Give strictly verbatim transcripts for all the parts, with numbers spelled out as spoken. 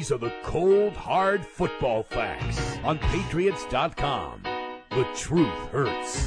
These are the cold, hard football facts on Patriots dot com. The truth hurts.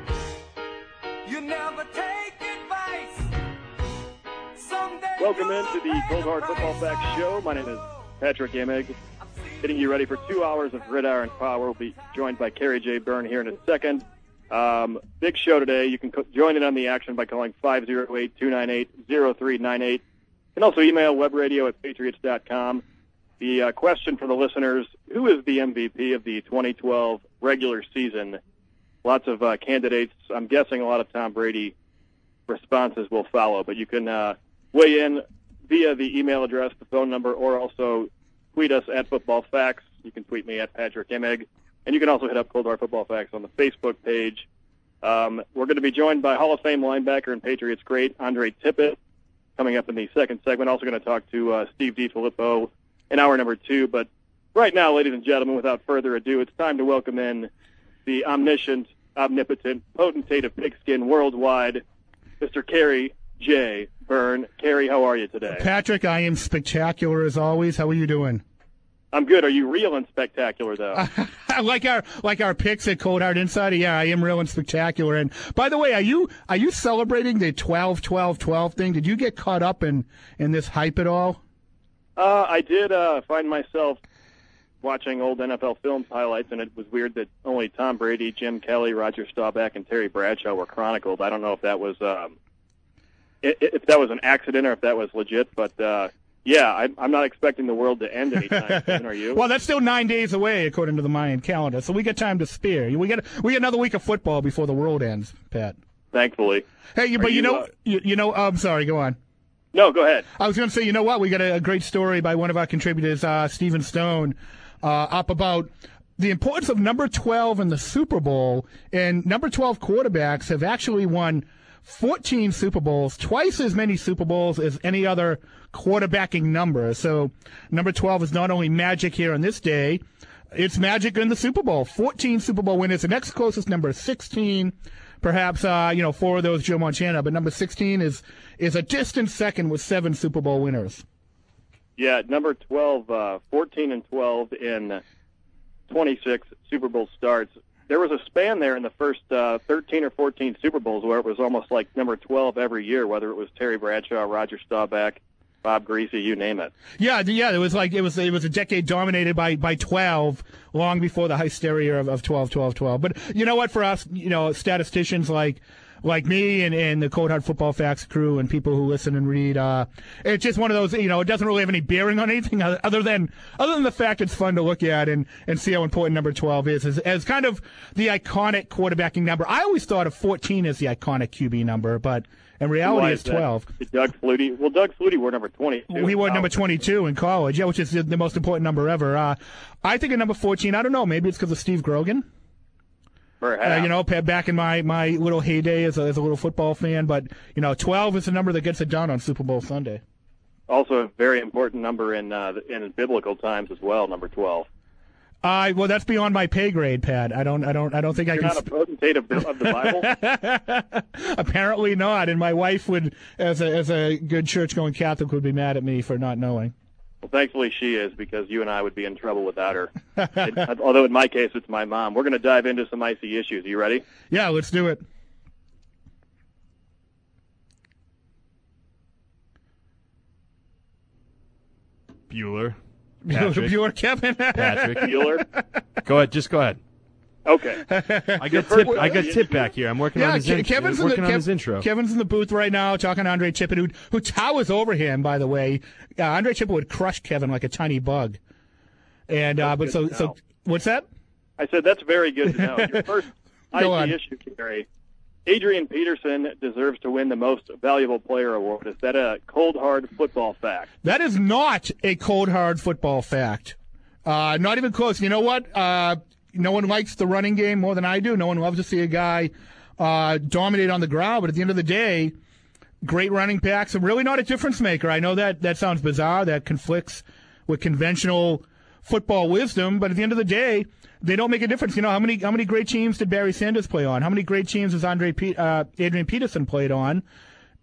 You never take advice. Someday Welcome into the Cold Hard Football Facts Show. My name is Patrick Emig, getting you ready for two hours of gridiron power. We'll be joined by Kerry J. Byrne here in a second. Um, big show today. You can co- join in on the action by calling five oh eight, two nine eight, oh three nine eight. You can also email webradio at Patriots dot com. The uh, question for the listeners, who is the M V P of the twenty twelve regular season? Lots of uh, candidates. I'm guessing a lot of Tom Brady responses will follow, but you can uh, weigh in via the email address, the phone number, or also tweet us at Football Facts. You can tweet me at Patrick Emig, and you can also hit up Cold Hard Football Facts on the Facebook page. Um, we're going to be joined by Hall of Fame linebacker and Patriots great Andre Tippett coming up in the second segment. Also going to talk to uh, Steve DiFilippo in hour number two. But right now, ladies and gentlemen, without further ado, it's time to welcome in the omniscient, omnipotent, potentate of pigskin worldwide, Mister Kerry J. Byrne. Kerry, how are you today? Patrick, I am spectacular as always. How are you doing? I'm good. Are you real and spectacular, though? like our like our picks at Cold Hard Insider. Yeah, I am real and spectacular. And by the way, are you are you celebrating the twelve twelve twelve thing? Did you get caught up in in this hype at all? Uh, I did uh, find myself watching old N F L film highlights, and it was weird that only Tom Brady, Jim Kelly, Roger Staubach, and Terry Bradshaw were chronicled. I don't know if that was um, if that was an accident or if that was legit, but uh, yeah, I'm, I'm not expecting the world to end anytime soon. Are you? Well, that's still nine days away according to the Mayan calendar, so we got time to spare. We get we get another week of football before the world ends, Pat. Thankfully. Hey, you, but you, you know, uh, you, you know, I'm sorry. Go on. No, go ahead. I was going to say, you know what? We got a, a great story by one of our contributors, uh, Stephen Stone, uh, up about the importance of number twelve in the Super Bowl. And number twelve quarterbacks have actually won fourteen Super Bowls, twice as many Super Bowls as any other quarterbacking number. So number twelve is not only magic here on this day, it's magic in the Super Bowl. fourteen Super Bowl winners. The next closest number is sixteen. Perhaps, uh, you know, four of those Joe Montana, but number sixteen is is a distant second with seven Super Bowl winners. Yeah, number twelve, uh, fourteen and twelve in twenty-six Super Bowl starts. There was a span there in the first uh, thirteen or fourteen Super Bowls where it was almost like number twelve every year, whether it was Terry Bradshaw, Roger Staubach, Bob Greasy, you name it. Yeah, yeah, it was like it was it was a decade dominated by by twelve, long before the hysteria of, of twelve, twelve, twelve. But you know what? For us, you know, statisticians like like me and, and the Cold Hard Football Facts crew and people who listen and read, uh, it's just one of those. You know, it doesn't really have any bearing on anything other than other than the fact it's fun to look at and, and see how important number twelve is as, as kind of the iconic quarterbacking number. I always thought of fourteen as the iconic Q B number, but in reality, it's twelve. Doug Flutie. Well, Doug Flutie wore number twenty-two. He wore number twenty-two in college, yeah, which is the most important number ever. Uh, I think of number fourteen. I don't know. Maybe it's because of Steve Grogan. Perhaps. Uh, you know, back in my, my little heyday as a, as a little football fan. But, you know, twelve is the number that gets it done on Super Bowl Sunday. Also a very important number in uh, in biblical times as well, number twelve. Uh, well, that's beyond my pay grade, Pat. I don't, I don't, I don't think You're I can. You're not a potentate of the, of the Bible. Apparently not, and my wife would, as a as a good church-going Catholic, would be mad at me for not knowing. Well, thankfully she is, because you and I would be in trouble without her. it, although in my case, it's my mom. We're going to dive into some icy issues. Are you ready? Yeah, let's do it. Bueller. Patrick. Bueller, Kevin. Patrick. Bueller. Go ahead. Just go ahead. Okay. I got tip. I got tip back here. I'm working yeah, on his, Ke- in- Kevin's working in the, on Kev- his intro. Kevin's in the booth right now talking to Andre Tippett, who, who towers over him, by the way. Uh, Andre Tippett would crush Kevin like a tiny bug. And uh, but so so what's that? I said that's very good to know. Your first icy issue, Kerry. Adrian Peterson deserves to win the Most Valuable Player award. Is that a cold, hard football fact? That is not a cold, hard football fact. Uh, not even close. You know what? Uh, no one likes the running game more than I do. No one loves to see a guy uh, dominate on the ground. But at the end of the day, great running backs are really not a difference maker. I know that that sounds bizarre. That conflicts with conventional football wisdom. But at the end of the day, they don't make a difference. You know, how many how many great teams did Barry Sanders play on? How many great teams has Andre Pe- uh, Adrian Peterson played on?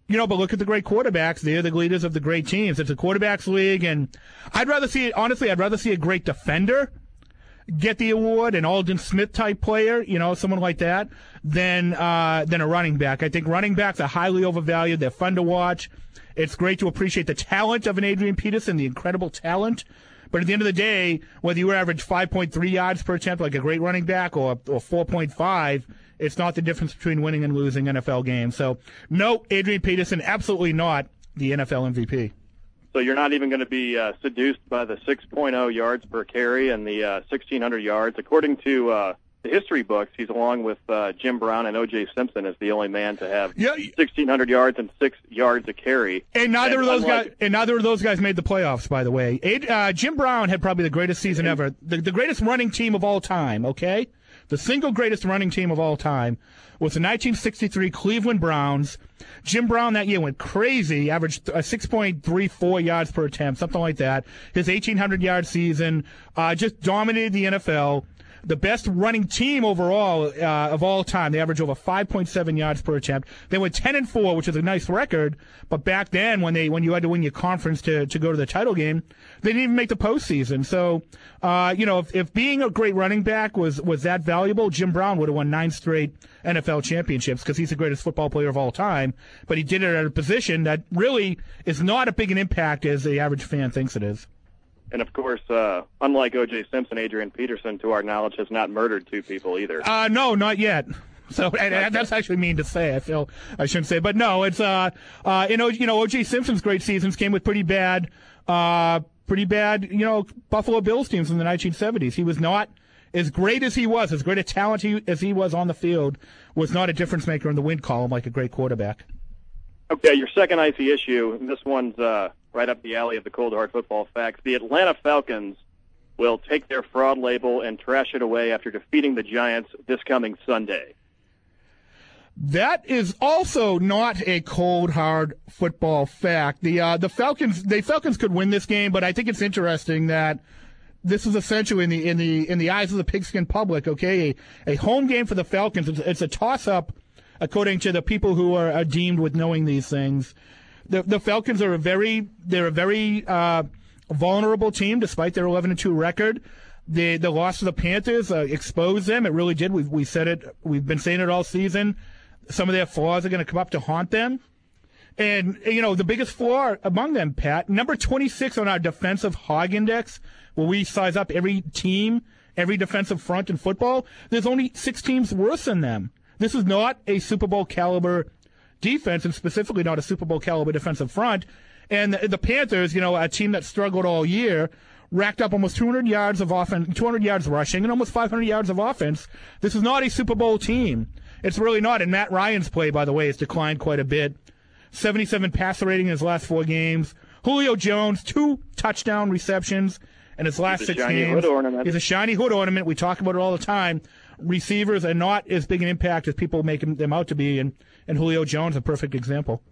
You know, but look at the great quarterbacks. They're the leaders of the great teams. It's a quarterbacks league, and I'd rather see it, honestly, I'd rather see a great defender get the award, an Aldon Smith type player, you know, someone like that, than uh, than a running back. I think running backs are highly overvalued. They're fun to watch. It's great to appreciate the talent of an Adrian Peterson, the incredible talent. But at the end of the day, whether you average five point three yards per attempt like a great running back or, or four point five, it's not the difference between winning and losing N F L games. So, no, Adrian Peterson, absolutely not the N F L M V P. So you're not even going to be uh, seduced by the six point oh yards per carry and the uh, sixteen hundred yards. According to uh, the history books, he's along with uh, Jim Brown and O J Simpson as the only man to have yeah. sixteen hundred yards and six yards a carry. And neither and of those unlike, guys, and neither of those guys made the playoffs. By the way, uh, Jim Brown had probably the greatest season ever, the, the greatest running team of all time. Okay, the single greatest running team of all time was the nineteen sixty-three Cleveland Browns. Jim Brown that year went crazy, averaged uh, six point three four yards per attempt, something like that. His eighteen hundred yard season uh, just dominated the N F L. The best running team overall uh, of all time. They averaged over five point seven yards per attempt. They went ten and four, which is a nice record. But back then, when they when you had to win your conference to, to go to the title game, they didn't even make the postseason. So, uh, you know, if, if being a great running back was, was that valuable, Jim Brown would have won nine straight N F L championships because he's the greatest football player of all time. But he did it at a position that really is not as big an impact as the average fan thinks it is. And, of course, uh, unlike O J Simpson, Adrian Peterson, to our knowledge, has not murdered two people either. Uh, no, not yet. So and, and that's actually mean to say. I feel I shouldn't say, but no, it's uh, uh, you know, you know, O J Simpson's great seasons came with pretty bad, uh, pretty bad, you know, Buffalo Bills teams in the nineteen seventies. He was not as great as he was, as great a talent he, as he was on the field, was not a difference maker in the win column like a great quarterback. Okay, your second icy issue. And this one's uh, right up the alley of the cold hard football facts. The Atlanta Falcons will take their fraud label and trash it away after defeating the Giants this coming Sunday. That is also not a cold, hard football fact. The uh, the Falcons, the Falcons could win this game, but I think it's interesting that this is essentially in the in the in the eyes of the pigskin public. Okay, a, a home game for the Falcons. It's, it's a toss up, according to the people who are, are deemed with knowing these things. The the Falcons are a very they're a very uh, vulnerable team, despite their eleven and two record. The the loss to the Panthers uh, exposed them. It really did. We we said it. We've been saying it all season. Some of their flaws are going to come up to haunt them. And, you know, the biggest flaw among them, Pat, number twenty-six on our defensive hog index, where we size up every team, every defensive front in football, there's only six teams worse than them. This is not a Super Bowl caliber defense, and specifically not a Super Bowl caliber defensive front. And the, the Panthers, you know, a team that struggled all year, racked up almost two hundred yards of offense, two hundred yards rushing, and almost five hundred yards of offense. This is not a Super Bowl team. It's really not. And Matt Ryan's play, by the way, has declined quite a bit. seventy-seven passer rating in his last four games. Julio Jones, two touchdown receptions in his last six games. He's a shiny hood ornament. We talk about it all the time. Receivers are not as big an impact as people make them out to be, and, and Julio Jones, a perfect example.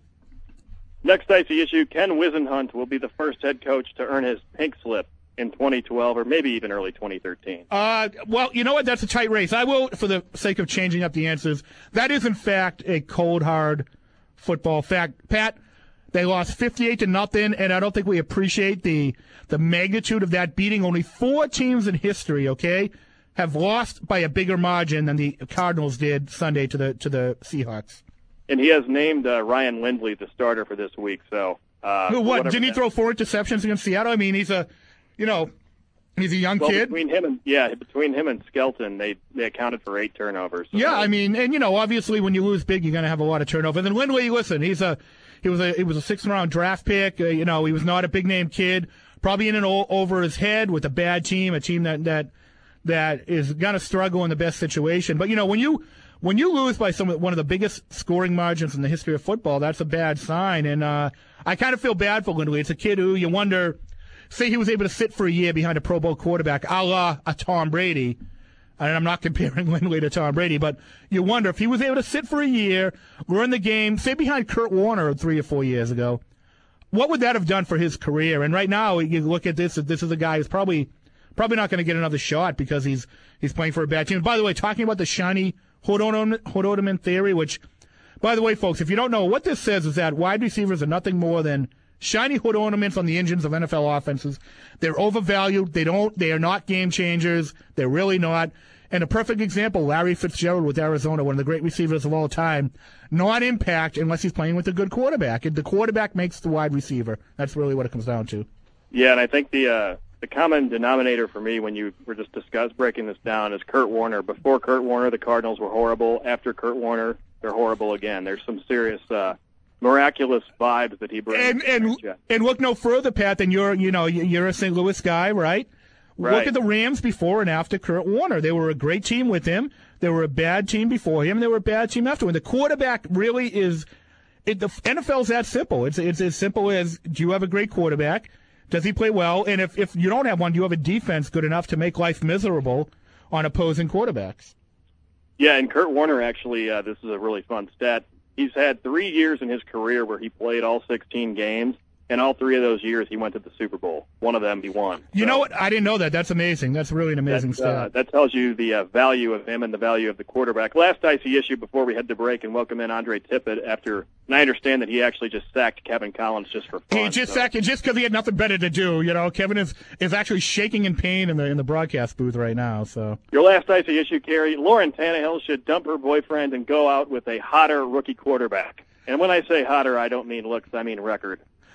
Next icy issue, Ken Wisenhunt will be the first head coach to earn his pink slip in twenty twelve or maybe even early twenty thirteen. Uh, well, you know what? That's a tight race. I will, for the sake of changing up the answers, that is, in fact, a cold, hard football fact. Pat, they lost fifty-eight to nothing, and I don't think we appreciate the the magnitude of that beating. Only four teams in history, okay, have lost by a bigger margin than the Cardinals did Sunday to the to the Seahawks. And he has named uh, Ryan Lindley the starter for this week. So, uh, Who, what? Didn't he throw four interceptions against Seattle? I mean, he's a, you know, he's a young well, kid. Between him and yeah, between him and Skelton, they they accounted for eight turnovers. So yeah, I mean, and you know, obviously when you lose big, you're going to have a lot of turnover. And then Lindley, listen, he's a he was a he was a sixth round draft pick. Uh, you know, he was not a big name kid. Probably in and o- over his head with a bad team, a team that that that is going to struggle in the best situation. But you know, when you when you lose by some one of the biggest scoring margins in the history of football, that's a bad sign. And uh, I kind of feel bad for Lindley. It's a kid who you wonder, say he was able to sit for a year behind a Pro Bowl quarterback, a la a Tom Brady. And I'm not comparing Lindley to Tom Brady, but you wonder if he was able to sit for a year, learn the game, say behind Kurt Warner three or four years ago, what would that have done for his career? And right now, you look at this, this is a guy who's probably probably not going to get another shot because he's he's playing for a bad team. By the way, talking about the shiny hood ornament, hood ornament theory, which By the way, folks, if you don't know, what this says is that wide receivers are nothing more than shiny hood ornaments on the engines of N F L offenses. They're overvalued. They don't. They are not game changers. They're really not. And a perfect example, Larry Fitzgerald with Arizona, one of the great receivers of all time, not impact unless he's playing with a good quarterback. And the quarterback makes the wide receiver. That's really what it comes down to. Yeah, and I think the uh, the common denominator for me when you were just discuss breaking this down is Kurt Warner. Before Kurt Warner, the Cardinals were horrible. After Kurt Warner, they're horrible again. There's some serious uh, miraculous vibes that he brings. And and, and look no further, Pat, than you're you know you're a Saint Louis guy, right? Right. Look at the Rams before and after Kurt Warner. They were a great team with him. They were a bad team before him. They were a bad team after him. The quarterback really is it, the N F L's that simple. It's it's as simple as, do you have a great quarterback? Does he play well? And if, if you don't have one, do you have a defense good enough to make life miserable on opposing quarterbacks? Yeah, and Kurt Warner actually, uh, this is a really fun stat. He's had three years in his career where he played all sixteen games. And all three of those years, he went to the Super Bowl. One of them, he won. You so, know what? I didn't know that. That's amazing. That's really an amazing stat. Uh, that tells you the uh, value of him and the value of the quarterback. Last icy issue before we head to break and welcome in Andre Tippett after, and I understand that he actually just sacked Kevin Collins just for fun. He just so. sacked him just because he had nothing better to do. You know, Kevin is, is actually shaking in pain in the in the broadcast booth right now. So your last icy issue, Carrie, Lauren Tannehill should dump her boyfriend and go out with a hotter rookie quarterback. And when I say hotter, I don't mean looks, I mean record.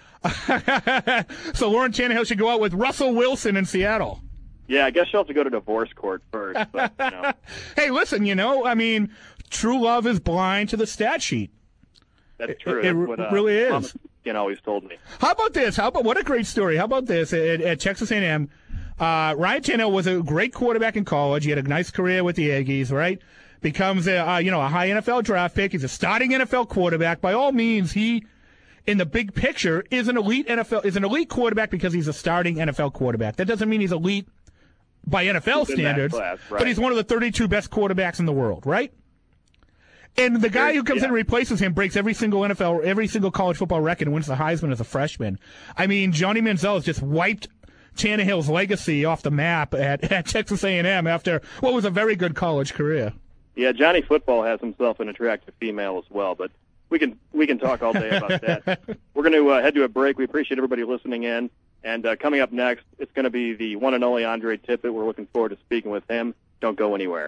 So Lauren Tannehill should go out with Russell Wilson in Seattle. Yeah, I guess she'll have to go to divorce court first. But, you know. Hey, listen, you know, I mean, true love is blind to the stat sheet. That's true. It, That's it what, uh, really is. Mama Skin always told me. How about this? How about what a great story? How about this? At, at Texas A and M, uh, Ryan Tannehill was a great quarterback in college. He had a nice career with the Aggies, right? Becomes a uh, you know a high N F L draft pick. He's a starting N F L quarterback. By all means, he, in the big picture, is an elite N F L is an elite quarterback because he's a starting N F L quarterback. That doesn't mean he's elite by N F L He's in that standards, class, right. but he's one of the thirty-two best quarterbacks in the world, right? And the guy who comes yeah. in and replaces him breaks every single N F L, every single college football record and wins the Heisman as a freshman. I mean, Johnny Manziel has just wiped Tannehill's legacy off the map at, at Texas A and M after what was a very good college career. Yeah, Johnny Football has himself an attractive female as well, but we can we can talk all day about that. We're going to uh, head to a break. We appreciate everybody listening in. And uh, coming up next, it's going to be the one and only Andre Tippett. We're looking forward to speaking with him. Don't go anywhere.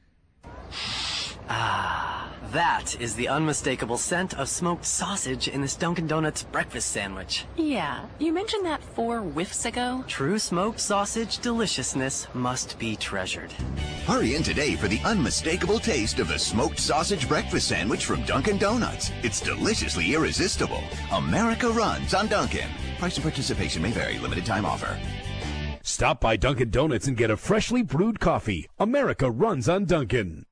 Ah, that is the unmistakable scent of smoked sausage in this Dunkin' Donuts breakfast sandwich. Yeah, you mentioned that four whiffs ago. True smoked sausage deliciousness must be treasured. Hurry in today for the unmistakable taste of the smoked sausage breakfast sandwich from Dunkin' Donuts. It's deliciously irresistible. America runs on Dunkin'. Price and participation may vary. Limited time offer. Stop by Dunkin' Donuts and get a freshly brewed coffee. America runs on Dunkin'.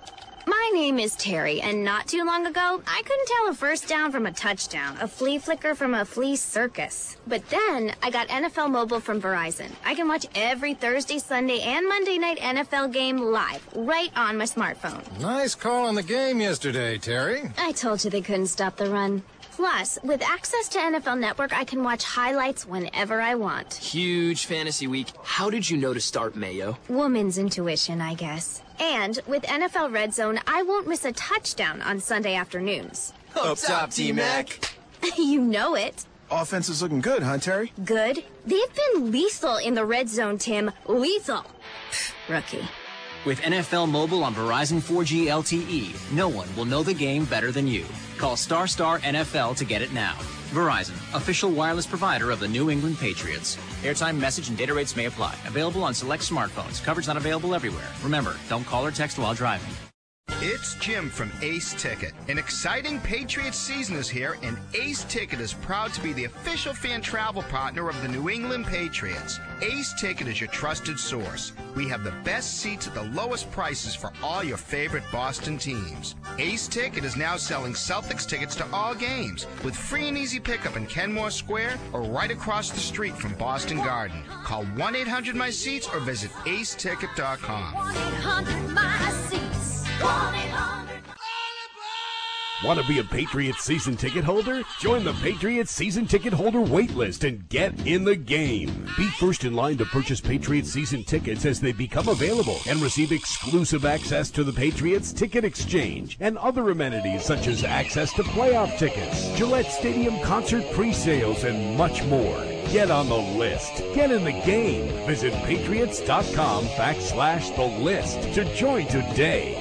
My name is Terry, and not too long ago, I couldn't tell a first down from a touchdown, a flea flicker from a flea circus. But then, I got N F L Mobile from Verizon. I can watch every Thursday, Sunday, and Monday night N F L game live, right on my smartphone. Nice call on the game yesterday, Terry. I told you they couldn't stop the run. Plus, with access to N F L Network, I can watch highlights whenever I want. Huge fantasy week. How did you know to start Mayo? Woman's intuition, I guess. And with N F L Red Zone, I won't miss a touchdown on Sunday afternoons. Up top, T-Mac. You know it. Offense is looking good, huh, Terry? Good? They've been lethal in the Red Zone, Tim. Lethal. Rookie. With N F L Mobile on Verizon four G L T E, no one will know the game better than you. Call Star Star N F L to get it now. Verizon, official wireless provider of the New England Patriots. Airtime, message, and data rates may apply. Available on select smartphones. Coverage not available everywhere. Remember, don't call or text while driving. It's Jim from Ace Ticket. An exciting Patriots season is here, and Ace Ticket is proud to be the official fan travel partner of the New England Patriots. Ace Ticket is your trusted source. We have the best seats at the lowest prices for all your favorite Boston teams. Ace Ticket is now selling Celtics tickets to all games with free and easy pickup in Kenmore Square or right across the street from Boston Garden. Call one eight hundred my seats or visit ace ticket dot com. one eight hundred my seats. one eight hundred Want to be a Patriots season ticket holder? Join the Patriots season ticket holder wait list and get in the game. Be first in line to purchase Patriots season tickets as they become available and receive exclusive access to the Patriots Ticket Exchange and other amenities such as access to playoff tickets, Gillette Stadium concert pre-sales, and much more. Get on the list. Get in the game. Visit patriots.com backslash the list to join today.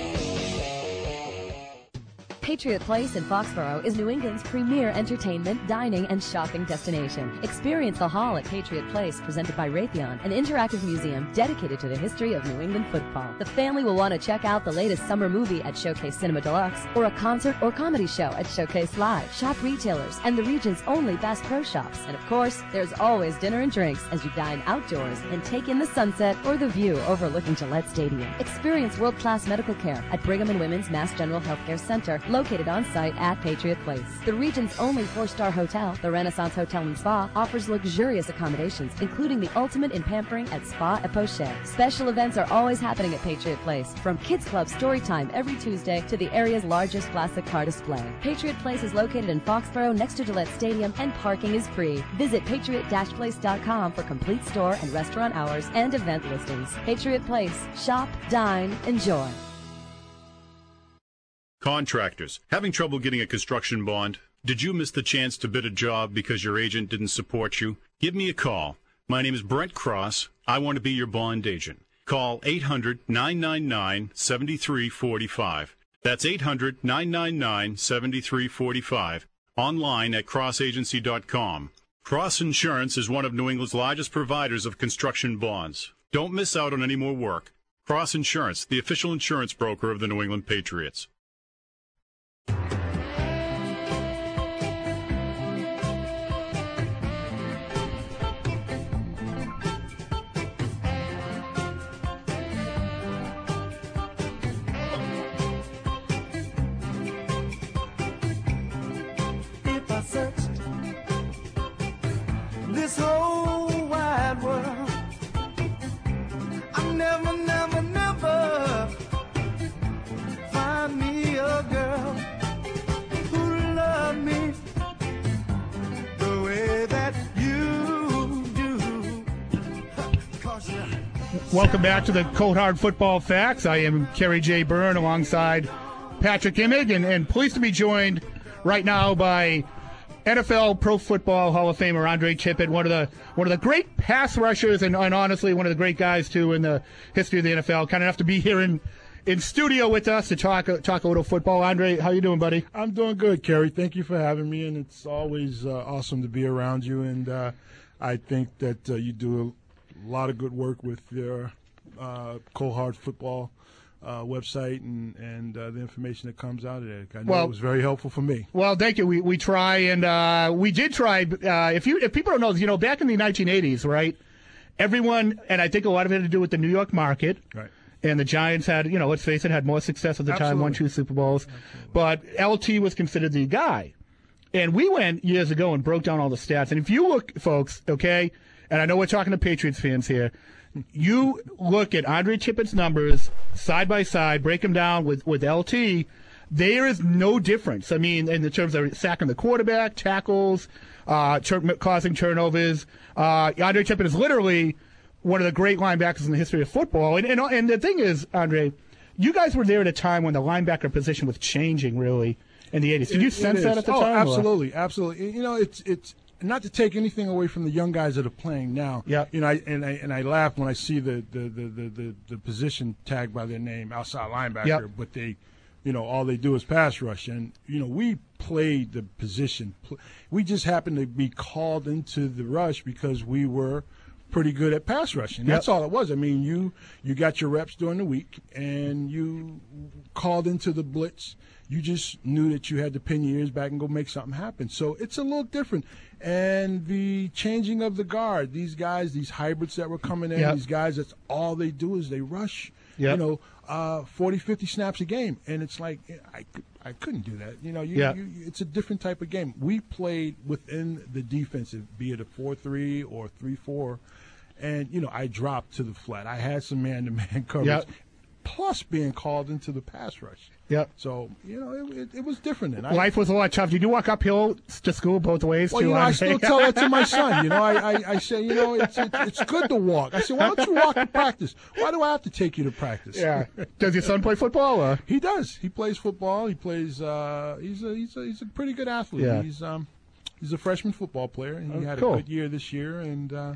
Patriot Place in Foxborough is New England's premier entertainment, dining, and shopping destination. Experience the Hall at Patriot Place, presented by Raytheon, an interactive museum dedicated to the history of New England football. The family will want to check out the latest summer movie at Showcase Cinema Deluxe, or a concert or comedy show at Showcase Live. Shop retailers and the region's only Bass Pro Shops. And of course, there's always dinner and drinks as you dine outdoors and take in the sunset or the view overlooking Gillette Stadium. Experience world-class medical care at Brigham and Women's Mass General Healthcare Center, located on site at Patriot Place. The region's only four-star hotel, the Renaissance Hotel and Spa, offers luxurious accommodations, including the ultimate in pampering at Spa et Poche. Special events are always happening at Patriot Place, from Kids Club story time every Tuesday to the area's largest classic car display. Patriot Place is located in Foxborough next to Gillette Stadium, and parking is free. Visit patriot dash place dot com for complete store and restaurant hours and event listings. Patriot Place. Shop, dine, enjoy. Contractors, having trouble getting a construction bond? Did you miss the chance to bid a job because your agent didn't support you? Give me a call. My name is Brent Cross. I want to be your bond agent. Call eight hundred, nine nine nine, seven three four five. That's eight hundred, nine nine nine, seven three four five. Online at cross agency dot com. Cross Insurance is one of New England's largest providers of construction bonds. Don't miss out on any more work. Cross Insurance, the official insurance broker of the New England Patriots. This whole wide world, I never, never, never find me a girl who loved me the way that you do. Welcome back to the Cold Hard Football Facts. I am Kerry J. Byrne alongside Patrick Imig, and, and pleased to be joined right now by N F L Pro Football Hall of Famer Andre Tippett, one of the one of the great pass rushers, and, and honestly one of the great guys too in the history of the N F L. Kind enough to be here in, in studio with us to talk talk a little football. Andre, how you doing, buddy? I'm doing good, Kerry. Thank you for having me, and it's always uh, awesome to be around you. And uh, I think that uh, you do a lot of good work with your uh, Cold Hard Football Uh, website and and uh, the information that comes out of it. I know well, it was very helpful for me. Well, thank you. We we try, and uh, we did try. Uh, if you if people don't know, you know, back in the nineteen eighties, right? Everyone, and I think a lot of it had to do with the New York market. Right. And the Giants had, you know, let's face it, had more success at the Absolutely. time, won two Super Bowls. Absolutely. But L T was considered the guy. And we went years ago and broke down all the stats. And if you look, folks, okay, and I know we're talking to Patriots fans here, you look at Andre Tippett's numbers side by side, break them down with, with L T, there is no difference. I mean, in the terms of sacking the quarterback, tackles, uh, tur- causing turnovers. Uh, Andre Tippett is literally one of the great linebackers in the history of football. And, and, and the thing is, Andre, you guys were there at a time when the linebacker position was changing, really, in the eighties. Did you It- sense it that is. at the oh, time? absolutely, absolutely. You know, it's it's not to take anything away from the young guys that are playing now. Yeah. You know, I, and I and I laugh when I see the the, the, the, the, the position tagged by their name, outside linebacker, Yep. but they, you know, all they do is pass rush. And you know, we played the position. We just happened to be called into the rush because we were pretty good at pass rushing. That's Yep. all it was. I mean, you you got your reps during the week, and you called into the blitz. You just knew that you had to pin your ears back and go make something happen. So it's a little different. And the changing of the guard, these guys, these hybrids that were coming in, Yep. these guys, that's all they do is they rush, Yep. you know, uh, forty, fifty snaps a game. And it's like, I, I couldn't do that. You know, you, Yep. you, it's a different type of game. We played within the defensive, be it a four three or three four. And, you know, I dropped to the flat. I had some man-to-man coverage. Yep. plus being called into the pass rush. Yep. So, you know, it, it, it was different then. Life was a lot tough. Did you walk uphill to school both ways? Well, too, you know, I Andre? still tell that to my son. You know, I, I, I say, you know, it's, it's it's good to walk. I say, why don't you walk to practice? Why do I have to take you to practice? Yeah. Does your son play football? Or? He does. He plays football. He plays. Uh, he's a he's a he's a pretty good athlete. Yeah. He's um he's a freshman football player, and he Oh, had cool. a good year this year, and uh,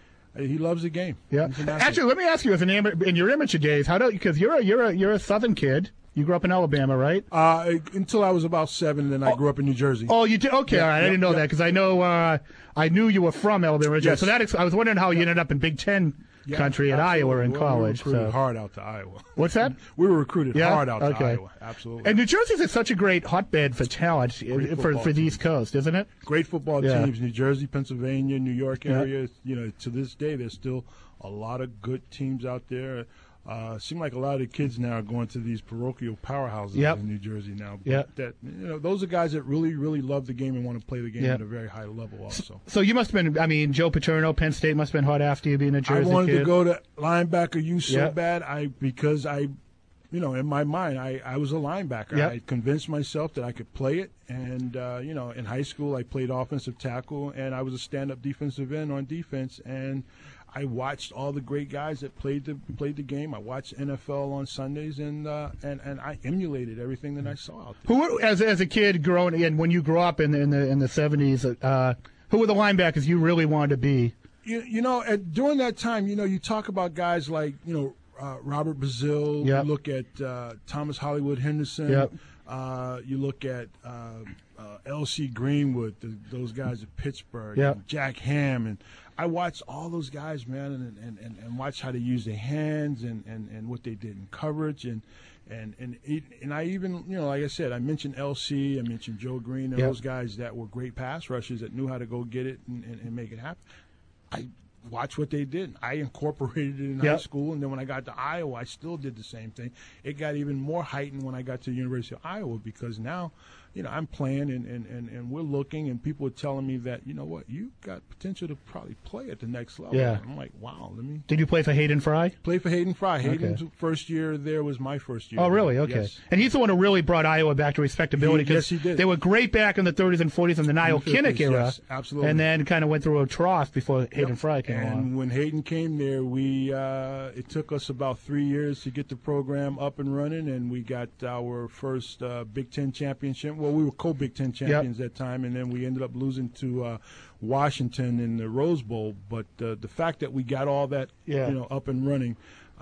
he loves the game. Yeah. He's an athlete. Actually, let me ask you, as an am- in your amateur days, how do because you're a you're a you're a Southern kid. You grew up in Alabama, right? Uh, until I was about seven, then I grew up in New Jersey. Oh, you did? Okay, Yeah, all right. I yeah, didn't know yeah. that because I know uh, I knew you were from Alabama originally. Yes. So that ex- I was wondering how you ended up in Big Ten Yeah, country at absolutely. Iowa in Well, college. We were recruited so. hard out to Iowa. What's that? We were recruited Yeah? hard out to Okay. Iowa. Absolutely. And New Jersey's is such a great hotbed for talent uh, Great for football for the team. East Coast, isn't it? Great football Yeah. teams, New Jersey, Pennsylvania, New York Yeah. area. You know, to this day, there's still a lot of good teams out there. Uh, seem like a lot of the kids now are going to these parochial powerhouses Yep. in New Jersey now. But Yep. That you know, those are guys that really, really love the game and want to play the game Yep. at a very high level. Also, So you must have been. I mean, Joe Paterno, Penn State must have been hot after you being a Jersey I wanted kid. to go to linebacker U so Yep. bad. I because I, you know, in my mind, I, I was a linebacker. Yep. I convinced myself that I could play it. And uh, you know, in high school, I played offensive tackle, and I was a stand-up defensive end on defense. And I watched all the great guys that played the played the game. I watched N F L on Sundays, and uh, and and I emulated everything that I saw out there. Who, as as a kid growing, and when you grew up in the in the in the seventies, uh, who were the linebackers you really wanted to be? You, you know, at, during that time, you know, you talk about guys like, you know, uh, Robert Brazile. Yep. You look at uh, Thomas Hollywood Henderson. Yep. Uh, you look at uh, uh, L C Greenwood, the, those guys at Pittsburgh. Yep. And Jack Ham. And I watched all those guys, man, and and, and, and watched how they use their hands and, and, and what they did in coverage. And and and it, and I even, you know, like I said, I mentioned L C, I mentioned Joe Green, and Yep. those guys that were great pass rushers that knew how to go get it and, and, and make it happen. I watched what they did. I incorporated it in high Yep. school, and then when I got to Iowa, I still did the same thing. It got even more heightened when I got to the University of Iowa because now, you know, I'm playing and, and, and, and we're looking, and people are telling me that, you know what, you got potential to probably play at the next level. Yeah. I'm like, wow, let me Did you play for Hayden Fry? play for Hayden Fry. Hayden's Okay. first year there was my first year. Oh, really? Okay. Yes. And he's the one who really brought Iowa back to respectability He- yes, because he did. they were great back in the thirties and forties in the Niall In the Kinnick fifties, era. yes, absolutely. And then kind of went through a trough before Hayden Yep. Fry came and along. when Hayden came there, we uh, it took us about three years to get the program up and running, and we got our first uh, Big Ten championship. Well, we were co-Big Ten champions at that time, and then we ended up losing to uh, Washington in the Rose Bowl. But uh, the fact that we got all that, Yeah. you know, up and running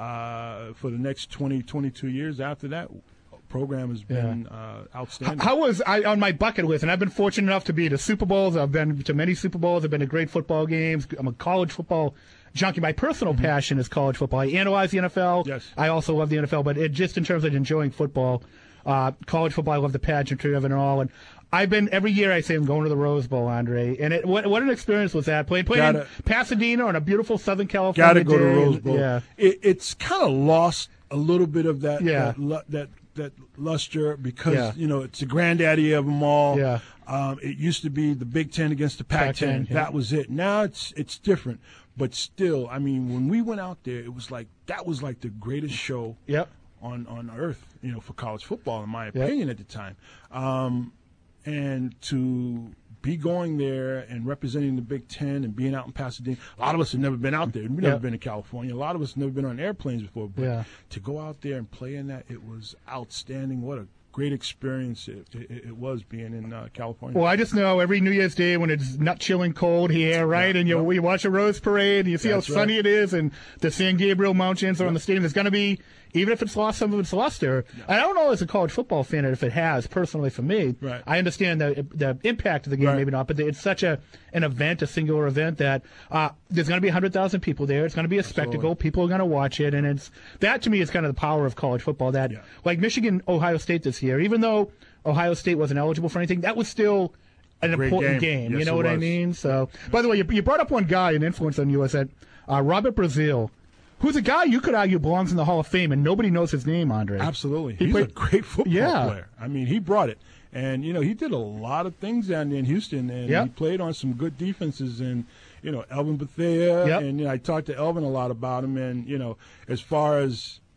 uh, for the next twenty, twenty-two years after that, program has been uh, outstanding. How was I on my bucket list? And I've been fortunate enough to be to Super Bowls. I've been to many Super Bowls. I've been to great football games. I'm a college football junkie. My personal passion is college football. I analyze the N F L. Yes. I also love the N F L, but it, just in terms of enjoying football, uh, college football, I love the pageantry of it and all. And I've been every year. I say I'm going to the Rose Bowl, Andre. And it, what what an experience was that? Playing playing in Gotta- Pasadena on a beautiful Southern California Got to go to day. Rose Bowl. Yeah. It, it's kind of lost a little bit of that Yeah. that, lu- that that luster because Yeah. you know it's the granddaddy of them all. Yeah. Um, it used to be the Big Ten against the Pac ten. Pac ten, yeah. That was it. Now it's it's different, but still, I mean, when we went out there, it was like that was like the greatest show Yep. on on earth, you know, for college football, in my Yep. opinion at the time. Um, and to be going there and representing the Big Ten and being out in Pasadena, a lot of us have never been out there. We've never Yep. been to California. A lot of us have never been on airplanes before. But Yeah. to go out there and play in that, it was outstanding. What a great experience it, it, it was being in uh, California. Well, I just know every New Year's Day when it's nut chilling cold here, right? Yeah, and you, yep. we watch a Rose Parade, and you see That's how sunny right. it is, and the San Gabriel Mountains are on the stadium. There's going to be, even if it's lost some of its luster, I don't know as a college football fan if it has, personally for me. Right. I understand the the impact of the game, Right. maybe not, but it's such a an event, a singular event, that uh, there's going to be one hundred thousand people there. It's going to be a spectacle. People are going to watch it, and it's that to me is kind of the power of college football. That, Yeah. like Michigan, Ohio State this year, even though Ohio State wasn't eligible for anything, that was still an Great important game. game. Yes, you know it what I was. mean? So, by the way, you, you brought up one guy, an influence on you, is that uh, Robert Brazile, who's a guy you could argue belongs in the Hall of Fame, and nobody knows his name, Andre. Absolutely. He He's played- a great football Yeah. player. I mean, he brought it. And, you know, he did a lot of things down there in Houston, and Yep. he played on some good defenses. And, you know, Elvin Bethea, Yep. and you know, I talked to Elvin a lot about him. And, you know, as far as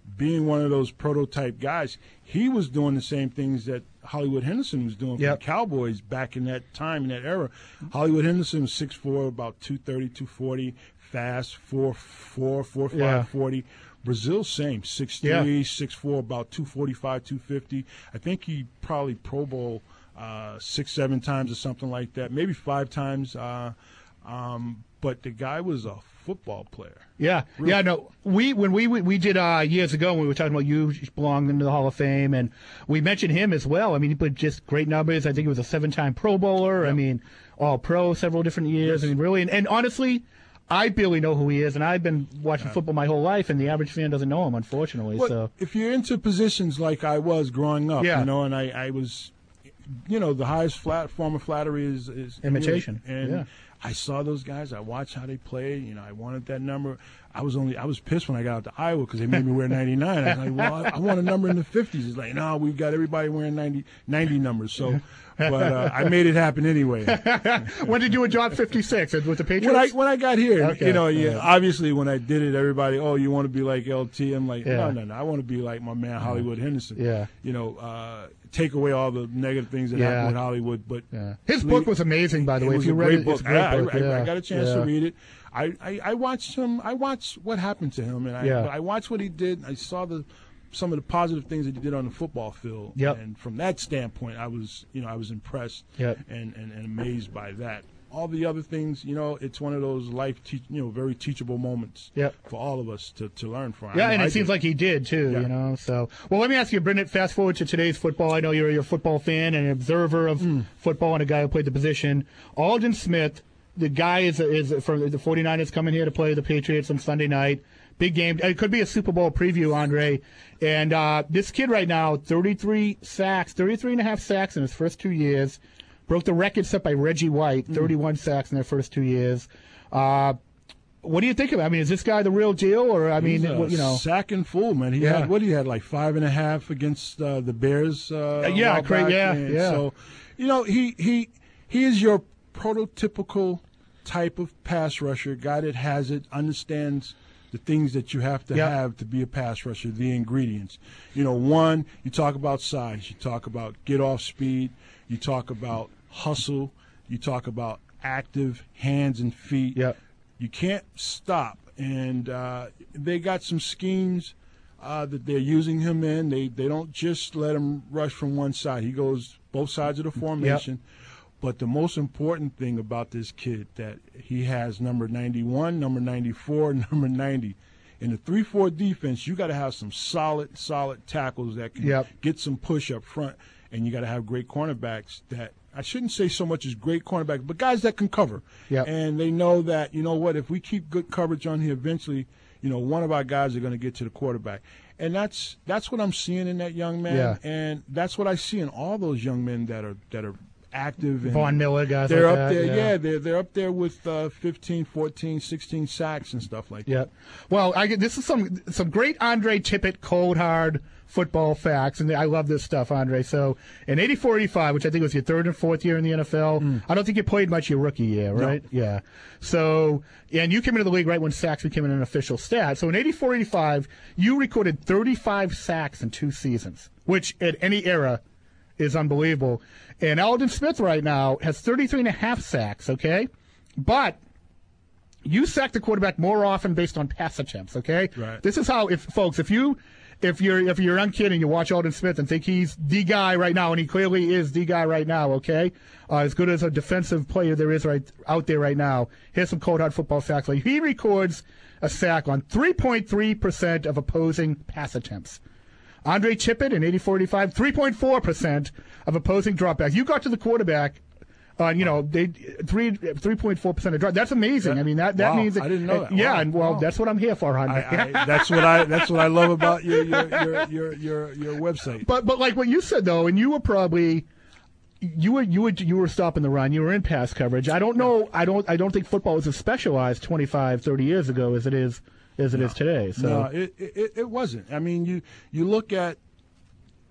being one of those prototype guys, he was doing the same things that Hollywood Henderson was doing for Yep. the Cowboys back in that time, in that era. Hollywood Henderson was six foot four, about two thirty, two forty, fast, four four, four five, Yeah. forty. Brazil, same, six three, Yeah. six four, about two forty-five, two fifty. I think he probably Pro Bowl uh, six, seven times or something like that, maybe five times. Uh, um, but the guy was a football player. Yeah, Really? yeah. No, we when we we, we did uh, years ago when we were talking about you belonging into the Hall of Fame, and we mentioned him as well. I mean, he put just great numbers. I think he was a seven-time Pro Bowler. I mean, All Pro several different years. Yes. I mean, really, and, and honestly, I barely know who he is, and I've been watching football my whole life, and the average fan doesn't know him, unfortunately. Well, so if you're into positions like I was growing up, Yeah. you know, and I, I was, you know, the highest flat form of flattery is, is Imitation, And yeah. I saw those guys. I watched how they played. You know, I wanted that number. I was only I was pissed when I got out to Iowa because they made me wear ninety-nine. I was like, well, I, I want a number in the fifties. It's like, no, we've got everybody wearing ninety, ninety numbers. So, but uh, I made it happen anyway. when did you drop fifty-six with the Patriots? When I when I got here, Okay. you know, yeah. Yeah. Obviously, when I did it, everybody, oh, you want to be like L T? I'm like, Yeah. no, no, no. I want to be like my man Hollywood Henderson. Yeah. You know, uh, take away all the negative things that Yeah. happen with Hollywood. But Yeah. His book was amazing, by the it way. was If you a read great it, book. it's a great Yeah, book. I, I, Yeah. I got a chance Yeah. to read it. I, I, I watched him. I watched what happened to him, and I Yeah. but I watched what he did. I saw the some of the positive things that he did on the football field. Yep. And from that standpoint, I was you know I was impressed Yep. and, and, and amazed by that. All the other things, you know, it's one of those life, te- you know, very teachable moments Yep. for all of us to, to learn from. Yeah, I know and I it seems did. like he did too. Yeah. You know, so well. Let me ask you, Brendan. Fast forward to today's football. I know you're you're a football fan and an observer of Hmm. football and a guy who played the position. Alden Smith, the guy is is from the 49ers coming here to play the Patriots on Sunday night. Big game. It could be a Super Bowl preview, Andre. And uh, this kid right now, thirty-three sacks, thirty-three and a half sacks in his first two years. Broke the record set by Reggie White, thirty-one sacks in their first two years. Uh, what do you think of it? I mean, is this guy the real deal, or I mean, He's a you know, sack and fool, man. He Yeah. had what he had like five and a half against uh, the Bears. Uh, Uh, yeah, a while cra- back, yeah, and yeah. So, you know, he he he is your prototypical type of pass rusher, guy that has it, understands the things that you have to Yep. have to be a pass rusher, the ingredients. You know, one, you talk about size, you talk about get off speed, you talk about hustle, you talk about active hands and feet. Yep. You can't stop. And uh, they got some schemes uh, that they're using him in. They they don't just let him rush from one side. He goes both sides of the formation. But the most important thing about this kid that he has number ninety-one, number ninety-four, number ninety. In the three four defense, you got to have some solid, solid tackles that can Yep. get some push up front, and you got to have great cornerbacks that I shouldn't say so much as great cornerbacks, but guys that can cover. Yep. And they know that, you know what, if we keep good coverage on here, eventually, you know, one of our guys are going to get to the quarterback. And that's that's what I'm seeing in that young man. Yeah. And that's what I see in all those young men that are that are active. And Von Miller, guys They're like up that, there, yeah. yeah. they're they're up there with uh, fifteen, fourteen, sixteen sacks and stuff like that. Yeah. Well, I get this is some some great Andre Tippett cold hard football facts, and I love this stuff, Andre. So in eighty-four eighty-five, which I think was your third and fourth year in the N F L, I don't think you played much your rookie year, right? Yeah. So and you came into the league right when sacks became an official stat. So in eighty-four eighty-five, you recorded thirty-five sacks in two seasons, which at any era is unbelievable. And Alden Smith right now has thirty-three and a half sacks, okay? But you sack the quarterback more often based on pass attempts, okay? Right. This is how, if folks, if you if you're if you're a young kid and you watch Alden Smith and think he's the guy right now, and he clearly is the guy right now, okay? Uh, as good as a defensive player there is right out there right now. Here's some cold hard football facts. Like he records a sack on three point three percent of opposing pass attempts. Andre Tippett in eighty-four eighty-five, three point four percent of opposing dropbacks. You got to the quarterback on, you know, they three three point four percent of drop. That's amazing. I mean, that that Wow, means that, I didn't know that. Yeah, Wow, and well, wow. that's what I'm here for, Andre. I, I, that's what I that's what I love about your your your your your, your website. But but like what you said though, and you were probably you were you were you were stopping the run. You were in pass coverage. I don't know. I don't I don't think football was as specialized twenty-five, thirty years ago as it is as it is today. So No, it, it it wasn't. I mean, you you look at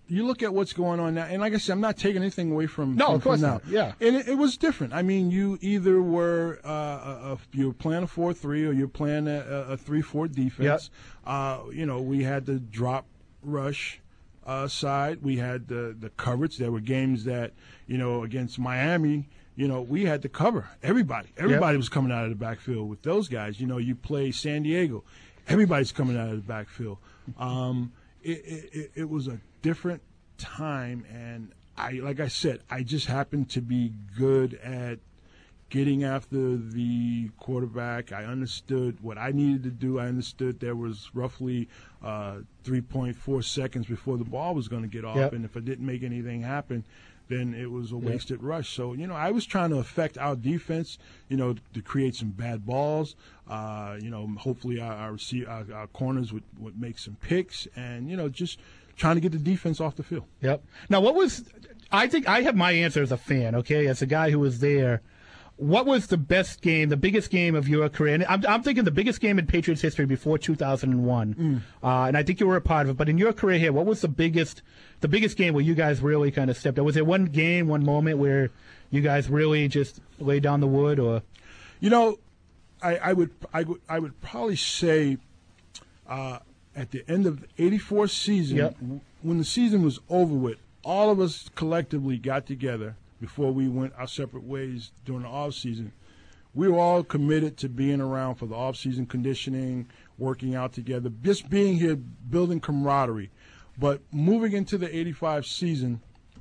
you look at what's going on now, and like I said, I'm not taking anything away from No, from, of course from now. not. Yeah, and it, it was different. I mean, you either were uh, a, a, you were playing a four three or you're playing a, a three four defense. Yep. Uh, you know, we had the drop rush uh, side. We had the the coverage. There were games that, you know, against Miami, you know, we had to cover everybody. Everybody yep. was coming out of the backfield with those guys. You know, you play San Diego, everybody's coming out of the backfield. Um, it, it, it was a different time, and I, like I said, I just happened to be good at getting after the quarterback. I understood what I needed to do. I understood there was roughly uh, three point four seconds before the ball was going to get off, yep. and if I didn't make anything happen, then it was a wasted yep. rush. So, you know, I was trying to affect our defense, you know, to create some bad balls. Uh, you know, hopefully our our, receive, our, our corners would, would make some picks, and, you know, just trying to get the defense off the field. Yep. Now, what was – I think I have my answer as a fan, okay, as a guy who was there. What was the best game, the biggest game of your career? And I'm, I'm thinking the biggest game in Patriots history before two thousand one. Mm. Uh, and I think you were a part of it. But in your career here, what was the biggest the biggest game where you guys really kind of stepped up? Was there one game, one moment where you guys really just laid down the wood? Or, You know, I, I, would, I, would, I would probably say uh, at the end of the eighty-four season, yep. when the season was over with, all of us collectively got together before we went our separate ways during the off-season. We were all committed to being around for the off-season conditioning, working out together, just being here, building camaraderie. But moving into the eighty-five season,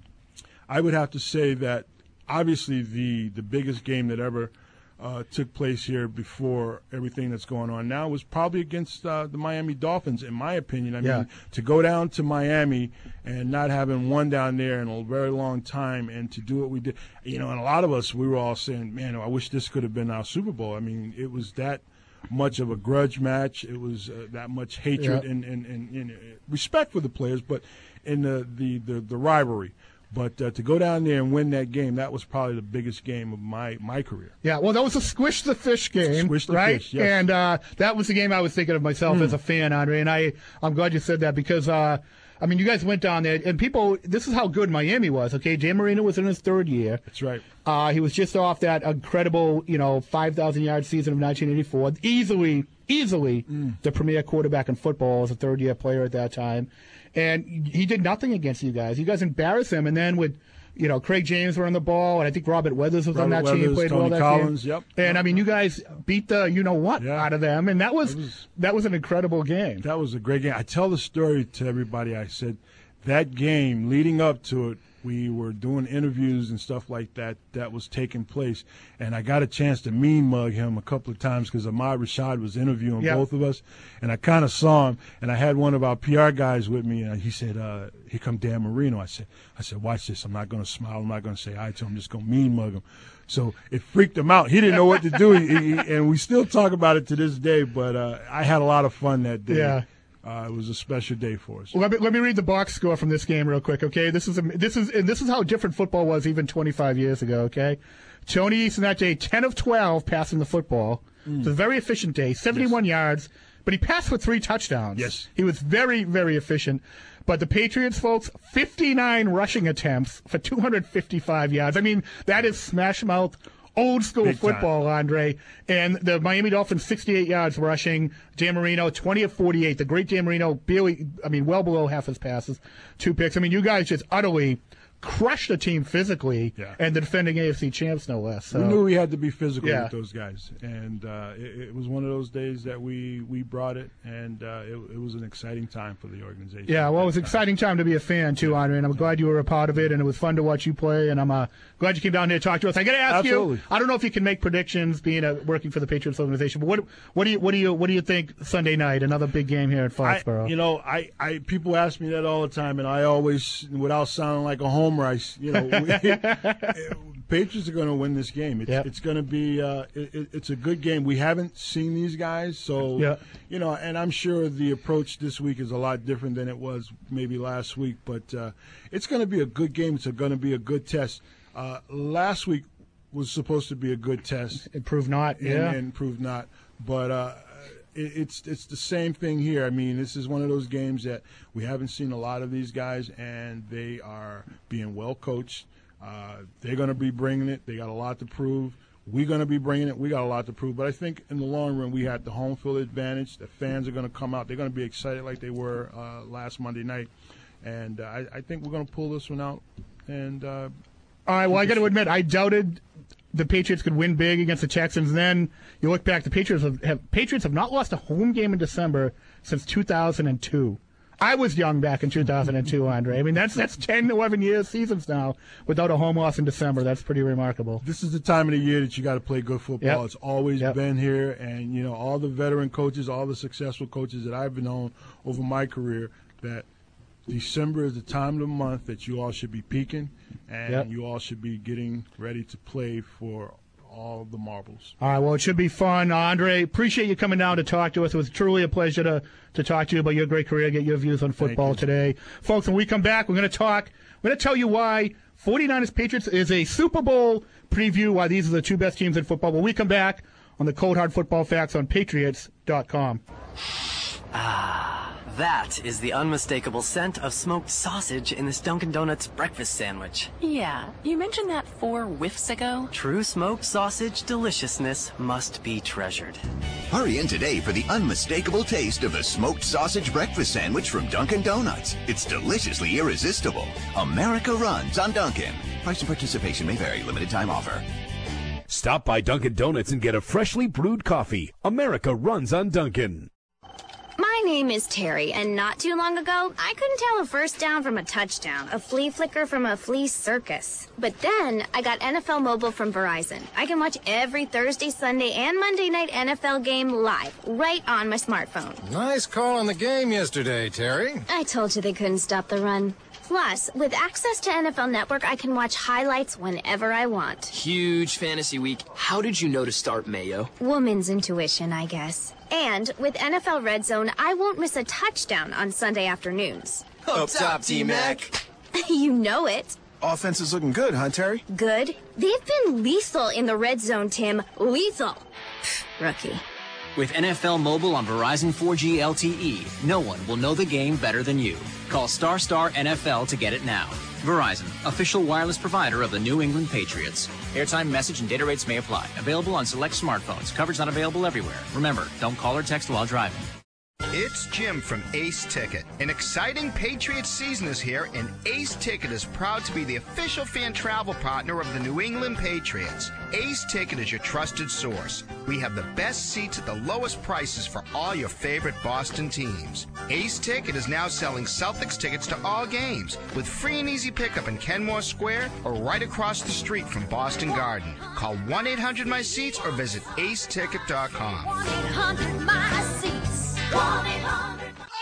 I would have to say that obviously the, the biggest game that ever uh, took place here before everything that's going on now was probably against uh, the Miami Dolphins, in my opinion. I yeah. mean, to go down to Miami and not having won down there in a very long time, and to do what we did, you know, and a lot of us, we were all saying, man, I wish this could have been our Super Bowl. I mean, it was that much of a grudge match. It was uh, that much hatred yeah. and, and, and, and respect for the players, but in the, the, the, the rivalry. But uh, to go down there and win that game, that was probably the biggest game of my, my career. Yeah, well, that was a squish the fish game, squish the right? Fish, yes. And uh, that was the game I was thinking of myself mm. as a fan, Andre. And I, I'm glad you said that because, uh, I mean, you guys went down there, and people, this is how good Miami was, okay? Dan Marino was in his third year. That's right. Uh, he was just off that incredible, you know, five thousand yard season of nineteen eighty-four. Easily, easily mm. the premier quarterback in football as a third-year player at that time. And he did nothing against you guys. You guys embarrassed him. And then with, you know, Craig James were on the ball, and I think Robert Weathers was Robert on that Weathers, team, played Tony well that Collins, game. Yep. And, yep. I mean, you guys beat the you-know-what yeah. out of them, and that was, that was that was an incredible game. That was a great game. I tell the story to everybody. I said that game, leading up to it, we were doing interviews and stuff like that that was taking place, and I got a chance to mean mug him a couple of times because Ahmad Rashad was interviewing yep. both of us, and I kind of saw him, and I had one of our P R guys with me, and he said, uh, here come Dan Marino. I said, I said, watch this. I'm not going to smile. I'm not going to say hi to him. I'm just going to mean mug him. So it freaked him out. He didn't know what to do, he, he, and we still talk about it to this day, but uh, I had a lot of fun that day. Yeah. Uh, it was a special day for us. Well, let me let me read the box score from this game real quick, okay? This is a, this is and this is how different football was even twenty-five years ago, okay? Tony Easton that day, ten of twelve passing the football. Mm. It was a very efficient day, seventy-one yes. yards, but he passed for three touchdowns. Yes, he was very very efficient. But the Patriots, folks, fifty-nine rushing attempts for two hundred fifty-five yards. I mean, that is smash mouth. Old school Big football, time. Andre. And the Miami Dolphins, sixty-eight yards rushing. Dan Marino, twenty of forty-eight. The great Dan Marino, barely, I mean, well below half his passes. Two picks. I mean, you guys just utterly crushed the team physically, yeah. and the defending A F C champs, no less. So. We knew we had to be physical yeah. with those guys. And uh, it, it was one of those days that we, we brought it, and uh, it, it was an exciting time for the organization. Yeah, well, it was an exciting time to be a fan, too, Andre, and I'm glad you were a part of it, and it was fun to watch you play, and I'm uh, glad you came down here to talk to us. I got to ask Absolutely. you, I don't know if you can make predictions being a, working for the Patriots organization, but what what do you what do you what do you think Sunday night, another big game here at Foxborough? I, you know, I, I people ask me that all the time, and I always, without sounding like a homer, I, you know, we, Patriots are going to win this game. It's, yep. it's going to be uh, it, it's a good game. We haven't seen these guys, so yep. you know, and I'm sure the approach this week is a lot different than it was maybe last week. But uh, it's going to be a good game. It's going to be a good test. Uh, last week was supposed to be a good test. It proved not. And, yeah, and proved not. But uh, it, it's it's the same thing here. I mean, this is one of those games that we haven't seen a lot of these guys, and they are being well coached. Uh, they're going to be bringing it. They got a lot to prove. We're going to be bringing it. We got a lot to prove. But I think in the long run, we had the home field advantage. The fans are going to come out. They're going to be excited like they were uh, last Monday night. And uh, I, I think we're going to pull this one out. And uh, all right, well, I got to admit, I doubted the Patriots could win big against the Texans. And then you look back, the Patriots have, have Patriots have not lost a home game in December since two thousand two. I was young back in two thousand two, Andre. I mean, that's that's ten, eleven years, seasons now without a home loss in December. That's pretty remarkable. This is the time of the year that you got to play good football. Yep. It's always Yep. been here. And, you know, all the veteran coaches, all the successful coaches that I've known over my career, that December is the time of the month that you all should be peaking, and Yep. you all should be getting ready to play for all the marbles. All right, well, it should be fun. Uh, Andre, appreciate you coming down to talk to us. It was truly a pleasure to, to talk to you about your great career, get your views on football today. Folks, when we come back, we're going to talk, we're going to tell you why forty-niners Patriots is a Super Bowl preview, why these are the two best teams in football. When we come back on the Cold Hard Football Facts on Patriots dot com. Ah, that is the unmistakable scent of smoked sausage in this Dunkin' Donuts breakfast sandwich. Yeah, you mentioned that four whiffs ago. True smoked sausage deliciousness must be treasured. Hurry in today for the unmistakable taste of the smoked sausage breakfast sandwich from Dunkin' Donuts. It's deliciously irresistible. America runs on Dunkin'. Price and participation may vary. Limited time offer. Stop by Dunkin' Donuts and get a freshly brewed coffee. America runs on Dunkin'. My name is Terry, and not too long ago, I couldn't tell a first down from a touchdown, a flea flicker from a flea circus. But then, I got N F L Mobile from Verizon. I can watch every Thursday, Sunday, and Monday night N F L game live, right on my smartphone. Nice call on the game yesterday, Terry. I told you they couldn't stop the run. Plus, with access to N F L Network, I can watch highlights whenever I want. Huge fantasy week. How did you know to start Mayo? Woman's intuition, I guess. And with N F L Red Zone, I won't miss a touchdown on Sunday afternoons. Up top, T-Mac. You know it. Offense is looking good, huh, Terry? Good. They've been lethal in the red zone, Tim. Lethal. Rookie. With N F L Mobile on Verizon four G L T E, no one will know the game better than you. Call Star Star N F L to get it now. Verizon, official wireless provider of the New England Patriots. Airtime, message, and data rates may apply. Available on select smartphones. Coverage not available everywhere. Remember, don't call or text while driving. It's Jim from Ace Ticket. An exciting Patriots season is here, and Ace Ticket is proud to be the official fan travel partner of the New England Patriots. Ace Ticket is your trusted source. We have the best seats at the lowest prices for all your favorite Boston teams. Ace Ticket is now selling Celtics tickets to all games with free and easy pickup in Kenmore Square or right across the street from Boston Garden. Call one eight hundred my seats or visit ace ticket dot com. one eight hundred my seats. one eight hundred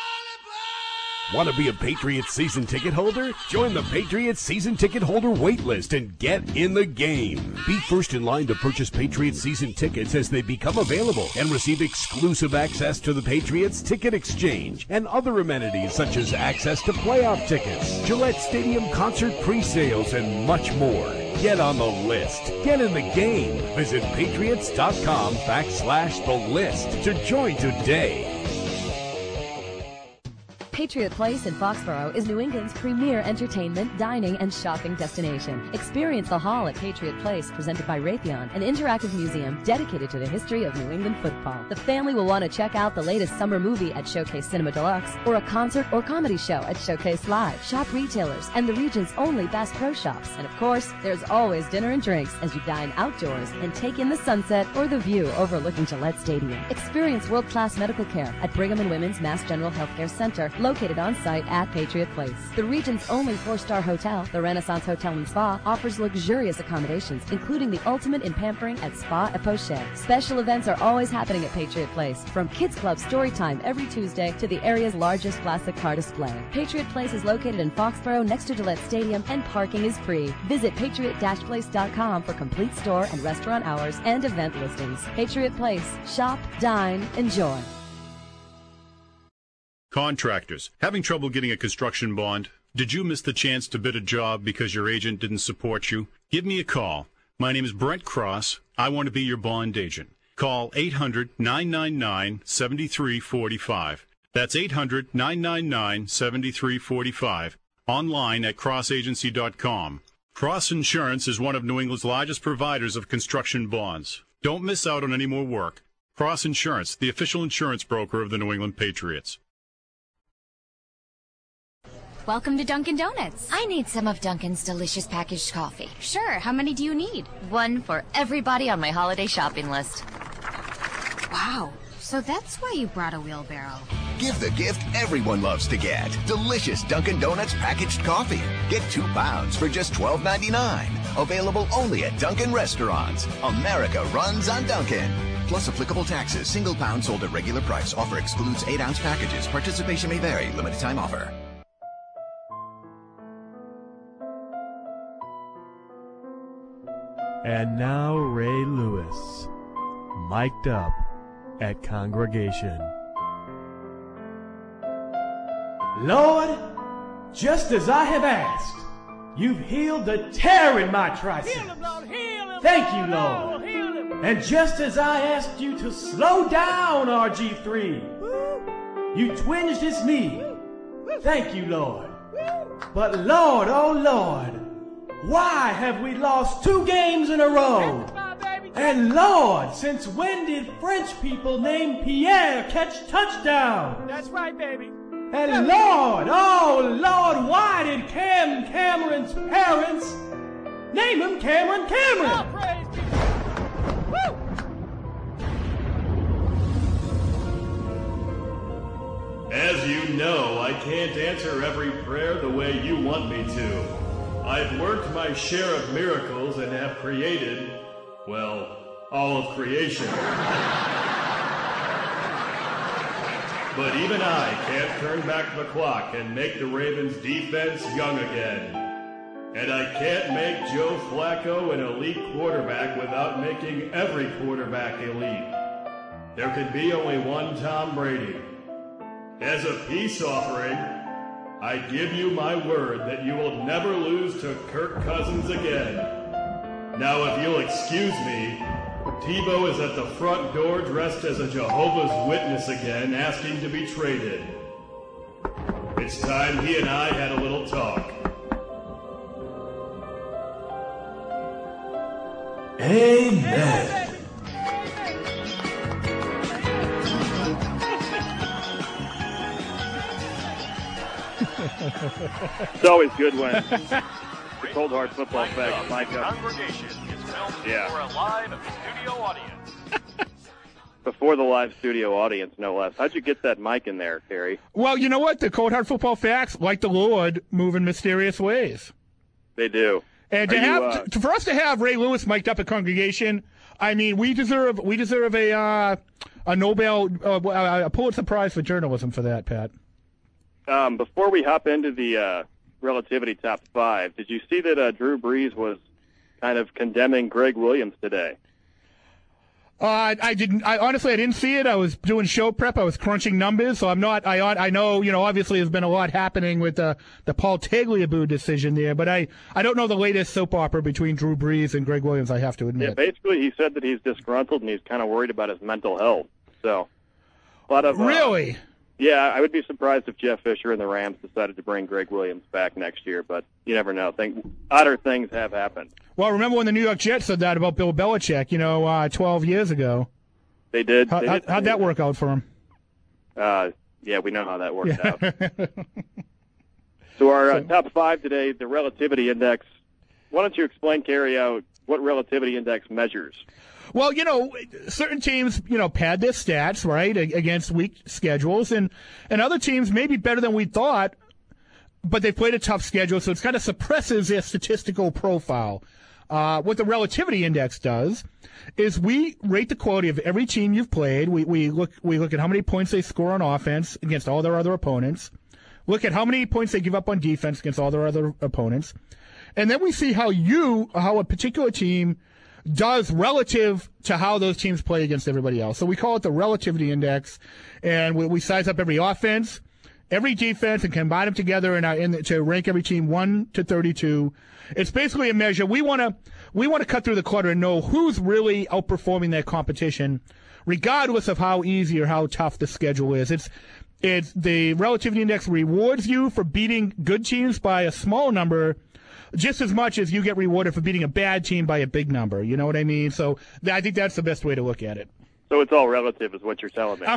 Want to be a Patriots season ticket holder? Join the Patriots season ticket holder wait list and get in the game. Be first in line to purchase Patriots season tickets as they become available and receive exclusive access to the Patriots Ticket Exchange and other amenities such as access to playoff tickets, Gillette Stadium concert pre-sales, and much more. Get on the list. Get in the game. Visit patriots.com backslash the list to join today. Patriot Place in Foxborough is New England's premier entertainment, dining, and shopping destination. Experience the Hall at Patriot Place, presented by Raytheon, an interactive museum dedicated to the history of New England football. The family will want to check out the latest summer movie at Showcase Cinema Deluxe, or a concert or comedy show at Showcase Live. Shop retailers and the region's only Bass Pro Shops. And of course, there's always dinner and drinks as you dine outdoors and take in the sunset or the view overlooking Gillette Stadium. Experience world-class medical care at Brigham and Women's Mass General Healthcare Center, located on site at Patriot Place. The region's only four-star hotel, the Renaissance Hotel and Spa, offers luxurious accommodations, including the ultimate in pampering at Spa et Poche. Special events are always happening at Patriot Place, from Kids Club story time every Tuesday to the area's largest classic car display. Patriot Place is located in Foxborough next to Gillette Stadium, and parking is free. Visit patriot dash place dot com for complete store and restaurant hours and event listings. Patriot Place. Shop, dine, enjoy. Contractors, having trouble getting a construction bond? Did you miss the chance to bid a job because your agent didn't support you? Give me a call. My name is Brent Cross. I want to be your bond agent. Call eight hundred, nine nine nine, seven three four five. That's eight hundred, nine nine nine, seven three four five. Online at cross agency dot com. Cross Insurance is one of New England's largest providers of construction bonds. Don't miss out on any more work. Cross Insurance, the official insurance broker of the New England Patriots. Welcome to Dunkin' Donuts. I need some of Dunkin's delicious packaged coffee. Sure, how many do you need? One for everybody on my holiday shopping list. Wow, so that's why you brought a wheelbarrow. Give the gift everyone loves to get. Delicious Dunkin' Donuts packaged coffee. Get two pounds for just twelve ninety-nine. Available only at Dunkin' restaurants. America runs on Dunkin'. Plus applicable taxes. Single pound sold at regular price. Offer excludes eight ounce packages. Participation may vary. Limited time offer. And now Ray Lewis, mic'd up at Congregation. Lord, just as I have asked, you've healed the tear in my triceps. Thank you, Lord. And just as I asked you to slow down, R G three, you twinged his knee. Thank you, Lord. But Lord, oh Lord, why have we lost two games in a row? And Lord, since when did French people named Pierre catch touchdown? That's right, baby. And Lord, oh Lord, why did Cam Cameron's parents name him Cameron Cameron? Oh, praise be. Woo! As you know, I can't answer every prayer the way you want me to. I've worked my share of miracles and have created, well, all of creation. But even I can't turn back the clock and make the Ravens' defense young again. And I can't make Joe Flacco an elite quarterback without making every quarterback elite. There could be only one Tom Brady. As a peace offering, I give you my word that you will never lose to Kirk Cousins again. Now, if you'll excuse me, Tebow is at the front door dressed as a Jehovah's Witness again, asking to be traded. It's time he and I had a little talk. Amen. It's always good when the Cold Hard Football Facts mic up. Congregation is filmed Yeah. before a live studio audience. Before the live studio audience, no less. How'd you get that mic in there, Terry? Well, you know what? The Cold Hard Football Facts, like the Lord, move in mysterious ways. They do. And to Are you, have uh, to, for us to have Ray Lewis mic'd up at Congregation, I mean, we deserve we deserve a uh, a Nobel uh, a Pulitzer Prize for journalism for that, Pat. Um, before we hop into the uh, relativity top five, did you see that uh, Drew Brees was kind of condemning Greg Williams today? Uh, I didn't. I honestly, I didn't see it. I was doing show prep. I was crunching numbers, so I'm not. I I know, you know, obviously there's been a lot happening with the the Paul Tagliabue decision there, but I I don't know the latest soap opera between Drew Brees and Greg Williams. I have to admit. Yeah, basically, he said that he's disgruntled and he's kind of worried about his mental health. So, a lot of uh, really. Yeah, I would be surprised if Jeff Fisher and the Rams decided to bring Greg Williams back next year, but you never know. Think, odder things have happened. Well, remember when the New York Jets said that about Bill Belichick, you know, uh, twelve years ago? They did. How, they how, did how'd that work out for him? Uh, yeah, we know how that worked Yeah. out. So our uh, top five today, the relativity index. Why don't you explain, Carrie, out what relativity index measures? Well, you know, certain teams, you know, pad their stats, right, against weak schedules, and, and other teams may be better than we thought, but they played a tough schedule, so it kind of suppresses their statistical profile. Uh, what the relativity index does is we rate the quality of every team you've played. We, we look we look at how many points they score on offense against all their other opponents, look at how many points they give up on defense against all their other opponents, and then we see how you, how a particular team does relative to how those teams play against everybody else. So we call it the relativity index, and we, we size up every offense, every defense and combine them together in, our, in to rank every team one to thirty-two. It's basically a measure. We want to we want to cut through the clutter and know who's really outperforming their competition, regardless of how easy or how tough the schedule is. It's it's the relativity index rewards you for beating good teams by a small number, just as much as you get rewarded for beating a bad team by a big number. You know what I mean? So I think that's the best way to look at it. So it's all relative, is what you're telling me.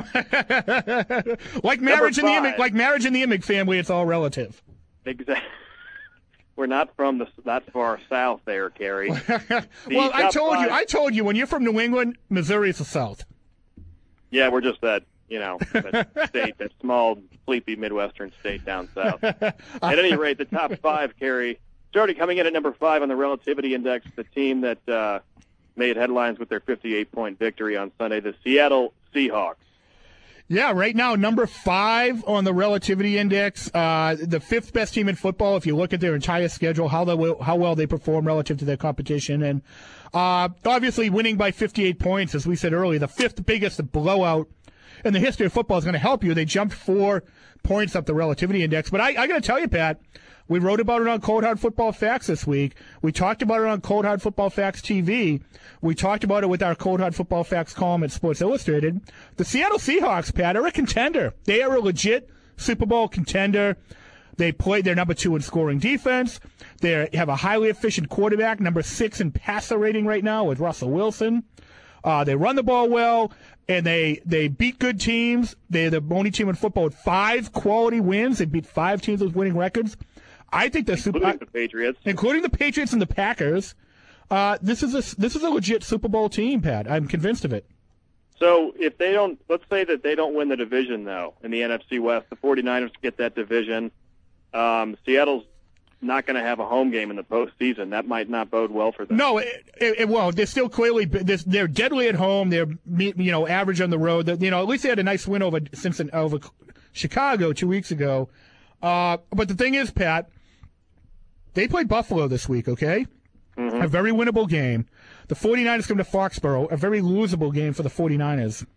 like marriage in the Imig, like marriage in the Imig family, it's all relative. Exactly. We're not from the that far south there, Kerry. Well, I told five, you, I told you, when you're from New England, Missouri is the South. Yeah, we're just that, you know, that state, that small, sleepy Midwestern state down south. At any rate, the top five, Kerry, starting coming in at number five on the relativity index, the team that uh, made headlines with their fifty-eight point victory on Sunday, the Seattle Seahawks. Yeah, right now, number five on the relativity index, uh, the fifth best team in football. If you look at their entire schedule, how they, how well they perform relative to their competition, and uh, obviously winning by fifty-eight points, as we said earlier, the fifth biggest blowout in the history of football is going to help you. They jumped four points up the relativity index, but I, I got to tell you, Pat, we wrote about it on Cold Hard Football Facts this week. We talked about it on Cold Hard Football Facts T V. We talked about it with our Cold Hard Football Facts column at Sports Illustrated. The Seattle Seahawks, Pat, are a contender. They are a legit Super Bowl contender. They play their number two in scoring defense. They have a highly efficient quarterback, number six in passer rating right now with Russell Wilson. Uh, they run the ball well, and they, they beat good teams. They're the only team in football with five quality wins. They beat five teams with winning records. I think they're including super, the Patriots, including the Patriots and the Packers. Uh, this is a this is a legit Super Bowl team, Pat. I'm convinced of it. So if they don't, let's say that they don't win the division, though, in the N F C West, the 49ers get that division. Um, Seattle's not going to have a home game in the postseason. That might not bode well for them. No, it, it, it won't. They're still clearly they're deadly at home. They're you know average on the road. They're, you know at least they had a nice win over Cincinnati, over Chicago two weeks ago. Uh, but the thing is, Pat, they played Buffalo this week, okay? Mm-hmm. A very winnable game. The 49ers come to Foxborough, a very losable game for the 49ers.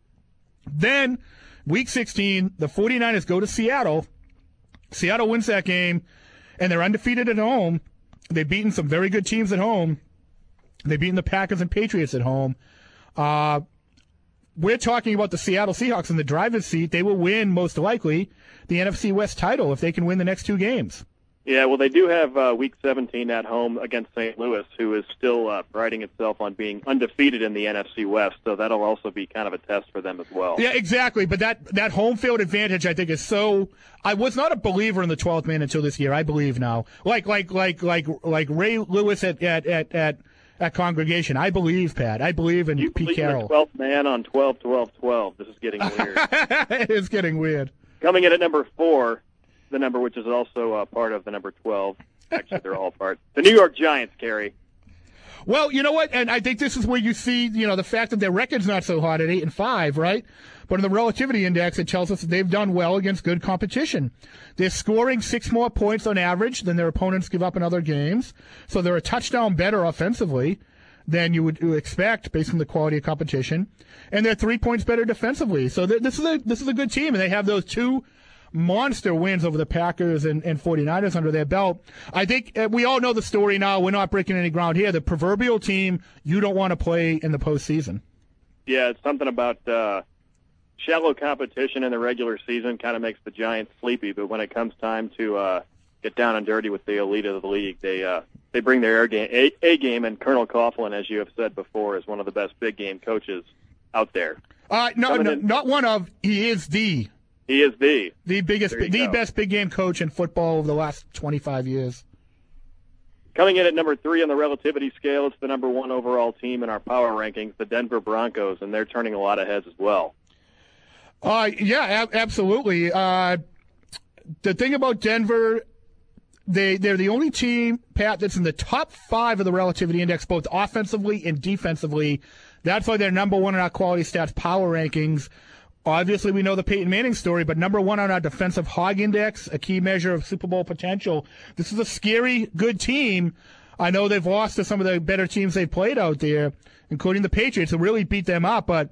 Then, week sixteen, the 49ers go to Seattle. Seattle wins that game, and they're undefeated at home. They've beaten some very good teams at home. They've beaten the Packers and Patriots at home. Uh, we're talking about the Seattle Seahawks in the driver's seat. They will win, most likely, the N F C West title if they can win the next two games. Yeah, well, they do have uh, Week seventeen at home against Saint Louis, who is still uh, priding itself on being undefeated in the N F C West, so that'll also be kind of a test for them as well. Yeah, exactly, but that, that home field advantage, I think, is so... I was not a believer in the twelfth man until this year. I believe now. Like like like like like Ray Lewis at at at, at, at Congregation. I believe, Pat. I believe in you Pete believe Carroll. In the twelfth man on twelve twelve twelve. This is getting weird. It is getting weird. Coming in at number four, the number which is also uh, part of the number twelve. Actually, they're all part. The New York Giants, Kerry. Well, you know what? And I think this is where you see, you know, the fact that their record's not so hot at eight and five, right? But in the relativity index, it tells us that they've done well against good competition. They're scoring six more points on average than their opponents give up in other games. So they're a touchdown better offensively than you would expect based on the quality of competition. And they're three points better defensively. So this is a this is a good team, and they have those two monster wins over the Packers and, and 49ers under their belt. I think uh, we all know the story now. We're not breaking any ground here. The proverbial team you don't want to play in the postseason. Yeah, it's something about uh, shallow competition in the regular season kind of makes the Giants sleepy, but when it comes time to uh, get down and dirty with the elite of the league, they uh, they bring their air game, a, a game, and Colonel Coughlin, as you have said before, is one of the best big game coaches out there. Uh, no, no in, not one of. He is the. He is the. The biggest, the go. best big game coach in football over the last twenty-five years. Coming in at number three on the relativity scale, it's the number one overall team in our power rankings, the Denver Broncos, and they're turning a lot of heads as well. Uh, yeah, ab- absolutely. Uh, the thing about Denver, they, they're the only team, Pat, that's in the top five of the relativity index, both offensively and defensively. That's why they're number one in our quality stats power rankings. Obviously, we know the Peyton Manning story, but number one on our defensive hog index, a key measure of Super Bowl potential. This is a scary, good team. I know they've lost to some of the better teams they've played out there, including the Patriots, who really beat them up. But,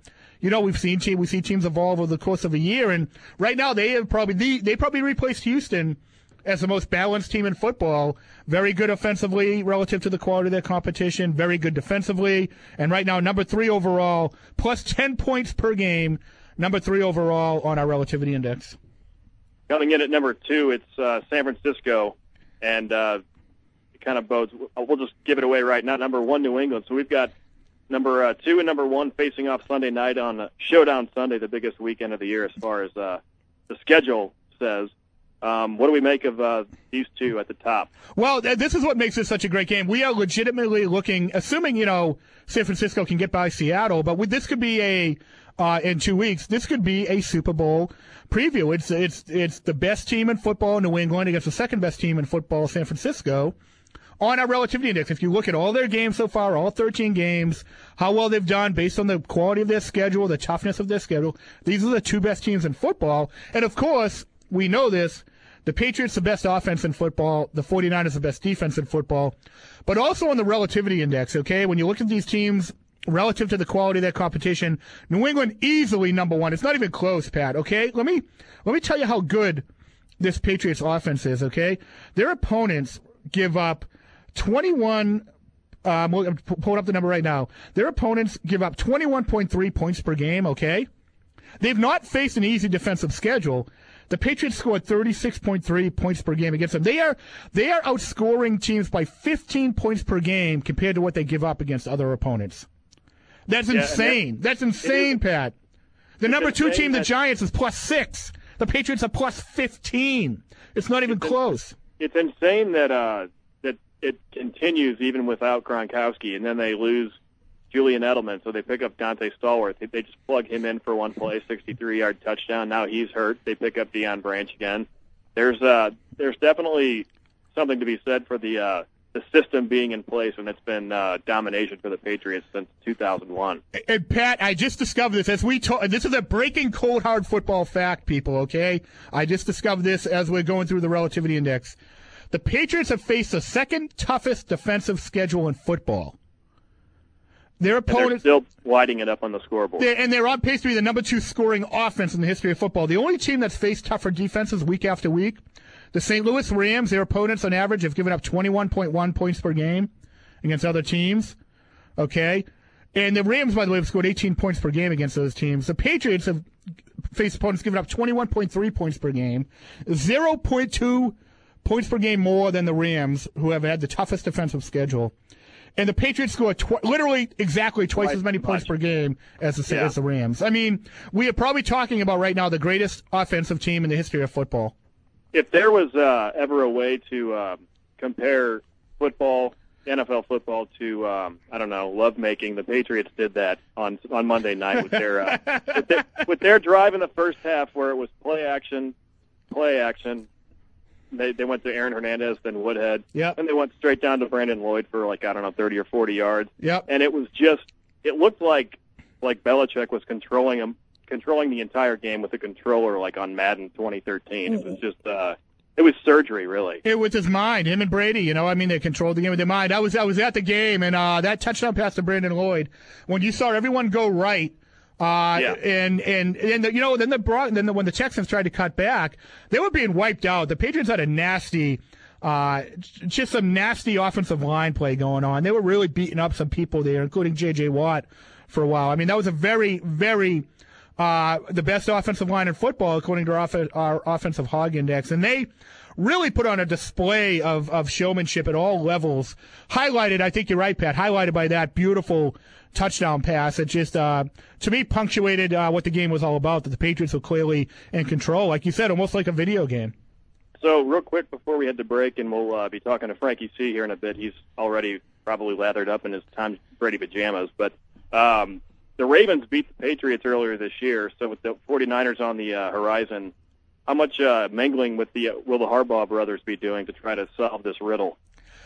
you know, we've seen team, we see teams evolve over the course of a year, and right now they have probably the, they probably replaced Houston as the most balanced team in football. Very good offensively relative to the quality of their competition. Very good defensively, and right now number three overall, plus ten points per game. Number three overall on our relativity index. Coming in at number two, it's uh, San Francisco, and uh, it kind of bodes. We'll just give it away right now. Number one, New England. So we've got number uh, two and number one facing off Sunday night on uh, Showdown Sunday, the biggest weekend of the year as far as uh, the schedule says. Um, what do we make of uh, these two at the top? Well, th- this is what makes this such a great game. We are legitimately looking, assuming, you know, San Francisco can get by Seattle, but we, this could be a, uh, in two weeks, this could be a Super Bowl preview. It's, it's, it's the best team in football, New England, against the second best team in football, San Francisco, on our relativity index. If you look at all their games so far, all thirteen games, how well they've done based on the quality of their schedule, the toughness of their schedule, these are the two best teams in football. And of course, we know this, the Patriots the best offense in football, the 49ers the best defense in football, but also on the relativity index, okay? When you look at these teams relative to the quality of their competition, New England easily number one. It's not even close, Pat, okay? Let me let me tell you how good this Patriots offense is, okay? Their opponents give up twenty-one um, we'll pull up the number right now. Their opponents give up twenty-one point three points per game, okay? They've not faced an easy defensive schedule. The Patriots scored thirty-six point three points per game against them. They are they are outscoring teams by fifteen points per game compared to what they give up against other opponents. That's Yeah, insane. That's insane, Pat. The number two team, the Giants, is plus six. The Patriots are plus fifteen. It's not even close. It's insane that uh, that it continues even without Gronkowski, and then they lose Julian Edelman, so they pick up Dante Stallworth. They just plug him in for one play, sixty-three-yard touchdown. Now he's hurt. They pick up Deion Branch again. There's uh, there's definitely something to be said for the uh, the system being in place, and it's been uh, domination for the Patriots since two thousand one. And Pat, I just discovered this as we talk. This is a breaking cold hard football fact, people. Okay, I just discovered this as we're going through the relativity index. The Patriots have faced the second toughest defensive schedule in football. Their opponents and they're still widening it up on the scoreboard. They're, and they're on pace to be the number two scoring offense in the history of football. The only team that's faced tougher defenses week after week, the Saint Louis Rams, their opponents on average have given up twenty-one point one points per game against other teams. Okay? And the Rams, by the way, have scored eighteen points per game against those teams. The Patriots have faced opponents giving up twenty-one point three points per game, zero point two points per game more than the Rams, who have had the toughest defensive schedule. And the Patriots score tw- literally exactly twice Twice as many as points much. per game as the, Yeah. as the Rams. I mean, we are probably talking about right now the greatest offensive team in the history of football. If there was uh, ever a way to um, compare football, N F L football, to um, I don't know, lovemaking, the Patriots did that on on Monday night with their uh, with, their, with their drive in the first half, where it was play action, play action. They they went to Aaron Hernandez, then Woodhead, Yep. and they went straight down to Brandon Lloyd for like I don't know, thirty or forty yards. Yep. And it was just, it looked like like Belichick was controlling him, controlling the entire game with a controller, like on Madden twenty thirteen. It was just, uh, it was surgery, really. It was his mind, him and Brady. You know, I mean, they controlled the game with their mind. I was I was at the game, and uh, that touchdown pass to Brandon Lloyd, when you saw everyone go right. Uh, Yeah. and, and, and, the, you know, then the, Bron- then the, when the Texans tried to cut back, they were being wiped out. The Patriots had a nasty, uh, just some nasty offensive line play going on. They were really beating up some people there, including J J Watt for a while. I mean, that was a very, very, uh, the best offensive line in football, according to our, off- our offensive hog index. And they really put on a display of, of showmanship at all levels. Highlighted, I think you're right, Pat, highlighted by that beautiful touchdown pass. It just, uh, to me, punctuated uh, what the game was all about, that the Patriots were clearly in control. Like you said, almost like a video game. So real quick before we head to break, and we'll uh, be talking to Frankie C here in a bit. He's already probably lathered up in his Tom Brady pajamas. But um, the Ravens beat the Patriots earlier this year, so with the 49ers on the uh, horizon, how much uh, mingling with the uh, will the Harbaugh brothers be doing to try to solve this riddle?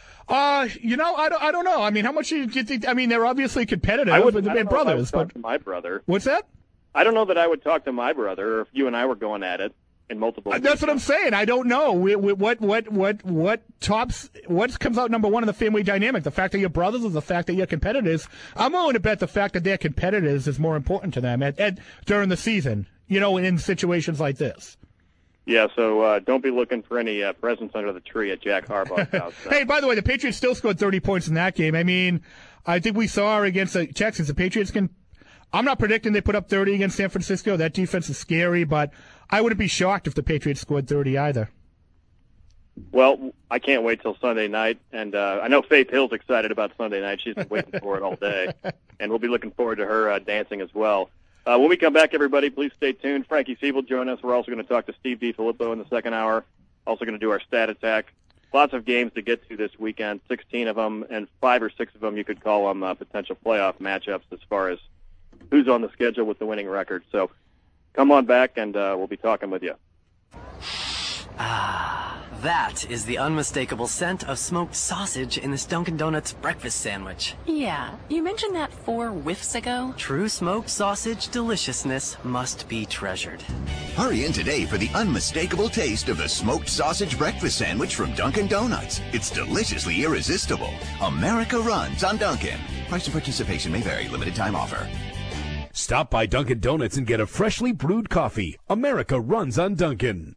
Uh, you know, I don't, I don't know. I mean, how much do you think? I mean, they're obviously competitive. I would, they're I don't know if I brothers, would talk but to my brother. what's that? I don't know that I would talk to my brother, or if you and I were going at it. in multiple. Uh, That's what I'm saying. I don't know We- we- what what what what tops what comes out number one in the family dynamic. The fact that you're brothers or the fact that you're competitors. I'm willing to bet the fact that they're competitors is more important to them at, at during the season. You know, in situations like this. Yeah, so uh, don't be looking for any uh, presents under the tree at Jack Harbaugh's house. So. Hey, by the way, the Patriots still scored thirty points in that game. I mean, I think we saw against the Texans. The Patriots can. I'm not predicting they put up thirty against San Francisco. That defense is scary, but I wouldn't be shocked if the Patriots scored thirty either. Well, I can't wait till Sunday night, and uh, I know Faith Hill's excited about Sunday night. She's been waiting for it all day, and we'll be looking forward to her uh, dancing as well. Uh, when we come back, everybody, please stay tuned. Frankie Sieb will join us. We're also going to talk to Steve DiFilippo in the second hour. Also going to do our stat attack. Lots of games to get to this weekend, sixteen of them, and five or six of them you could call them uh, potential playoff matchups as far as who's on the schedule with the winning record. So come on back, and uh, we'll be talking with you. Ah, that is the unmistakable scent of smoked sausage in this Dunkin' Donuts breakfast sandwich. Yeah, you mentioned that four whiffs ago. True smoked sausage deliciousness must be treasured. Hurry in today for the unmistakable taste of the smoked sausage breakfast sandwich from Dunkin' Donuts. It's deliciously irresistible. America runs on Dunkin'. Price and participation may vary. Limited time offer. Stop by Dunkin' Donuts and get a freshly brewed coffee. America runs on Dunkin'.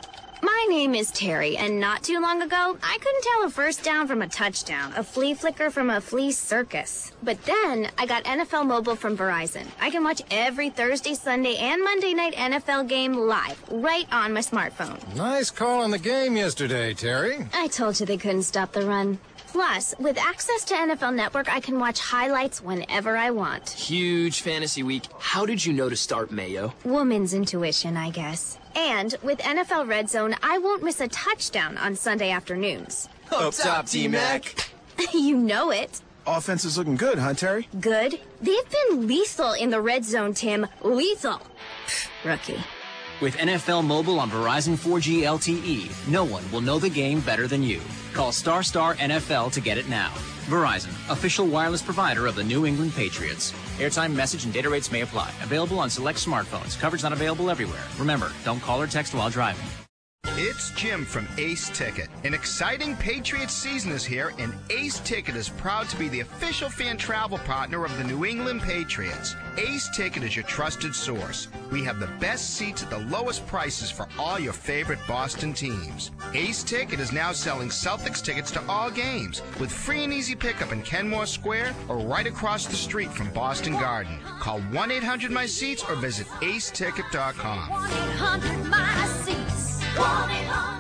My name is Terry, and not too long ago, I couldn't tell a first down from a touchdown, a flea flicker from a flea circus. But then, I got N F L Mobile from Verizon. I can watch every Thursday, Sunday, and Monday night N F L game live, right on my smartphone. Nice call on the game yesterday, Terry. I told you they couldn't stop the run. Plus, with access to N F L Network, I can watch highlights whenever I want. Huge fantasy week. How did you know to start Mayo? Woman's intuition, I guess. And with N F L Red Zone, I won't miss a touchdown on Sunday afternoons. Up top, T-Mac. You know it. Offense is looking good, huh, Terry? Good. They've been lethal in the Red Zone, Tim. Lethal. Rookie. With N F L Mobile on Verizon four G L T E, no one will know the game better than you. Call Star Star N F L to get it now. Verizon, official wireless provider of the New England Patriots. Airtime, message, and data rates may apply. Available on select smartphones. Coverage not available everywhere. Remember, don't call or text while driving. It's Jim from Ace Ticket. An exciting Patriots season is here, and Ace Ticket is proud to be the official fan travel partner of the New England Patriots. Ace Ticket is your trusted source. We have the best seats at the lowest prices for all your favorite Boston teams. Ace Ticket is now selling Celtics tickets to all games with free and easy pickup in Kenmore Square or right across the street from Boston Garden. Call one eight hundred my seats or visit ace ticket dot com. one eight hundred my seats. one eight hundred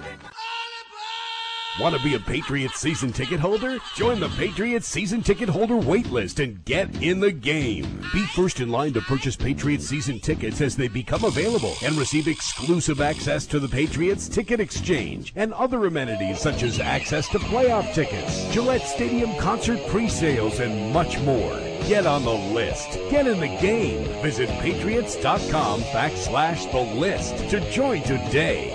Want to be a Patriots season ticket holder? Join the Patriots season ticket holder waitlist and get in the game. Be first in line to purchase Patriots season tickets as they become available and receive exclusive access to the Patriots ticket exchange and other amenities such as access to playoff tickets, Gillette Stadium concert pre-sales, and much more. Get on the list. Get in the game. Visit patriots.com backslash the list to join today.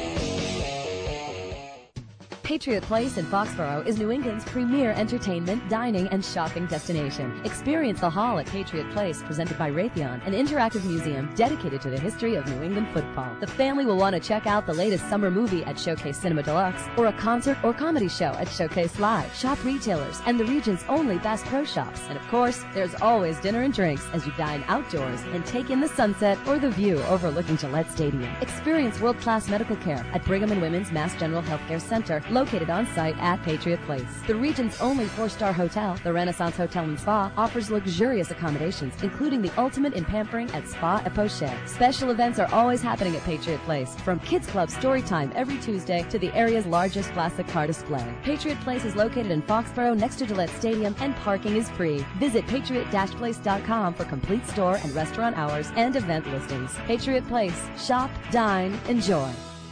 Patriot Place in Foxborough is New England's premier entertainment, dining, and shopping destination. Experience the Hall at Patriot Place, presented by Raytheon, an interactive museum dedicated to the history of New England football. The family will want to check out the latest summer movie at Showcase Cinema Deluxe, or a concert or comedy show at Showcase Live. Shop retailers and the region's only Bass Pro Shops. And of course, there's always dinner and drinks as you dine outdoors and take in the sunset or the view overlooking Gillette Stadium. Experience world-class medical care at Brigham and Women's Mass General Healthcare Center, located on site at Patriot Place. The region's only four-star hotel, the Renaissance Hotel and Spa, offers luxurious accommodations, including the ultimate in pampering at Spa et Poche. Special events are always happening at Patriot Place, from Kids Club story time every Tuesday to the area's largest classic car display. Patriot Place is located in Foxborough next to Gillette Stadium, and parking is free. Visit patriot dash place dot com for complete store and restaurant hours and event listings. Patriot Place. Shop, dine, enjoy.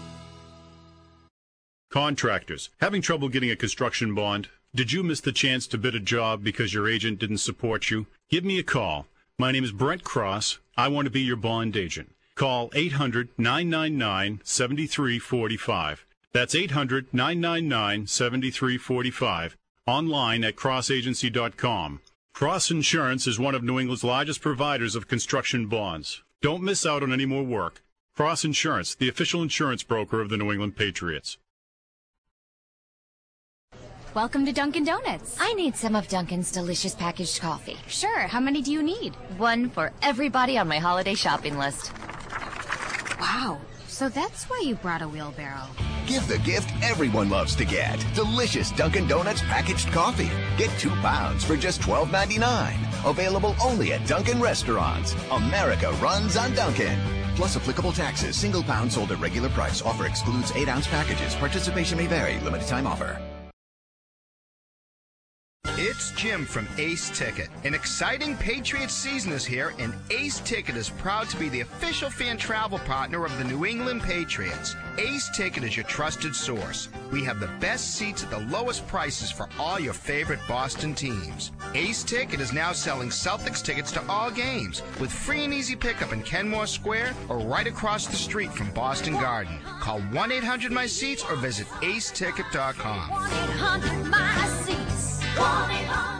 Contractors, having trouble getting a construction bond? Did you miss the chance to bid a job because your agent didn't support you? Give me a call. My name is Brent Cross. I want to be your bond agent. Call eight hundred nine nine nine seven three four five. That's eight hundred nine nine nine seven three four five. Online at cross agency dot com. Cross Insurance is one of New England's largest providers of construction bonds. Don't miss out on any more work. Cross Insurance, the official insurance broker of the New England Patriots. Welcome to Dunkin' Donuts. I need some of Dunkin's delicious packaged coffee. Sure, how many do you need? One for everybody on my holiday shopping list. Wow, so that's why you brought a wheelbarrow. Give the gift everyone loves to get. Delicious Dunkin' Donuts packaged coffee. Get two pounds for just twelve ninety-nine. Available only at Dunkin' restaurants. America runs on Dunkin'. Plus applicable taxes. Single pound sold at regular price. Offer excludes eight ounce packages. Participation may vary. Limited time offer. It's Jim from Ace Ticket. An exciting Patriots season is here, and Ace Ticket is proud to be the official fan travel partner of the New England Patriots. Ace Ticket is your trusted source. We have the best seats at the lowest prices for all your favorite Boston teams. Ace Ticket is now selling Celtics tickets to all games with free and easy pickup in Kenmore Square or right across the street from Boston Garden. Call one eight hundred my seats or visit ace ticket dot com. one eight hundred my seats. one eight hundred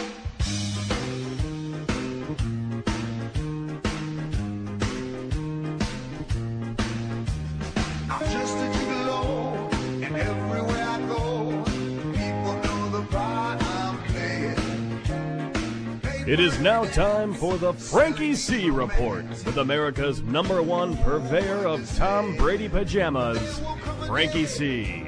It is now time for the Frankie C Report with America's number one purveyor of Tom Brady pajamas, Frankie C.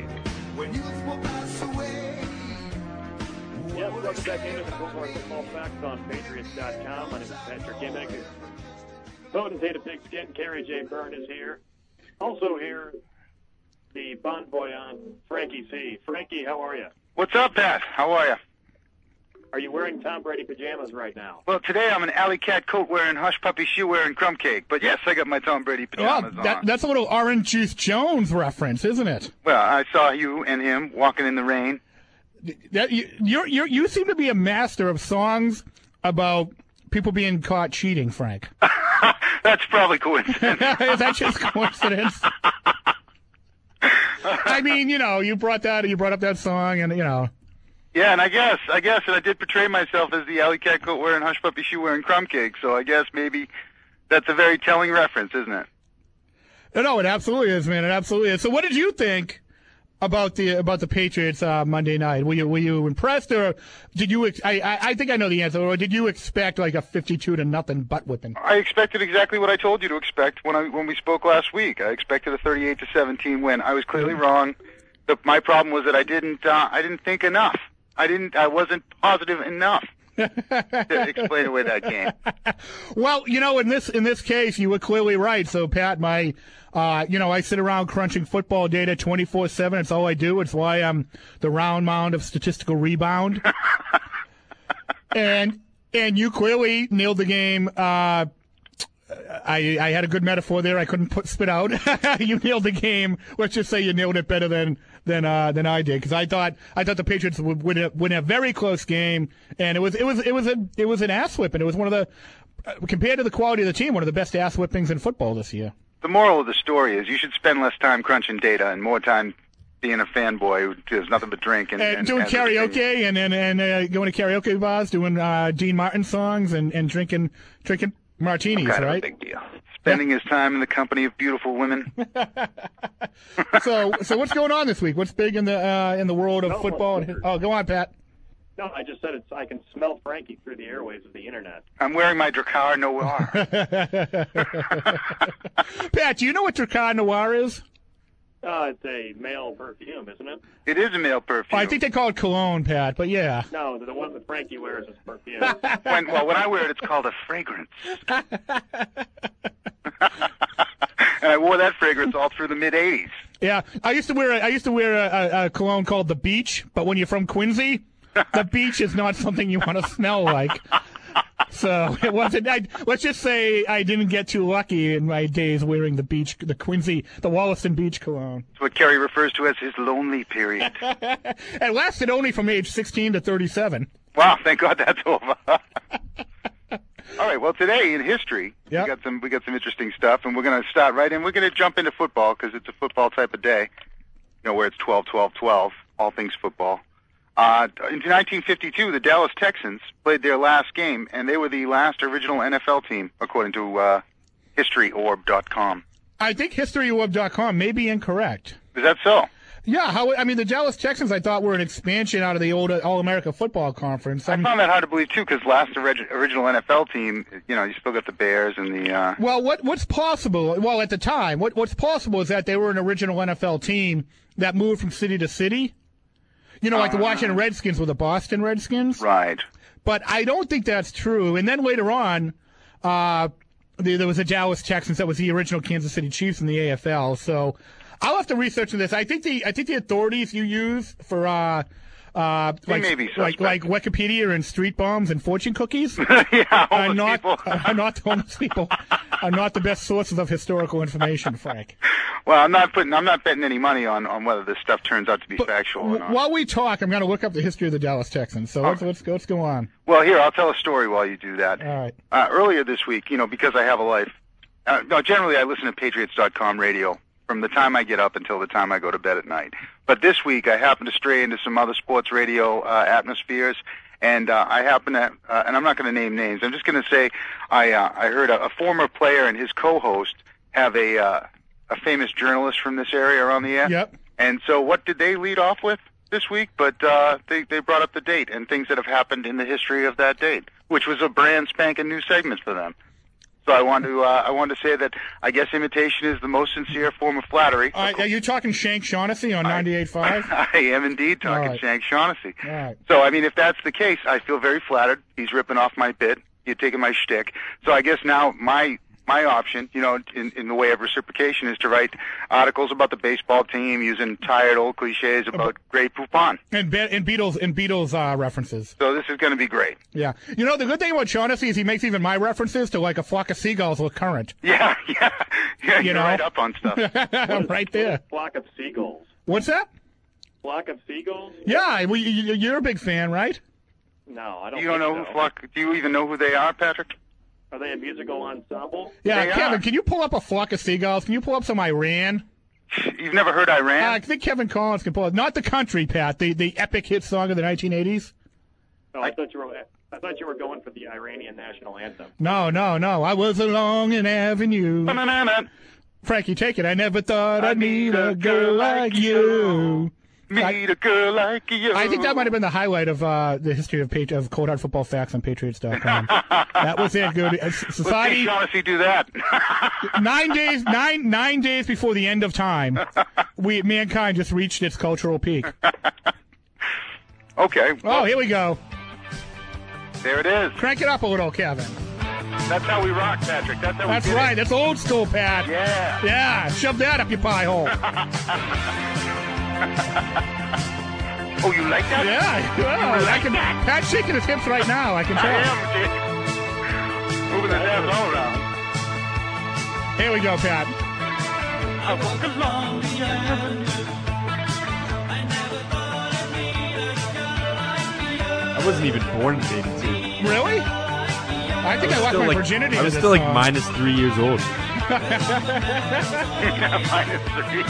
Yes, welcome back into the Football Football Facts on Patriots dot com. My name is Patrick Imig. Potentate of Pigskin, Kerry J. Byrne is here. Also here, the bon voyant, Frankie C. Frankie, how are you? What's up, Pat? How are you? Are you wearing Tom Brady pajamas right now? Well, today I'm an alley cat coat wearing, hush puppy shoe wearing, crumb cake. But yes, I got my Tom Brady pajamas well, that, on. That's a little Orange Juice Jones reference, isn't it? Well, I saw you and him walking in the rain. That you you're, you're, you seem to be a master of songs about people being caught cheating, Frank. That's probably coincidence. Is that just coincidence? I mean, you know, you brought that, you brought up that song, and you know. Yeah, and I guess, I guess, and I did portray myself as the alley cat coat wearing, hush puppy shoe wearing, crumb cake. So I guess maybe that's a very telling reference, isn't it? No, it absolutely is, man. It absolutely is. So, what did you think about the about the Patriots uh, Monday night? Were you were you impressed, or did you? Ex- I, I I think I know the answer. Or did you expect like a fifty-two to nothing butt whipping? I expected exactly what I told you to expect when I when we spoke last week. I expected a thirty-eight to seventeen win. I was clearly wrong. The, my problem was that I didn't uh, I didn't think enough. I didn't. I wasn't positive enough to explain away that game. Well, you know, in this in this case, you were clearly right. So, Pat, my, uh, you know, I sit around crunching football data twenty-four seven. It's all I do. It's why I'm the round mound of statistical rebound. and and you clearly nailed the game. Uh, I I had a good metaphor there. I couldn't put spit out. You nailed the game. Let's just say you nailed it better than than uh, than I did, because I thought I thought the Patriots would win a, win a very close game, and it was it was it was a it was an ass whipping. It was one of the uh, compared to the quality of the team, one of the best ass whippings in football this year. The moral of the story is you should spend less time crunching data and more time being a fanboy who does nothing but drink and, and, and doing and karaoke and and, and uh, going to karaoke bars, doing uh, Dean Martin songs and, and drinking drinking martinis, kind right? Of a big deal. Spending his time in the company of beautiful women. so, so what's going on this week? What's big in the uh, in the world of No, football? well, Oh, go on, Pat. No, I just said it's. I can smell Frankie through the airwaves of the internet. I'm wearing my Drakkar Noir. Pat, do you know what Drakkar Noir is? Uh, it's a male perfume, isn't it? It is a male perfume. Oh, I think they call it cologne, Pat, but yeah. No, the one that Frankie wears is perfume. when, well, when I wear it, it's called a fragrance. And I wore that fragrance all through the mid eighties. Yeah, I used to wear a, I used to wear a, a, a cologne called the Beach, but when you're from Quincy, the beach is not something you want to smell like. So it wasn't. I, let's just say I didn't get too lucky in my days wearing the beach, the Quincy, the Wollaston Beach cologne. It's what Kerry refers to as his lonely period. It lasted only from age sixteen to thirty-seven. Wow! Thank God that's over. All right. Well, today in history, yep. we got some we got some interesting stuff, and we're going to start right in. We're going to jump into football because it's a football type of day. You know, where it's twelve, twelve, twelve, all things football. Uh, in nineteen fifty-two, the Dallas Texans played their last game, and they were the last original N F L team, according to uh, history orb dot com. I think history web dot com may be incorrect. Is that so? Yeah, how I mean, the Dallas Texans, I thought, were an expansion out of the old All-America Football Conference. I, I found that hard to believe, too, because last orig- original N F L team, you know, you still got the Bears and the... Uh... Well, what what's possible, well, at the time, what what's possible is that they were an original N F L team that moved from city to city. You know, like uh, the Washington Redskins were the Boston Redskins. Right. But I don't think that's true. And then later on, uh, there, there was a Dallas Texans that was the original Kansas City Chiefs in the A F L, so... I'll have to research this. I think the I think the authorities you use for uh uh like like like Wikipedia and street bombs and fortune cookies yeah, are not are not the homeless people are not the best sources of historical information, Frank. Well, I'm not putting I'm not betting any money on, on whether this stuff turns out to be but factual or not. While we talk, I'm going to look up the history of the Dallas Texans. So okay. let's let's let's go on. Well, here I'll tell a story while you do that. All right. Uh, earlier this week, you know, because I have a life. Uh, no, generally I listen to Patriots dot com radio from the time I get up until the time I go to bed at night. But this week, I happen to stray into some other sports radio uh, atmospheres, and uh, I happen to, uh, and I'm not going to name names, I'm just going to say I uh, I heard a, a former player and his co-host have a uh, a famous journalist from this area on the air. Yep. And so what did they lead off with this week? But uh, they, they brought up the date and things that have happened in the history of that date, which was a brand spanking new segment for them. So I want to uh, I want to say that I guess imitation is the most sincere form of flattery. All right, are you talking Shank Shaughnessy on ninety-eight point five? I am indeed talking right. Shank Shaughnessy. All right. So I mean, if that's the case, I feel very flattered. He's ripping off my bit. You're taking my shtick. So I guess now my my option, you know, in, in the way of reciprocation, is to write articles about the baseball team using tired old cliches about Grey Poupon. And, Be- and Beatles and Beatles uh, references. So this is going to be great. Yeah. You know, the good thing about Shaughnessy is he makes even my references to like a flock of seagulls look current. Yeah, yeah. Yeah, you you're know? right up on stuff. I'm right there. Flock of seagulls. What's that? Flock of seagulls? Yeah, well, you, you're a big fan, right? No, I don't You don't know so. who Flock... Do you even know who they are, Patrick? Are they a musical ensemble? Yeah, they Kevin, are. Can you pull up a flock of seagulls? Can you pull up some Iran? You've never heard Iran? Uh, I think Kevin Collins can pull it. Not the country, Pat. The the epic hit song of the nineteen eighties. Oh, I thought you were. I thought you were going for the Iranian national anthem. No, no, no. I was along an avenue. Frankie, take it. I never thought I'd meet a girl like you. Meet I, a girl like you. I think that might have been the highlight of uh, the history of, Patri- of Cold Hard Football Facts on Patriots dot com. That was it. Good. Uh, society. Let's see Shaughnessy do that. nine days, nine nine days before the end of time, we mankind just reached its cultural peak. Okay. Oh, here we go. There it is. Crank it up a little, Kevin. That's how we rock, Patrick. That's how That's we did right. It. That's old school, Pat. Yeah. Yeah. Shove that up your pie hole. Oh, you like that? Yeah. Well, like I can. that? Pat's shaking his hips right now. I can tell. I am, moving his ass all around. Here we go, Pat. I walk along the avenue. I wasn't even born in eighty-two. Really? I think I, I lost my like, virginity. I was to still this like song. minus three years old. Minus three.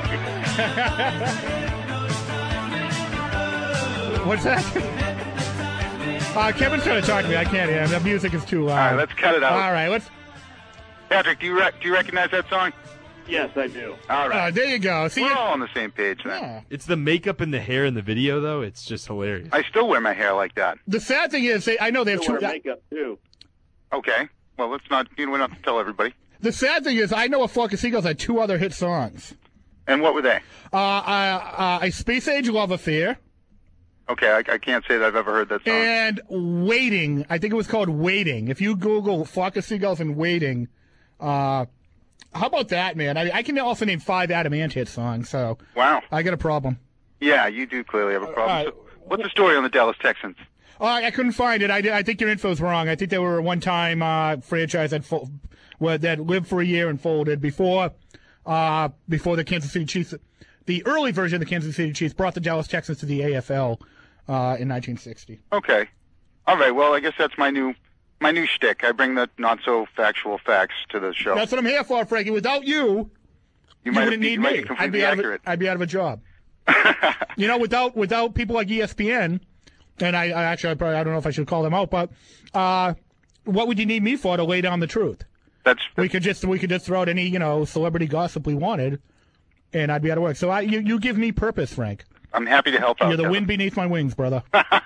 What's that? Uh, Kevin's trying to talk to me. I can't hear him. The music is too loud. All right, let's cut it out. All right, let's. Patrick, do you rec- do you recognize that song? Yes, I do. All right. Uh, there you go. See, We're you... all on the same page then. Yeah. It's the makeup and the hair in the video, though. It's just hilarious. I still wear my hair like that. The sad thing is, they, I know they have Still two. wear makeup too. Okay. Well, let's not. You know, we don't have to tell everybody. The sad thing is, I know a Flock of Seagulls had two other hit songs. And what were they? Uh, uh, uh, a Space Age Love Affair. Okay, I, I can't say that I've ever heard that song. And Waiting. I think it was called Waiting. If you Google Flock of Seagulls and Waiting, uh, how about that, man? I, I can also name five Adam Ant hit songs, so. Wow. I got a problem. Yeah, you do clearly have a problem. Uh, so what's the story on the Dallas Texans? Uh, I couldn't find it. I, I think your info's wrong. I think they were a one-time uh, franchise that fo- well, that lived for a year and folded before uh, before the Kansas City Chiefs. The early version of the Kansas City Chiefs brought the Dallas Texans to the A F L uh, in nineteen sixty. Okay. All right. Well, I guess that's my new my new shtick. I bring the not so factual facts to the show. That's what I'm here for, Frankie. Without you, you, you might wouldn't be, need you might me. be I'd completely be out accurate. of a, I'd be out of a job. You know, without without people like E S P N, and I, I actually I, probably, I don't know if I should call them out, but uh, what would you need me for to lay down the truth? That's, that's we could just we could just throw out any you know celebrity gossip we wanted, and I'd be out of work. So I you, you give me purpose, Frank. I'm happy to help out. You're the Kevin. wind beneath my wings, brother.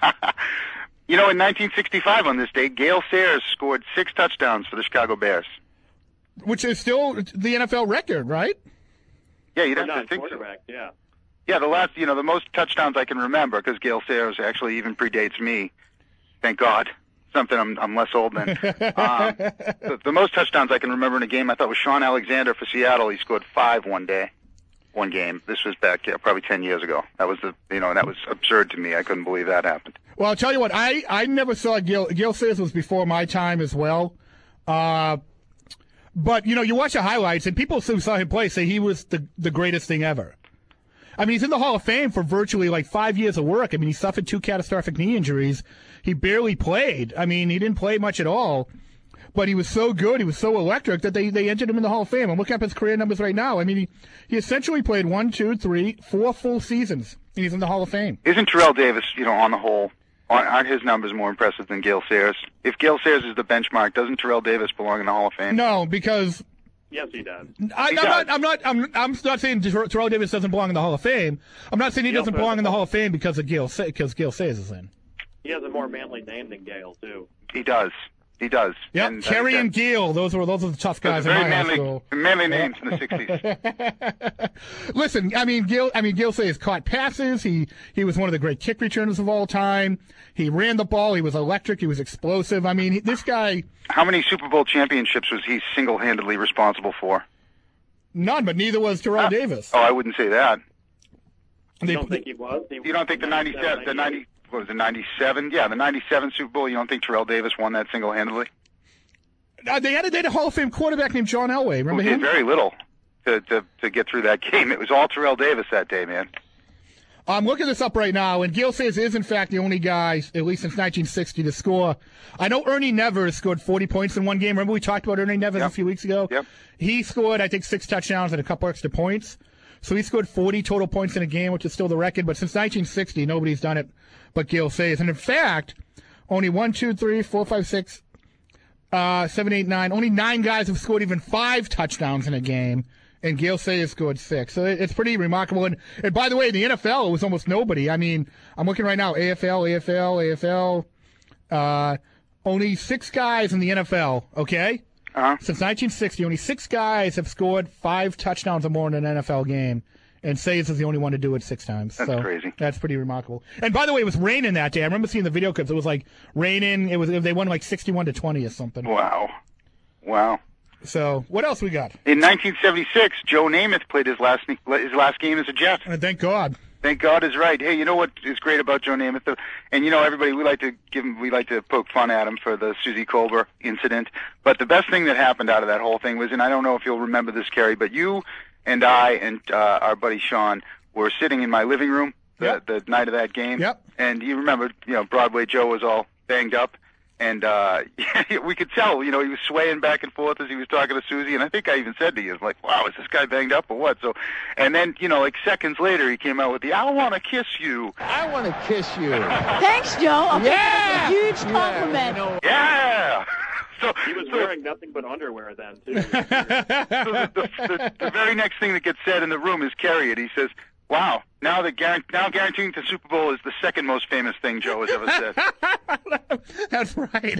You know, in nineteen sixty-five on this day, Gale Sayers scored six touchdowns for the Chicago Bears. Which is still the N F L record, right? Yeah, you'd have Not to think so. quarterback, yeah. Yeah, the last, you know, the most touchdowns I can remember, because Gale Sayers actually even predates me. Thank God. Something I'm, I'm less old than. um, the, the most touchdowns I can remember in a game, I thought, was Sean Alexander for Seattle. He scored five one day, one game. This was back, yeah, probably ten years ago. That was the, you know, that was absurd to me. I couldn't believe that happened. Well, I'll tell you what, I, I never saw Gil. Gil Sayers was before my time as well. Uh, but, you know, you watch the highlights, and people who saw him play say he was the, the greatest thing ever. I mean, he's in the Hall of Fame for virtually like five years of work. I mean, he suffered two catastrophic knee injuries. He barely played. I mean, he didn't play much at all. But he was so good, he was so electric that they, they entered him in the Hall of Fame. I'm looking up his career numbers right now. I mean, he, he essentially played one, two, three, four full seasons, and he's in the Hall of Fame. Isn't Terrell Davis, you know, on the whole, aren't his numbers more impressive than Gale Sayers? If Gale Sayers is the benchmark, doesn't Terrell Davis belong in the Hall of Fame? No, because Yes, he does. I, He I'm, does. not, I'm not. I'm. I'm not saying Ter- Terrell Davis doesn't belong in the Hall of Fame. I'm not saying he Gale doesn't does. belong in the Hall of Fame because of Gale. Because Gale Sayers is in. He has a more manly name than Gale, too. He does. He does. Yep. And, uh, Kerry yeah. and Gale. Those were those are the tough guys Those are in very my manly, high school. manly names in the sixties. Listen, I mean, Gil. I mean, Gil Sayers caught passes. He he was one of the great kick returners of all time. He ran the ball. He was electric. He was explosive. I mean, he, this guy. How many Super Bowl championships was he single-handedly responsible for? None, but neither was Terrell Ah. Davis. Oh, I wouldn't say that. You don't think he was? He You don't think the ninety-seven, the ninety, what was it, ninety-seven? Yeah, the ninety-seven Super Bowl. You don't think Terrell Davis won that single-handedly? Uh, they had a, they had a Hall of Fame quarterback named John Elway. Remember Who did him? very little to, to to get through that game. It was all Terrell Davis that day, man. I'm looking this up right now, and Gale Sayers is, in fact, the only guy, at least since nineteen sixty, to score. I know Ernie Nevers scored forty points in one game. Remember we talked about Ernie Nevers Yep. a few weeks ago? Yep. He scored, I think, six touchdowns and a couple extra points. So he scored forty total points in a game, which is still the record. But since nineteen sixty, nobody's done it but Gale Sayers. And, in fact, only one, two, three, four, five, six, uh, seven, eight, nine. Only nine guys have scored even five touchdowns in a game. And Gale Sayers scored six. So it- it's pretty remarkable. And, and by the way, in the N F L, it was almost nobody. I mean, I'm looking right now, A F L, A F L, A F L. Uh, only six guys in the N F L, okay? Uh-huh. Since nineteen sixty, only six guys have scored five touchdowns or more in an N F L game. And Sayers is the only one to do it six times. That's so crazy. That's pretty remarkable. And by the way, it was raining that day. I remember seeing the video clips. It was like raining. It was they won like sixty-one to twenty or something. Wow. Wow. So what else we got? In nineteen seventy-six, Joe Namath played his last his last game as a Jet. Uh, thank God. Thank God is right. Hey, you know what is great about Joe Namath? though? And you know, everybody, we like to give him, we like to poke fun at him for the Susie Colbert incident. But the best thing that happened out of that whole thing was, and I don't know if you'll remember this, Kerry, but you and I and uh, our buddy Sean were sitting in my living room the, Yep. the night of that game. Yep. And you remember, you know, Broadway Joe was all banged up. And uh we could tell, you know, he was swaying back and forth as he was talking to Susie. And I think I even said to you, like, wow, is this guy banged up or what? So, and then, you know, like seconds later, he came out with the, I want to kiss you. I want to kiss you. Thanks, Joe. I'll take it as a huge compliment. Yeah. So He was so, wearing nothing but underwear then, too. so the, the, the, the very next thing that gets said in the room is Kerry, and he says, wow, now the guarant- now guaranteeing the Super Bowl is the second most famous thing Joe has ever said. That's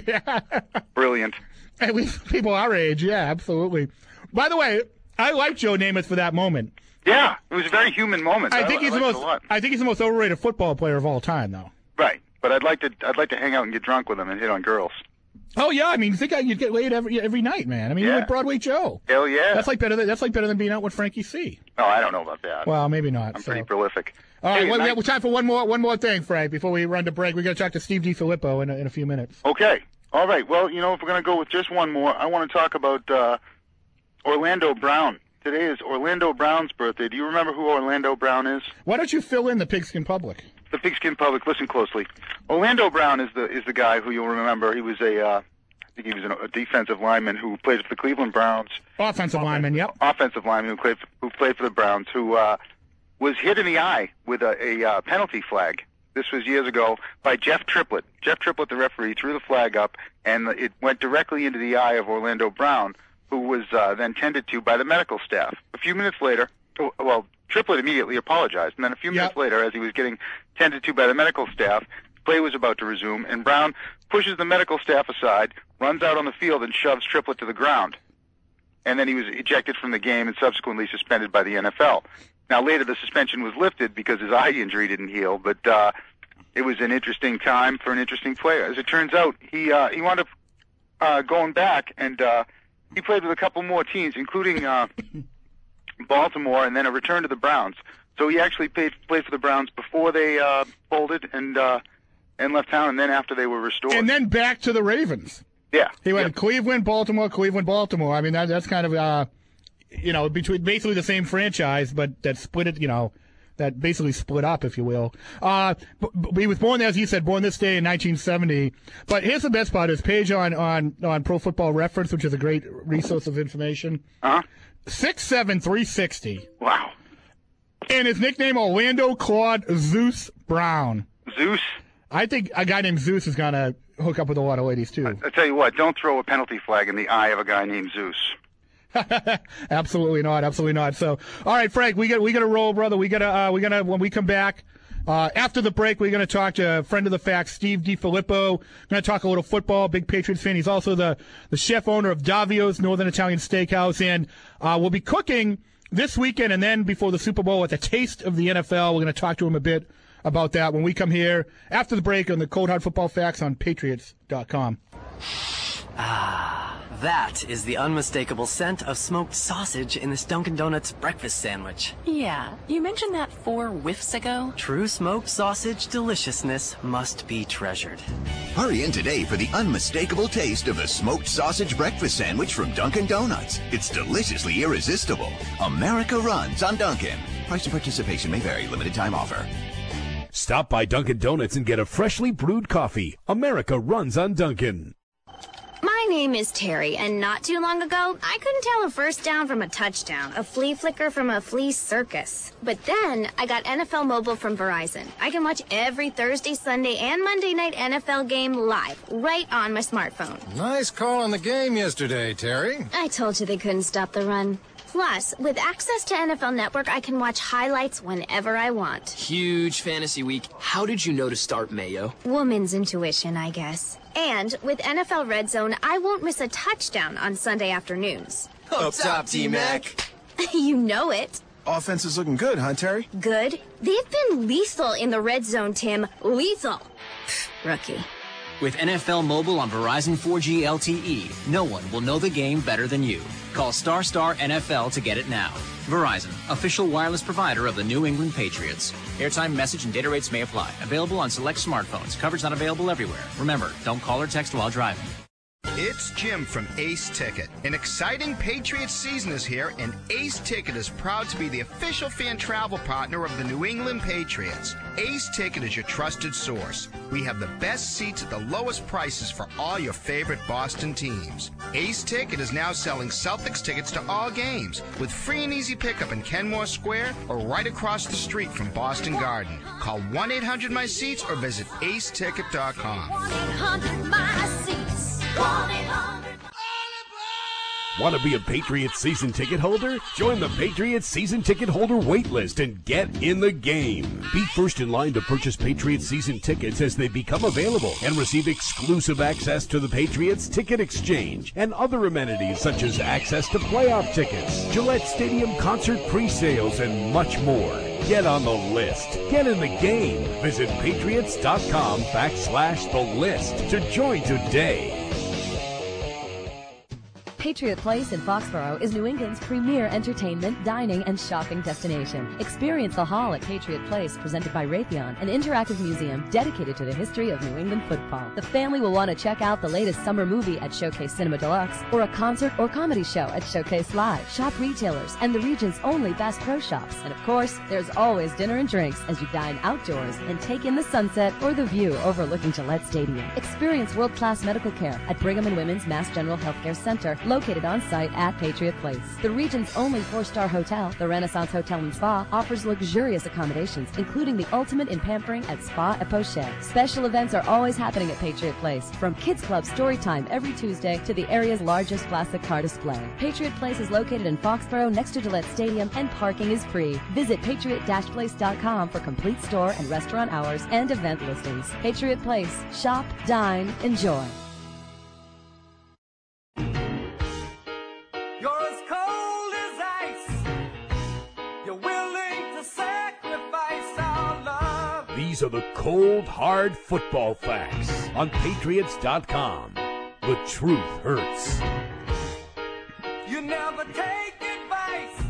right. Brilliant. At least people our age, yeah, absolutely. By the way, I like Joe Namath for that moment. Yeah, it was a very human moment. I think he's the liked it most. a lot. I think he's the most overrated football player of all time, though. Right, but I'd like to I'd like to hang out and get drunk with him and hit on girls. Oh yeah, I mean, you think I- you'd get laid every every night, man? I mean, Yeah. you're like Broadway Joe. Hell yeah. That's like better. Than, that's like better than being out with Frankie C. No, I don't know about that. Well, maybe not. I'm so. pretty prolific. All right, Hey, well, we nice- have time for one more one more thing, Frank, before we run to break. We're going to talk to Steve DiFilippo in a, in a few minutes. Okay. All right. Well, you know, if we're going to go with just one more, I want to talk about uh, Orlando Brown. Today is Orlando Brown's birthday. Do you remember who Orlando Brown is? Why don't you fill in the pigskin public? The pigskin public. Listen closely. Orlando Brown is the is the guy who you'll remember. He was a, uh, I think he was an, a defensive lineman who played for the Cleveland Browns. Offensive lineman, yep. Offensive lineman who played for, who played for the Browns, who uh, was hit in the eye with a, a uh, penalty flag. This was years ago by Jeff Triplett. Jeff Triplett, the referee, threw the flag up, and it went directly into the eye of Orlando Brown, who was uh, then tended to by the medical staff. A few minutes later, oh, well, Triplett immediately apologized, and then a few minutes Yep. later, as he was getting tended to by the medical staff, play was about to resume, and Brown pushes the medical staff aside, runs out on the field, and shoves Triplett to the ground. And then he was ejected from the game and subsequently suspended by the N F L. Now, later the suspension was lifted because his eye injury didn't heal, but uh, it was an interesting time for an interesting player. As it turns out, he uh, he wound up uh, going back, and uh, he played with a couple more teams, including uh, Baltimore, and then a return to the Browns. So he actually played, played for the Browns before they uh, folded and uh, and left town, and then after they were restored. And then back to the Ravens. Yeah. He went Yep. Cleveland, Baltimore, Cleveland, Baltimore. I mean, that, that's kind of, uh, you know, between basically the same franchise, but that split it, you know, that basically split up, if you will. Uh, but, but he was born, as he said, born this day in nineteen seventy. But here's the best part: his page on on on Pro Football Reference, which is a great resource of information. Uh huh. Six seven three sixty. Wow. And his nickname Orlando Claude Zeus Brown. Zeus. I think a guy named Zeus is gonna hook up with a lot of ladies too. I tell you what, don't throw a penalty flag in the eye of a guy named Zeus. Absolutely not. Absolutely not. So, all right, Frank, we got we got to roll, brother. We got to uh, we got to when we come back uh, after the break, we're going to talk to a friend of the Facts, Steve DiFilippo. Going to talk a little football. Big Patriots fan. He's also the the chef owner of Davio's Northern Italian Steakhouse, and uh, we'll be cooking this weekend and then before the Super Bowl at the Taste of the N F L. We're going to talk to him a bit about that when we come here after the break on the Cold Hard Football Facts on Patriots dot com. Ah, that is the unmistakable scent of smoked sausage in this Dunkin' Donuts breakfast sandwich. Yeah, you mentioned that four whiffs ago. True smoked sausage deliciousness must be treasured. Hurry in today for the unmistakable taste of the smoked sausage breakfast sandwich from Dunkin' Donuts. It's deliciously irresistible. America runs on Dunkin'. Price and participation may vary. Limited time offer. Stop by Dunkin' Donuts and get a freshly brewed coffee. America runs on Dunkin'. My name is Terry, and not too long ago, I couldn't tell a first down from a touchdown, a flea flicker from a flea circus. But then, I got N F L Mobile from Verizon. I can watch every Thursday, Sunday, and Monday night N F L game live, right on my smartphone. Nice call on the game yesterday, Terry. I told you they couldn't stop the run. Plus, with access to N F L Network, I can watch highlights whenever I want. Huge fantasy week. How did you know to start Mayo? Woman's intuition, I guess. And with N F L Red Zone, I won't miss a touchdown on Sunday afternoons. Up top, T-Mac. You know it. Offense is looking good, huh, Terry? Good. They've been lethal in the Red Zone, Tim. Lethal. Rookie. With N F L Mobile on Verizon four G L T E, no one will know the game better than you. Call Star Star N F L to get it now. Verizon, official wireless provider of the New England Patriots. Airtime, message, and data rates may apply. Available on select smartphones. Coverage not available everywhere. Remember, don't call or text while driving. It's Jim from Ace Ticket. An exciting Patriots season is here, and Ace Ticket is proud to be the official fan travel partner of the New England Patriots. Ace Ticket is your trusted source. We have the best seats at the lowest prices for all your favorite Boston teams. Ace Ticket is now selling Celtics tickets to all games with free and easy pickup in Kenmore Square or right across the street from Boston Garden. Call one eight hundred my seats or visit ace ticket dot com. one eight hundred my seats. one eight hundred Want to be a Patriots season ticket holder? Join the Patriots season ticket holder wait list and get in the game. Be first in line to purchase Patriots season tickets as they become available and receive exclusive access to the Patriots Ticket Exchange and other amenities such as access to playoff tickets, Gillette Stadium concert pre-sales, and much more. Get on the list. Get in the game. Visit patriots.com backslash the list to join today. Patriot Place in Foxborough is New England's premier entertainment, dining, and shopping destination. Experience the Hall at Patriot Place, presented by Raytheon, an interactive museum dedicated to the history of New England football. The family will want to check out the latest summer movie at Showcase Cinema Deluxe, or a concert or comedy show at Showcase Live. Shop retailers and the region's only Bass Pro Shops. And of course, there's always dinner and drinks as you dine outdoors and take in the sunset or the view overlooking Gillette Stadium. Experience world-class medical care at Brigham and Women's Mass General Healthcare Center, located on site at Patriot Place. The region's only four-star hotel, the Renaissance Hotel and Spa, offers luxurious accommodations, including the ultimate in pampering at Spa et Poche. Special events are always happening at Patriot Place, from Kids Club story time every Tuesday to the area's largest classic car display. Patriot Place is located in Foxborough next to Gillette Stadium, and parking is free. Visit patriot dash place dot com for complete store and restaurant hours and event listings. Patriot Place. Shop, dine, enjoy. You're as cold as ice. You're willing to sacrifice our love. These are the cold, hard football facts on Patriots dot com. The truth hurts. You never take advice.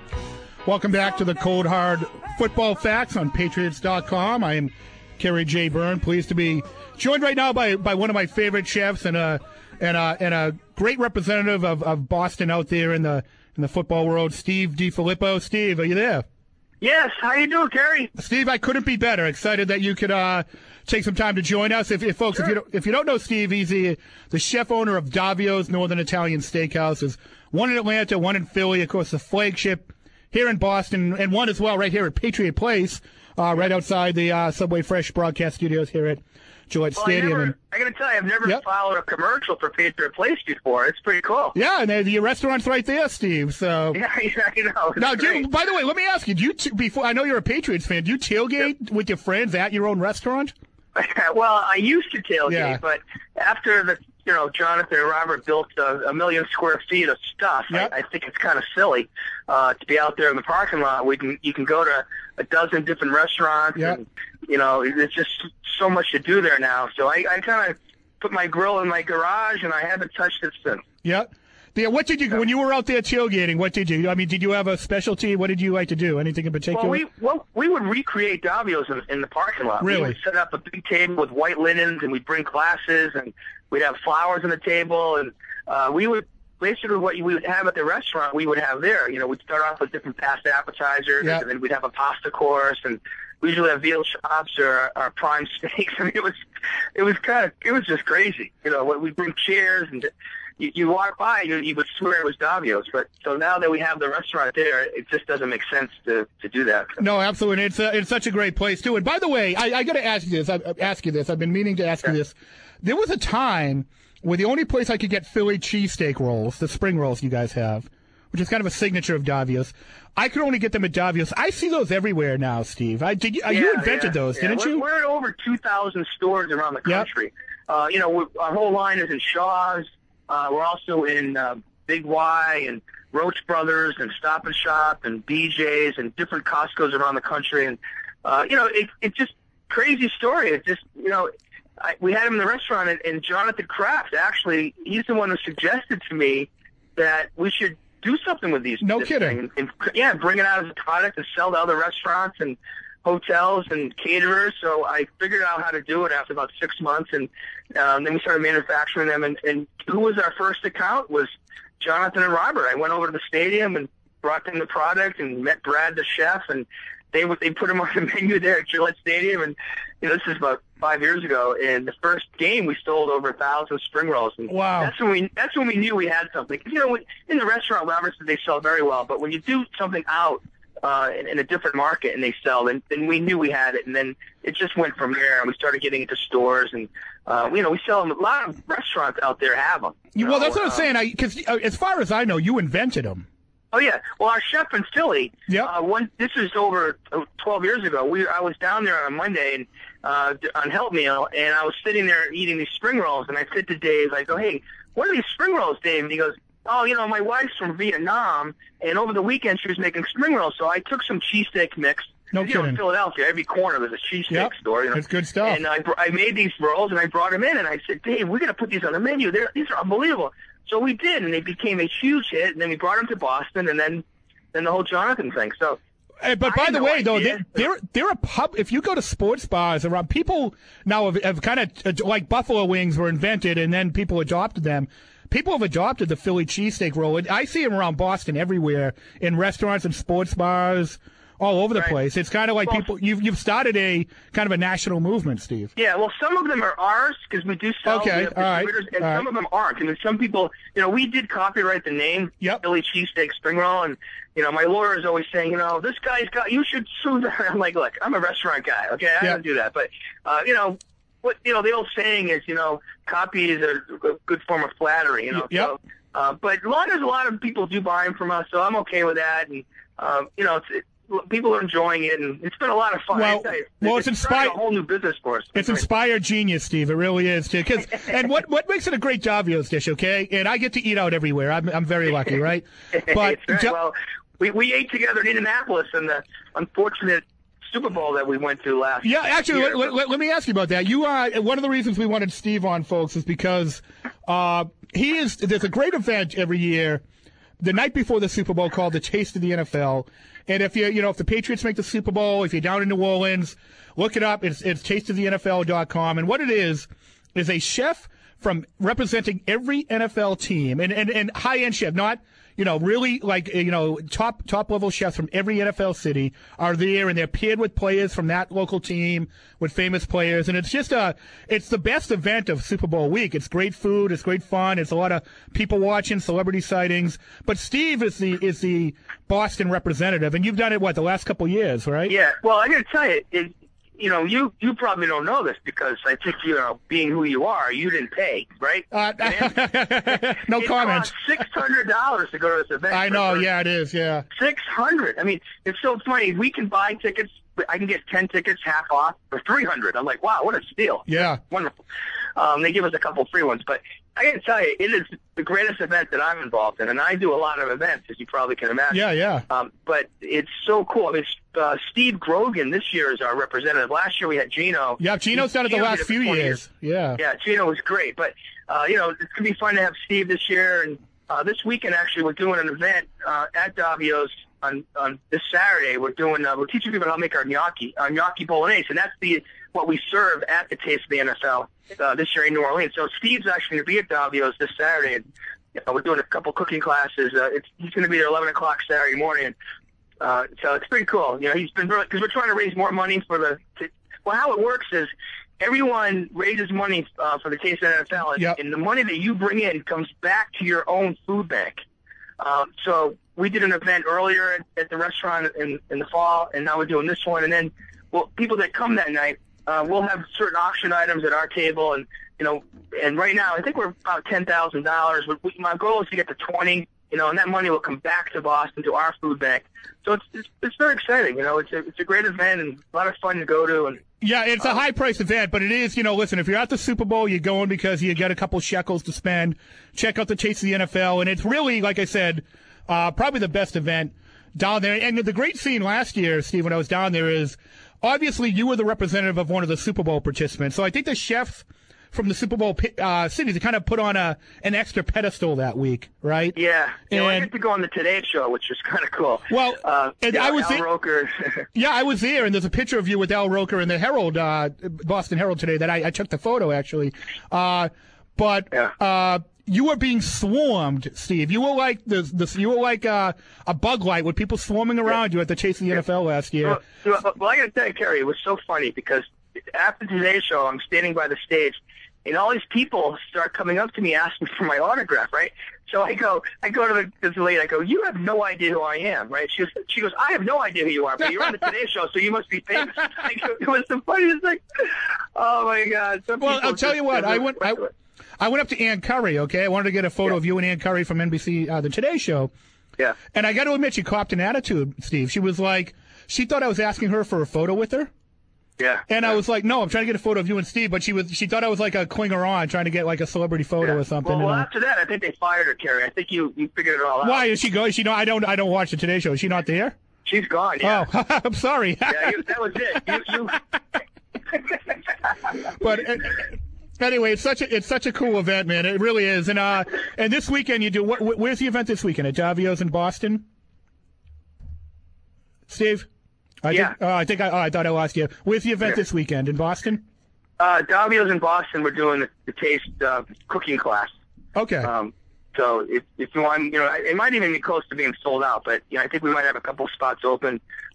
Welcome back to the Cold Hard Football Facts on Patriots dot com. I am Kerry J. Byrne, pleased to be joined right now by, by one of my favorite chefs and a and a, and a great representative of, of Boston out there in the in the football world, Steve DiFilippo. Steve, are you there? Yes. How you doing, Kerry? Steve, I couldn't be better. Excited that you could uh, take some time to join us. If, if folks, sure. if you don't, if you don't know Steve, he's the, the chef owner of Davio's Northern Italian Steakhouses. One in Atlanta, one in Philly, of course, the flagship here in Boston, and one as well right here at Patriot Place, uh, right outside the uh, Subway Fresh broadcast studios here at Gillette well, Stadium. I, never, and, I got to tell you, I've never yep. followed a commercial for Patriot Place before. It's pretty cool. Yeah, and the restaurant's right there, Steve. So yeah, yeah I know. It's now, do you, great. by the way, let me ask you: Do you t- before I know you're a Patriots fan? Do you tailgate yep. with your friends at your own restaurant? Well, I used to tailgate, yeah. but after the you know Jonathan and Robert built a, a million square feet of stuff, yep. I, I think it's kind of silly uh, to be out there in the parking lot. We can you can go to a dozen different restaurants, yep. and you know there's just so much to do there now. So I, I kind of put my grill in my garage, and I haven't touched it since. Yeah. Yeah, what did you when you were out there tailgating? What did you? I mean, did you have a specialty? What did you like to do? Anything in particular? Well, we well we would recreate Davio's in, in the parking lot. Really? We would set up a big table with white linens, and we'd bring glasses, and we'd have flowers on the table, and uh, we would basically what we would have at the restaurant, we would have there. You know, we'd start off with different pasta appetizers, yeah. and then we'd have a pasta course, and we usually have veal chops or our prime steaks. I mean, it was it was kind of it was just crazy. You know, we'd bring chairs and. You, you walk by, you, you would swear it was Davio's, but so now that we have the restaurant there, it just doesn't make sense to, to do that. No, absolutely. It's a, it's such a great place too. And by the way, I, I got to ask you this. I, ask you this. I've been meaning to ask yeah. you this. There was a time where the only place I could get Philly cheesesteak rolls, the spring rolls you guys have, which is kind of a signature of Davio's, I could only get them at Davio's. I see those everywhere now, Steve. I did. You, yeah, you invented yeah, those, yeah. didn't we're, you? We're at over two thousand stores around the country. Yep. Uh, you know, we're, our whole line is in Shaw's. Uh, we're also in uh, Big Y and Roach Brothers and Stop and Shop and B J's and different Costco's around the country. And, uh, you know, it, it's just crazy story. It's just, you know, I, we had him in the restaurant, and, and Jonathan Kraft, actually, he's the one who suggested to me that we should do something with these. No this kidding. thing and, and, yeah, bring it out as a product and sell to other restaurants and hotels and caterers. So I figured out how to do it after about six months, and um, then we started manufacturing them. And, and who was our first account was Jonathan and Robert. I went over to the stadium and brought them the product and met Brad, the chef, and they they put them on the menu there at Gillette Stadium. And you know, this is about five years ago. And the first game, we sold over a thousand spring rolls. And wow! That's when we that's when we knew we had something. You know, in the restaurant, obviously they sell very well, but when you do something out Uh, in, in a different market and they sell, and then we knew we had it, and then it just went from there, and we started getting into stores, and uh, you know, we sell them. A lot of restaurants out there have them. Well, know? that's what I'm uh, saying. Because uh, as far as I know, you invented them. Oh yeah. Well, our chef in Philly. Yeah. Uh, one. This was over twelve years ago. We I was down there on a Monday and uh, on Help Meal, and I was sitting there eating these spring rolls, and I said to Dave, I go, "Hey, what are these spring rolls, Dave?" And he goes, "Oh, you know, my wife's from Vietnam, and over the weekend she was making spring rolls, so I took some cheesesteak mix." No you kidding. know, in Philadelphia, every corner there's a cheesesteak Yep. store. You know? It's good stuff. And I, br- I made these rolls, and I brought them in, and I said, "Dave, we're going to put these on the menu. They're, these are unbelievable." So we did, and they became a huge hit, and then we brought them to Boston, and then then the whole Jonathan thing. So. Hey, but by the way, though, they're, they're they're a pub. If you go to sports bars around, people now have, have kind of uh, like buffalo wings were invented, and then people adopted them. People have adopted the Philly cheesesteak roll. I see them around Boston everywhere in restaurants and sports bars, all over the Right. place. It's kind of like Well, people. You've you've started a kind of a national movement, Steve. Yeah, well, some of them are ours because we do sell. Okay, we have all right, distributors, and all some right. of them aren't. And then some people, you know, we did copyright the name yep. Philly Cheesesteak Spring Roll, and you know, my lawyer is always saying, you know, this guy's got, you should sue them. I'm like, look, I'm a restaurant guy, okay, I Yeah. don't do that, but uh, you know, what you know, the old saying is, you know, copy is a, a good form of flattery, you know. Yep. So, uh, but a lot of a lot of people do buy them from us, so I'm okay with that, and um, you know, it's. It, people are enjoying it, and it's been a lot of fun. Well, I tell you, well, it's started inspired- a whole new business for us. It's inspired genius, Steve. It really is. Too. 'Cause- and what what makes it a great Davio's dish? Okay, and I get to eat out everywhere. I'm I'm very lucky, right? But It's right. Ja- well, we we ate together in Indianapolis in the unfortunate Super Bowl that we went to last. Yeah, actually, year. let, let, let me ask you about that. You are one of the reasons we wanted Steve on, folks, is because uh, he is. There's a great event every year, the night before the Super Bowl, called the Taste of the N F L. And if you you know if the Patriots make the Super Bowl, if you're down in New Orleans, look it up. It's it's taste of the N F L dot com. And what it is is a chef from representing every N F L team, and and, and high end chef, not. You know, really like, you know, top top level chefs from every N F L city are there, and they're paired with players from that local team, with famous players, and it's just a, it's the best event of Super Bowl week. It's great food, it's great fun, it's a lot of people watching, celebrity sightings. But Steve is the is the Boston representative, and you've done it what the last couple years, right? Yeah. Well, I got to tell you, it, you know, you you probably don't know this because I think you know, being who you are, you didn't pay, right? Uh, no it comment. Cost six hundred dollars to go to this event. I know, yeah, it is, yeah. Six hundred. I mean, it's so funny. We can buy tickets. I can get ten tickets half off for three hundred. I'm like, wow, what a steal! Yeah, wonderful. Um, they give us a couple free ones, but I got to tell you, it is the greatest event that I'm involved in, and I do a lot of events, as you probably can imagine. Yeah, yeah. Um, but it's so cool. I mean, uh, Steve Grogan this year is our representative. Last year we had Gino. Yeah, Gino's done it the Gino last did it for few twenty years. Yeah. Yeah, Gino was great, but uh, you know, it's gonna be fun to have Steve this year, and uh, this weekend actually we're doing an event uh, at Davio's on on this Saturday. We're doing uh, we're teaching people how to make our gnocchi, our gnocchi bolognese, and that's the what we serve at the Taste of the N F L uh, this year in New Orleans. So Steve's actually going to be at Davio's this Saturday, and you know, we're doing a couple cooking classes. Uh, it's, he's going to be there eleven o'clock Saturday morning. And, uh, so it's pretty cool. You know, he's been because we're trying to raise more money for the. To, well, how it works is everyone raises money uh, for the Taste of the N F L, and, Yep. and the money that you bring in comes back to your own food bank. Um, so we did an event earlier at, at the restaurant in, in the fall, and now we're doing this one. And then, well, people that come that night, uh, we'll have certain auction items at our table, and you know, and right now I think we're about ten thousand dollars. My goal is to get to twenty, you know, and that money will come back to Boston to our food bank. So it's it's, it's very exciting. You know, it's a it's a great event and a lot of fun to go to. And Yeah, it's a high-priced event, but it is, you know, listen, if you're at the Super Bowl, you're going because you get a couple shekels to spend. Check out the Taste of the N F L, and it's really, like I said, uh, probably the best event down there. And the great scene last year, Steve, when I was down there is, obviously, you were the representative of one of the Super Bowl participants. So I think the chefs from the Super Bowl uh, cities kind of put on a an extra pedestal that week, right? Yeah. You know, I And- get to go on the Today Show, which is kind of cool. Well, uh, and yeah, I was Al there- Roker. Yeah, I was there, and there's a picture of you with Al Roker in the Herald, uh, Boston Herald today that I, I took the photo, actually. Uh, but uh, you were being swarmed, Steve. You were like the, the you were like uh, a bug light with people swarming around you at the Chase of the N F L last year. Well, well, well, I got to tell you, Kerry, it was so funny because after today's show, I'm standing by the stage, and all these people start coming up to me asking for my autograph, right? So I go, I go to the, this lady, I go, you have no idea who I am, right? She goes, she goes, I have no idea who you are, but you're on the Today Show, so you must be famous. I go, it was the funniest thing. Oh my God! Some Well, people I'll tell just- you what, I went, I, they're- I went up to Ann Curry, okay? I wanted to get a photo of you and Ann Curry from N B C, uh, the Today Show. Yeah. And I got to admit, she copped an attitude, Steve. She was like, she thought I was asking her for a photo with her. Yeah. And I was like, no, I'm trying to get a photo of you and Steve, but she was she thought I was like a clinger on, trying to get like a celebrity photo or something. Well, well, and, uh, after that, I think they fired her, Kerry. I think you, you figured it all out. why is she go? Is she no? I don't. I don't watch the Today Show. Is she not there? She's gone. Yeah. Oh, I'm sorry. Yeah, you, that was it. You, you... But uh, anyway, it's such a it's such a cool event, man. It really is. And uh, and this weekend you do. What, where's the event this weekend? At Davio's in Boston. Steve. I Yeah. Think, oh, I think I. Oh, I thought I lost you. Where's the event Yeah. this weekend in Boston? Uh, Davio's in Boston. We're doing the, the taste uh, cooking class. Okay. Um, so if if you want, you know, it might even be close to being sold out, but you know, I think we might have a couple spots open.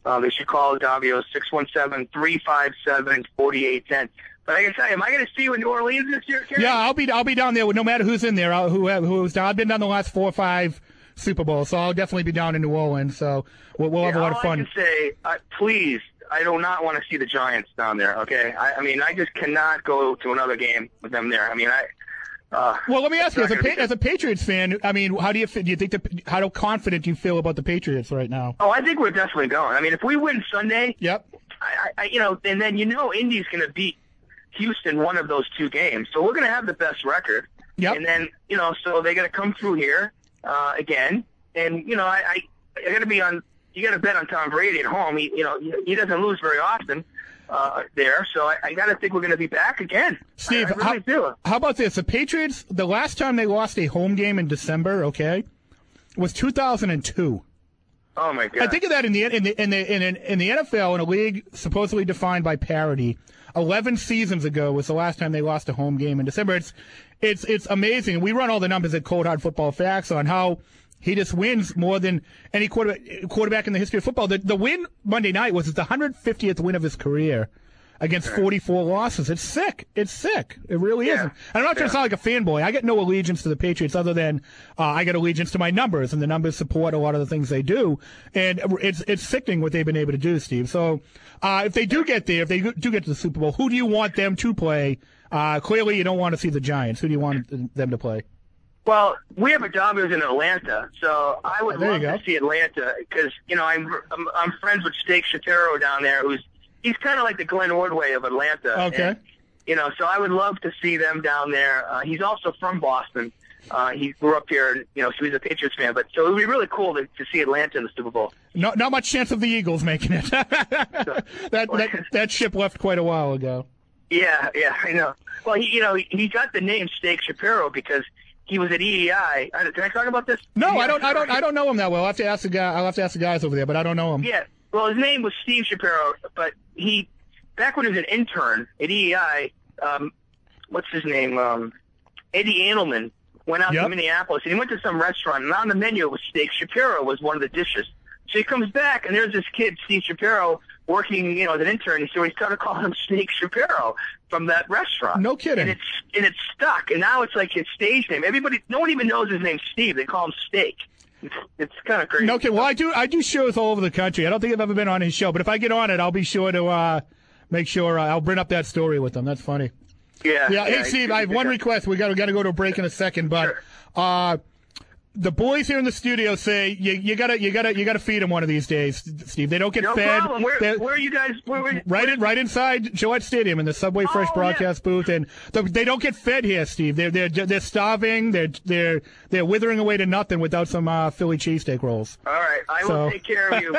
uh, they should call Davio six one seven, three five seven, four eight one zero. But I can tell you, am I going to see you in New Orleans this year, Kerry? Yeah, I'll be I'll be down there. No matter who's in there, I'll, who who's down. I've been down the last four or five Super Bowls, so I'll definitely be down in New Orleans. So we'll, we'll have yeah, a lot of fun. All I can say, uh, please, I do not want to see the Giants down there. Okay, I, I mean, I just cannot go to another game with them there. I mean, I. Uh, well, let me ask you, as a, be... as a Patriots fan, I mean, how do you do you think the, how confident do you feel about the Patriots right now? Oh, I think we're definitely going. I mean, if we win Sunday, yep. I, I you know, and then you know, Indy's going to beat Houston one of those two games, so we're going to have the best record. Yep. And then you know, so they got to come through here uh, again, and you know, I I, I got to be on. You got to bet on Tom Brady at home. He you know he doesn't lose very often. Uh, there, so I, I got to think we're going to be back again. Steve, I, I really how, do. how about this? The Patriots, the last time they lost a home game in December, okay, was two thousand two. Oh my God! I think of that in the in the in the in, in the N F L, in a league supposedly defined by parity. Eleven seasons ago was the last time they lost a home game in December. It's it's it's amazing. We run all the numbers at Cold Hard Football Facts on how he just wins more than any quarterback, quarterback in the history of football. The, the win Monday night was his one hundred fiftieth win of his career against forty-four losses. It's sick. It's sick. It really yeah. isn't. And I'm not trying to sound like a fanboy. I get no allegiance to the Patriots other than uh, I get allegiance to my numbers, and the numbers support a lot of the things they do. And it's it's sickening what they've been able to do, Steve. So uh, if they do get there, if they do get to the Super Bowl, who do you want them to play? Uh, clearly, you don't want to see the Giants. Who do you want them to play? Well, we have a Domino's in Atlanta, so I would oh, love to see Atlanta because you know I'm, I'm I'm friends with Steak Shapiro down there, who's he's kind of like the Glenn Ordway of Atlanta. Okay. And, you know, so I would love to see them down there. Uh, he's also from Boston. Uh, he grew up here, you know, so he's a Patriots fan. But so it would be really cool to, to see Atlanta in the Super Bowl. No, not much chance of the Eagles making it. that, that that ship left quite a while ago. Yeah, yeah, I know. Well, he, you know, he, he got the name Steak Shapiro because he was at E E I. Can I talk about this? No, yeah, I don't. I don't. I don't know him that well. I will have to ask the guy. I'll have to ask the guys over there, but I don't know him. Yeah. Well, his name was Steve Shapiro, but he back when he was an intern at E E I. Um, what's his name? Um, Eddie Andelman went out yep. to Minneapolis and he went to some restaurant, and on the menu it was Steak Shapiro was one of the dishes. So he comes back and there's this kid, Steve Shapiro, working, you know, as an intern. So he started calling him Steak Shapiro from that restaurant. No kidding. And it's and it's stuck. And now it's like his stage name. Everybody, no one even knows his name's Steve. They call him Steak. It's, it's kind of crazy. No kidding. Well, I do I do shows all over the country. I don't think I've ever been on his show, but if I get on it, I'll be sure to uh, make sure uh, I'll bring up that story with him. That's funny. Yeah. Yeah. yeah Hey, Steve, I have one request. We got we got to go to a break in a second, but. Sure. Uh, the boys here in the studio say you, you gotta you gotta you gotta feed them one of these days, Steve. They don't get no fed. Problem. Where, where are you guys? Where, where, right in right inside Gillette Stadium in the Subway Fresh oh, broadcast yeah. booth, and the, they don't get fed here, Steve. They're they're they're starving. They're they're they're withering away to nothing without some uh, Philly cheesesteak rolls. All right, I so. will take care of you.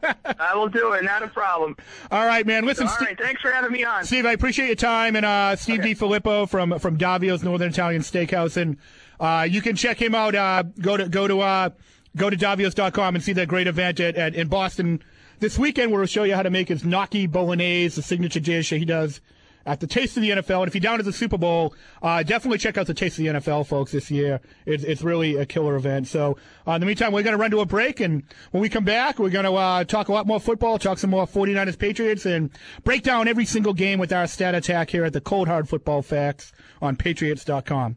I will do it. Not a problem. All right, man. Listen, all Steve, right. Thanks for having me on, Steve. I appreciate your time, and uh, Steve okay. DiFilippo from from Davio's Northern Italian Steakhouse, and uh, you can check him out. Uh, go to go to. Uh, Go to Davios dot com and see that great event at, at in Boston this weekend, where we'll show you how to make his gnocchi bolognese, the signature dish he does at the Taste of the N F L. And if you're down at the Super Bowl, uh, definitely check out the Taste of the N F L, folks, this year. It's, it's really a killer event. So uh, in the meantime, we're going to run to a break, and when we come back, we're going to uh, talk a lot more football, talk some more forty-niners Patriots, and break down every single game with our stat attack here at the Cold Hard Football Facts on Patriots dot com.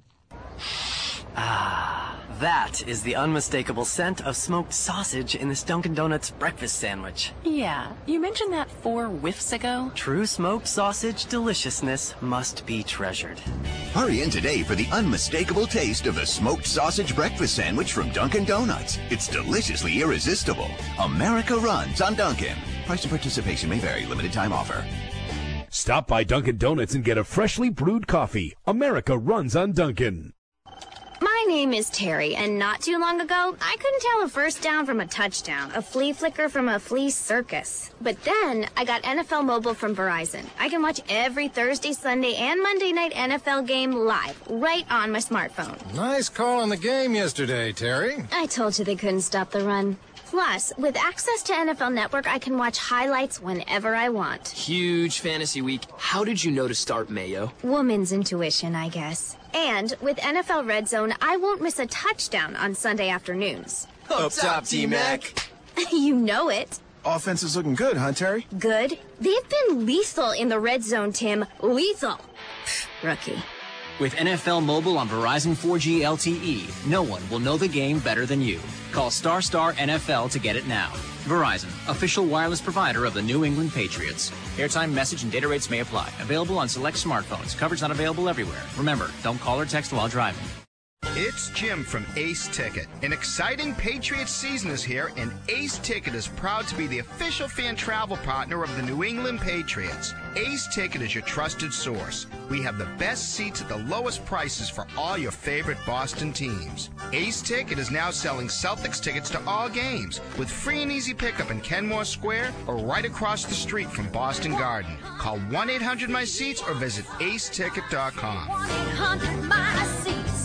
Ah, that is the unmistakable scent of smoked sausage in this Dunkin' Donuts breakfast sandwich. Yeah, you mentioned that four whiffs ago. True smoked sausage deliciousness must be treasured. Hurry in today for the unmistakable taste of the smoked sausage breakfast sandwich from Dunkin' Donuts. It's deliciously irresistible. America runs on Dunkin'. Price and participation may vary. Limited time offer. Stop by Dunkin' Donuts and get a freshly brewed coffee. America runs on Dunkin'. My name is Terry, and not too long ago, I couldn't tell a first down from a touchdown, a flea flicker from a flea circus. But then, I got N F L Mobile from Verizon. I can watch every Thursday, Sunday, and Monday night N F L game live, right on my smartphone. Nice call on the game yesterday, Terry. I told you they couldn't stop the run. Plus, with access to N F L Network, I can watch highlights whenever I want. Huge fantasy week. How did you know to start Mayo? Woman's intuition, I guess. And with N F L Red Zone, I won't miss a touchdown on Sunday afternoons. Up top, T-Mac. You know it. Offense is looking good, huh, Terry? Good? They've been lethal in the red zone, Tim. Lethal. Pfft, rookie. With N F L Mobile on Verizon four G L T E, no one will know the game better than you. Call Star Star N F L to get it now. Verizon, official wireless provider of the New England Patriots. Airtime, message, and data rates may apply. Available on select smartphones. Coverage not available everywhere. Remember, don't call or text while driving. It's Jim from Ace Ticket. An exciting Patriots season is here, and Ace Ticket is proud to be the official fan travel partner of the New England Patriots. Ace Ticket is your trusted source. We have the best seats at the lowest prices for all your favorite Boston teams. Ace Ticket is now selling Celtics tickets to all games with free and easy pickup in Kenmore Square or right across the street from Boston Garden. Call one eight hundred my seats or visit ace ticket dot com. one eight hundred my seats.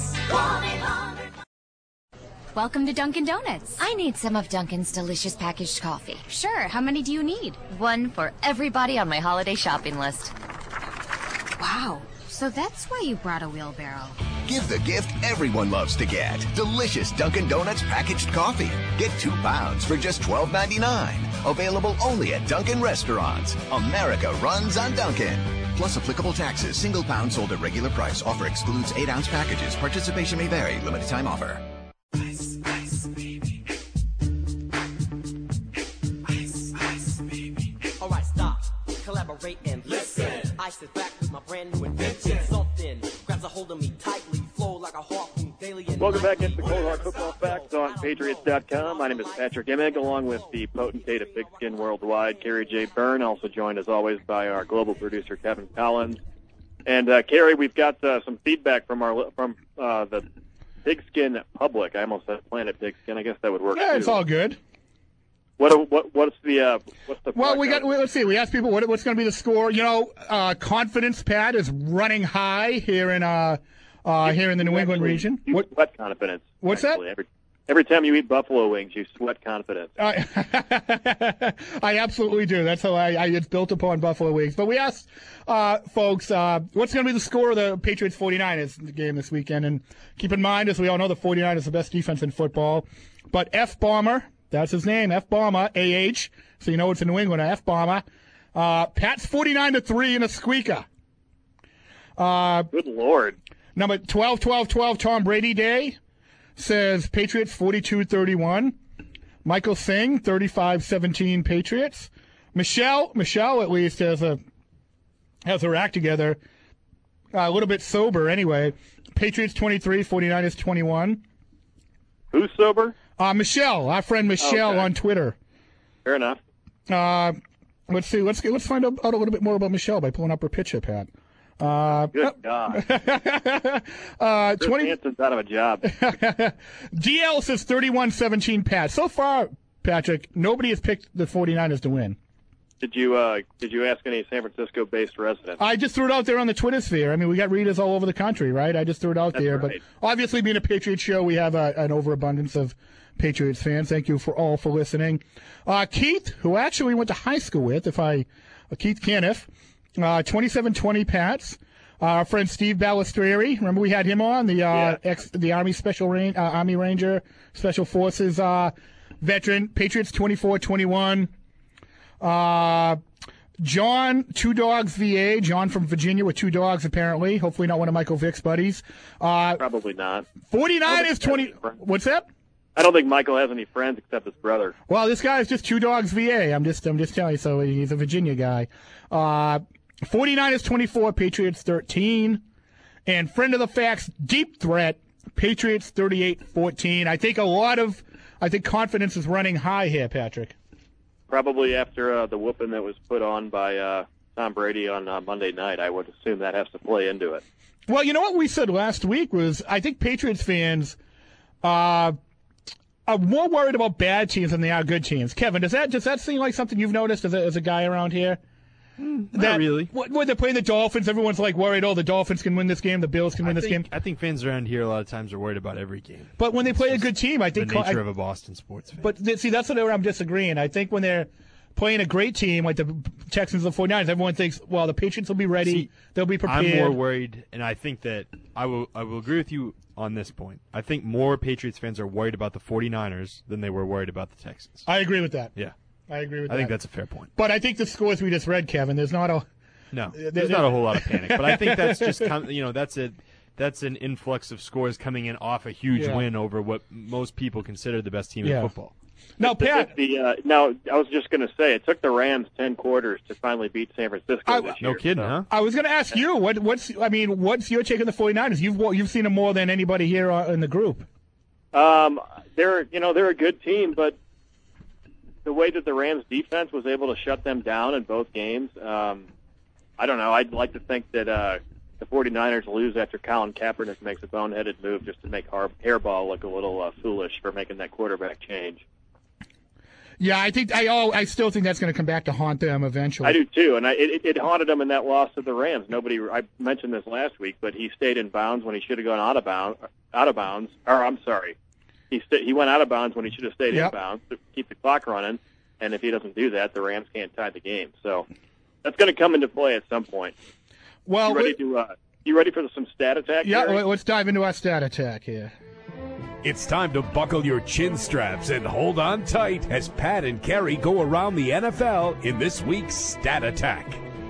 Welcome to Dunkin' Donuts. I need some of Dunkin's delicious packaged coffee. Sure, how many do you need? One for everybody on my holiday shopping list. Wow, so that's why you brought a wheelbarrow. Give the gift everyone loves to get. Delicious Dunkin' Donuts packaged coffee. Get two pounds for just twelve ninety-nine. Available only at Dunkin' restaurants. America runs on Dunkin'. Plus applicable taxes. Single pound sold at regular price. Offer excludes eight ounce packages. Participation may vary. Limited time offer. Ice, ice, baby. Ice, ice, baby. All right, stop, collaborate and listen. Ice is back with my brand new invention. Something grabs a hold of me tightly, flow like a harpoon daily. And Welcome back into the Cold Hard Football Facts on Patriots dot com. My name is Patrick Emig, along with the potentate of Pigskin Worldwide, Kerry J. Byrne, also joined as always by our global producer, Kevin Collins. And uh, Kerry, we've got uh, some feedback from our from uh, the Pigskin public. I almost said Planet Pigskin. I guess that would work. Yeah, too. it's all good. What what what's the uh, what's the? Well, we got. Let's see. We asked people what, what's going to be the score. You know, uh, confidence pad is running high here in uh, uh here in the New England region. You What? sweat confidence. What's actually. that? Every, every time you eat buffalo wings, you sweat confidence. Uh, I absolutely do. That's how I, I it's built upon buffalo wings. But we asked uh, folks uh, what's going to be the score of the Patriots forty-niners game this weekend. And keep in mind, as we all know, the forty-niners are the best defense in football. But F Bomber, that's his name, F Bomber, A H. So you know it's a New Englander, F Bomber. Uh, Pat's forty-nine to three in a squeaker. Uh, Good Lord. Number twelve twelve twelve Tom Brady Day says Patriots forty-two thirty-one. Michael Singh, thirty-five seventeen Patriots. Michelle, Michelle at least has a has her act together. Uh, a little bit sober anyway. Patriots twenty-three, forty-niners twenty-one. Who's sober? Uh, Michelle, our friend Michelle Okay. on Twitter. Fair enough. Uh, let's see. Let's get, let's find out, out a little bit more about Michelle by pulling up her picture, Pat. Uh, Good God. uh, Chris twenty Hanson's out of a job. D L says thirty-one seventeen Pat. So far, Patrick, nobody has picked the forty-niners to win. Did you uh, did you ask any San Francisco-based residents? I just threw it out there on the Twitter sphere. I mean, we got readers all over the country, right? I just threw it out That's there. right. But obviously, being a Patriots show, we have a, an overabundance of Patriots fans. Thank you for all for listening. Uh, Keith, who actually went to high school with, if I, uh, Keith Caniff, uh, twenty-seven twenty Pats. Uh, our friend Steve Balistrieri, remember we had him on, the uh, Yeah. ex, the Army Special Ran- uh, Army Ranger Special Forces uh, veteran. Patriots twenty-four twenty-one. Uh, John, Two Dogs V A, John from Virginia with two dogs apparently. Hopefully not one of Michael Vick's buddies. Uh, Probably not. forty-niners twenty. What's that? I don't think Michael has any friends except his brother. Well, this guy is just Two Dogs V A. I'm just I'm just telling you. So he's a Virginia guy. Uh, forty-niners twenty-four, Patriots thirteen. And friend of the facts, Deep Threat, Patriots thirty-eight fourteen. I think a lot of, I think confidence is running high here, Patrick. Probably after uh, the whooping that was put on by uh, Tom Brady on uh, Monday night, I would assume that has to play into it. Well, you know what we said last week was I think Patriots fans uh, are more worried about bad teams than they are good teams. Kevin, does that does that seem like something you've noticed as a, as a guy around here? Not that, really. When they're playing the Dolphins, everyone's like worried, oh, the Dolphins can win this game, the Bills can win I this think, game. I think fans around here a lot of times are worried about every game. But when they play a good team, I think the nature I, of a Boston sports fan. But th- see, that's where I'm disagreeing. I think when they're playing a great team like the Texans and the forty-niners, everyone thinks, well, the Patriots will be ready, See, they'll be prepared. I'm more worried, and I think that I will I will agree with you on this point. I think more Patriots fans are worried about the forty-niners than they were worried about the Texans. I agree with that. Yeah. I agree with I that. think that's a fair point. But I think the scores we just read, Kevin, there's not a No, there- there's there- not a whole lot of panic. But I think that's just com- you know that's a that's an influx of scores coming in off a huge Yeah. win over what most people consider the best team Yeah. in football. Now, Pat. The, uh, now, I was just going to say, it took the Rams ten quarters to finally beat San Francisco this year. No kidding, so. huh? I was going to ask you, what, what's I mean, what's your take on the 49ers? You've you've seen them more than anybody here in the group. Um, they're you know they're a good team, but the way that the Rams defense was able to shut them down in both games, um, I don't know. I'd like to think that uh, the 49ers lose after Colin Kaepernick makes a boneheaded move just to make Har- Hairball look a little uh, foolish for making that quarterback change. Yeah, I think I oh, I still think that's going to come back to haunt them eventually. I do too, and I, it, it haunted him in that loss to the Rams. Nobody, I mentioned this last week, but he stayed in bounds when he should have gone out of bounds. Out of bounds, or I'm sorry, he st- he went out of bounds when he should have stayed Yep. in bounds to keep the clock running. And if he doesn't do that, the Rams can't tie the game. So that's going to come into play at some point. Well, you ready to? Uh, you ready for some stat attack? Yeah, Gary? let's dive into our stat attack here. It's time to buckle your chin straps and hold on tight as Pat and Kerry go around the N F L in this week's Stat Attack.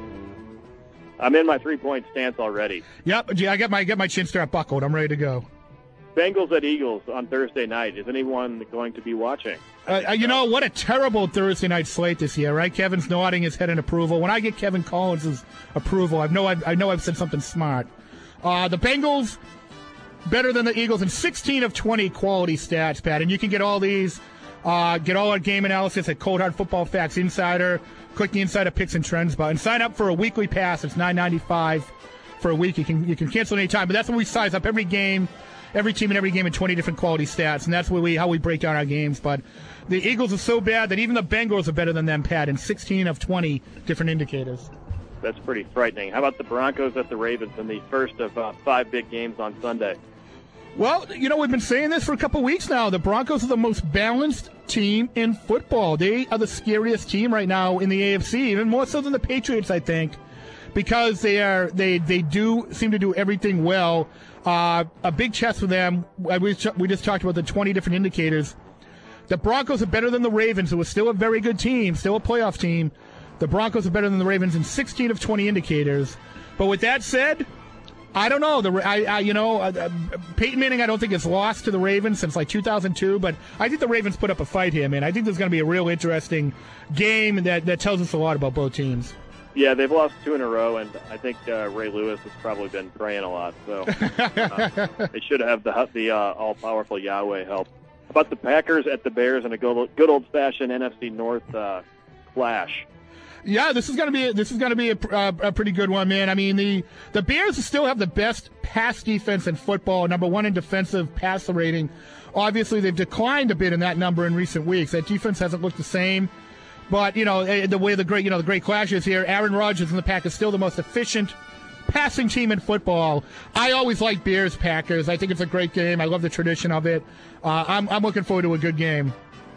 I'm in my three-point stance already. Yep, gee, I got my get my chin strap buckled. I'm ready to go. Bengals at Eagles on Thursday night. Is anyone going to be watching? Uh, uh, you know, what a terrible Thursday night slate this year, right? Kevin's nodding his head in approval. When I get Kevin Collins' approval, I know I've, I know I've said something smart. Uh, the Bengals better than the Eagles in sixteen of twenty quality stats, Pat. And you can get all these, uh, get all our game analysis at Cold Hard Football Facts Insider. Click the Insider Picks and Trends button. Sign up for a weekly pass. It's nine ninety-five for a week. You can you can cancel any time, but that's when we size up every game, every team in every game in twenty different quality stats, and that's where we how we break down our games. But the Eagles are so bad that even the Bengals are better than them, Pat, in sixteen of twenty different indicators. That's pretty frightening. How about the Broncos at the Ravens in the first of uh, five big games on Sunday? Well, you know, we've been saying this for a couple weeks now. The Broncos are the most balanced team in football. They are the scariest team right now in the A F C, even more so than the Patriots, I think, because they are they they do seem to do everything well. Uh, a big test for them. We we just talked about the twenty different indicators. The Broncos are better than the Ravens, who are still a very good team, still a playoff team. The Broncos are better than the Ravens in sixteen of twenty indicators. But with that said, I don't know. The I, I you know uh, Peyton Manning I don't think has lost to the Ravens since like two thousand two, but I think the Ravens put up a fight here, man. I think there's going to be a real interesting game that that tells us a lot about both teams. Yeah, they've lost two in a row, and I think uh, Ray Lewis has probably been praying a lot. So uh, they should have the the uh, all-powerful Yahweh help. How about the Packers at the Bears in a good, good old-fashioned N F C North uh, clash? Yeah, this is gonna be this is gonna be a, a, a pretty good one, man. I mean, the the Bears still have the best pass defense in football, number one in defensive passer rating. Obviously, they've declined a bit in that number in recent weeks. That defense hasn't looked the same. But you know, the way the great you know the great clash is here. Aaron Rodgers and the Packers still the most efficient passing team in football. I always like Bears Packers. I think it's a great game. I love the tradition of it. Uh, I'm I'm looking forward to a good game.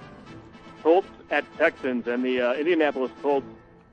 Colts at Texans, and the uh, Indianapolis Colts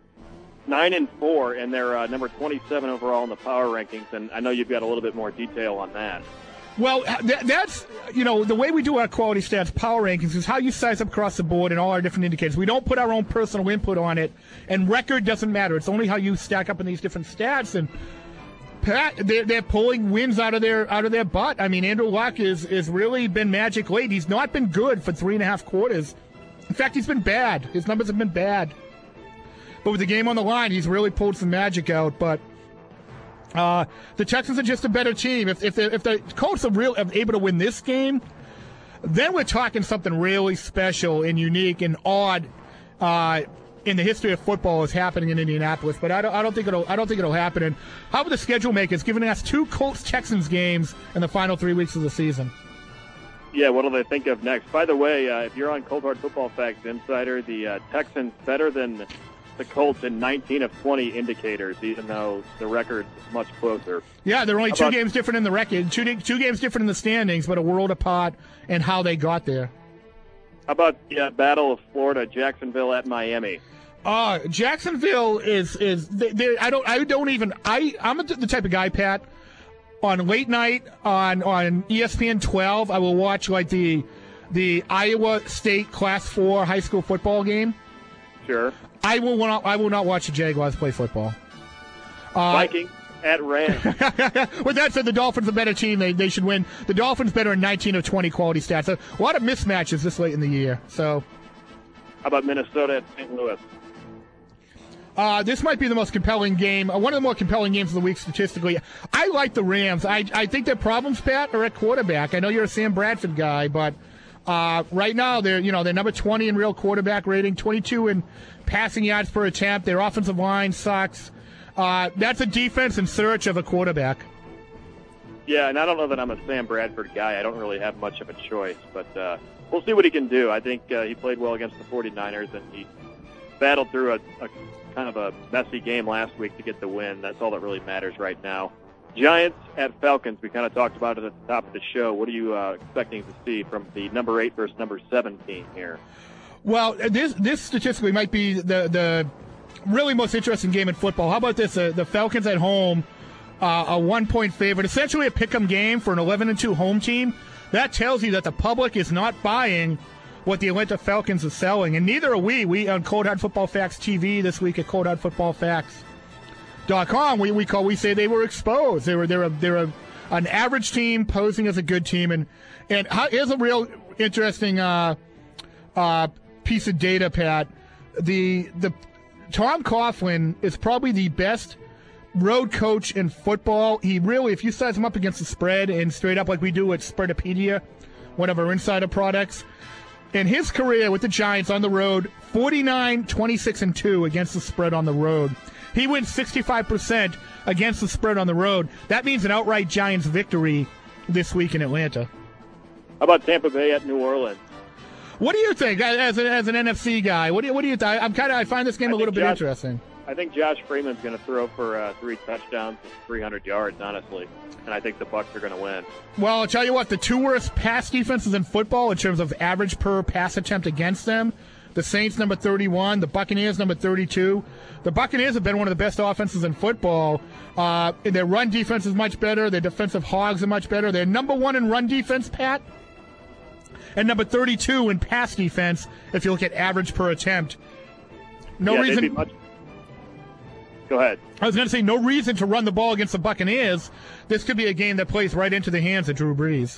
nine and four, and they're uh, number twenty-seven overall in the power rankings. And I know you've got a little bit more detail on that. Well, th- that's, you know, the way we do our quality stats power rankings is how you size up across the board and all our different indicators. We don't put our own personal input on it, and record doesn't matter. It's only how you stack up in these different stats. And Pat, they're, they're pulling wins out of their out of their butt. I mean, Andrew Luck is is really been magic late. He's not been good for three and a half quarters. In fact, he's been bad. His numbers have been bad. But with the game on the line, he's really pulled some magic out. But uh, the Texans are just a better team. If if, if the Colts are real are able to win this game, then we're talking something really special and unique and odd uh, in the history of football is happening in Indianapolis. But I don't I don't think it'll I don't think it'll happen. And how about the schedule makers giving us two Colts Texans games in the final three weeks of the season? Yeah, what do they think of next? By the way, uh, if you're on Cold Hard Football Facts Insider, the uh, Texans better than the Colts in nineteen of twenty indicators, even though the record's much closer. Yeah, they're only How two about- games different in the record, two, two games different in the standings, but a world apart in how they got there. How about the uh, Battle of Florida, Jacksonville at Miami? Uh, Jacksonville is is they, they, I don't I don't even I I'm the type of guy, Pat. On late night on on E S P N twelve, I will watch like the the Iowa State Class Four high school football game. Sure. I will not. I will not watch the Jaguars play football. Uh, Vikings at Rams. With that said, the Dolphins are a better team. They they should win. The Dolphins better in nineteen of twenty quality stats. A lot of mismatches this late in the year. So, how about Minnesota at Saint Louis? Uh, this might be the most compelling game, uh, one of the more compelling games of the week statistically. I like the Rams. I I think their problems, Pat, are at quarterback. I know you're a Sam Bradford guy, but uh, right now they're you know they're number twenty in real quarterback rating, twenty-two in passing yards per attempt. Their offensive line sucks. Uh, that's a defense in search of a quarterback. Yeah, and I don't know that I'm a Sam Bradford guy. I don't really have much of a choice, but uh, we'll see what he can do. I think uh, he played well against the forty-niners, and he battled through a, a kind of a messy game last week to get the win. That's all that really matters right now. Giants at Falcons. We kind of talked about it at the top of the show. What are you uh, expecting to see from the number eight versus number seven team here? Well, this this statistically might be the the really most interesting game in football. How about this? Uh, the Falcons at home, uh, a one-point favorite, essentially a pick-em game for an eleven and two home team. That tells you that the public is not buying what the Atlanta Falcons are selling, and neither are we. We on Cold Hard Football Facts T V this week at cold hard football facts dot com. We we call we say they were exposed. They were they're a they're a, an average team posing as a good team, and and how, here's a real interesting uh, uh, piece of data, Pat. The the Tom Coughlin is probably the best road coach in football. He really, if you size him up against the spread and straight up like we do at Spreadopedia, one of our insider products. In his career with the Giants on the road, forty-nine, twenty-six, and two against the spread on the road. He wins sixty-five percent against the spread on the road. That means an outright Giants victory this week in Atlanta. How about Tampa Bay at New Orleans? What do you think as an, as an N F C guy? What do you, what do you think? I'm kind of I find this game I a little bit Josh, interesting. I think Josh Freeman's going to throw for uh, three touchdowns, three hundred yards, honestly, and I think the Bucs are going to win. Well, I'll tell you what, the two worst pass defenses in football in terms of average per pass attempt against them, the Saints number thirty-one, the Buccaneers number thirty-two. The Buccaneers have been one of the best offenses in football. Uh, their run defense is much better. Their defensive hogs are much better. They're number one in run defense, Pat, and number thirty-two in pass defense if you look at average per attempt. No yeah, reason. Much... Go ahead. I was going to say no reason to run the ball against the Buccaneers. This could be a game that plays right into the hands of Drew Brees.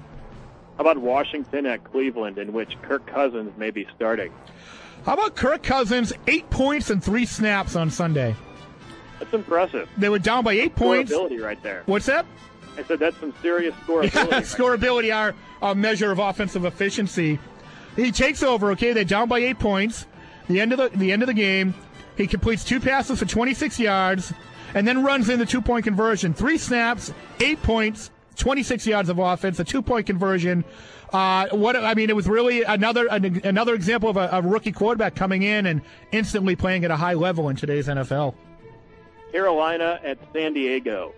How about Washington at Cleveland, in which Kirk Cousins may be starting? How about Kirk Cousins, eight points and three snaps on Sunday? That's impressive. They were down by eight points. Scoreability right there. What's that? I said that's some serious scoreability. Yeah, right scoreability, there. our, our measure of offensive efficiency. He takes over. Okay, they're down by eight points. The end of the the end of the game, he completes two passes for twenty-six yards, and then runs in the two-point conversion. Three snaps, eight points, twenty-six yards of offense, a two-point conversion. Uh, what I mean, it was really another an, another example of a, a rookie quarterback coming in and instantly playing at a high level in today's N F L. Carolina at San Diego.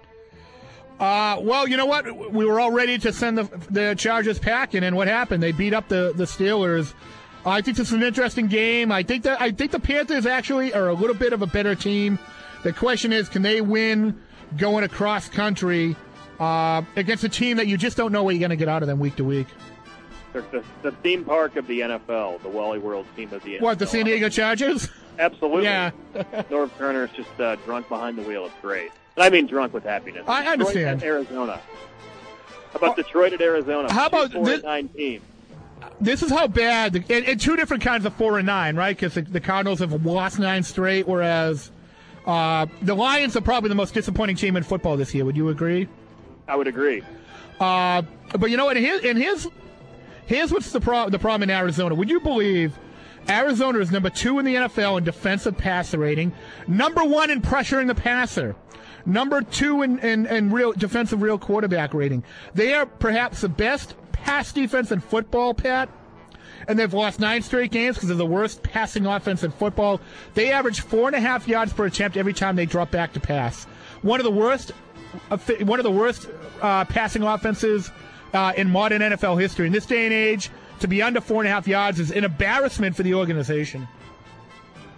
Uh, well, you know what? We were all ready to send the the Chargers packing, and what happened? They beat up the, the Steelers. I think this is an interesting game. I think that I think the Panthers actually are a little bit of a better team. The question is, can they win going across country uh, against a team that you just don't know what you're going to get out of them week to week? They're the, the theme park of the N F L, the Wally World team of the N F L. What, the San Diego Chargers? Absolutely. Yeah. Norv Turner's just uh, drunk behind the wheel. It's great. I mean drunk with happiness. I Detroit understand. At Arizona. How about oh, Detroit at Arizona? How about four this? And nine team. This is how bad, and, and two different kinds of four and nine, right? Because the, the Cardinals have lost nine straight, whereas uh, the Lions are probably the most disappointing team in football this year. Would you agree? I would agree. Uh, but you know what? Here, and here's here's what's the pro- the problem in Arizona. Would you believe Arizona is number two in the N F L in defensive passer rating, number one in pressuring the passer, number two in, in, in real defensive real quarterback rating. They are perhaps the best pass defense in football, Pat, and they've lost nine straight games because they're the worst passing offense in football. They average four and a half yards per attempt every time they drop back to pass. One of the worst, one of the worst uh, passing offenses uh, in modern N F L history. In this day and age, to be under four and a half yards is an embarrassment for the organization.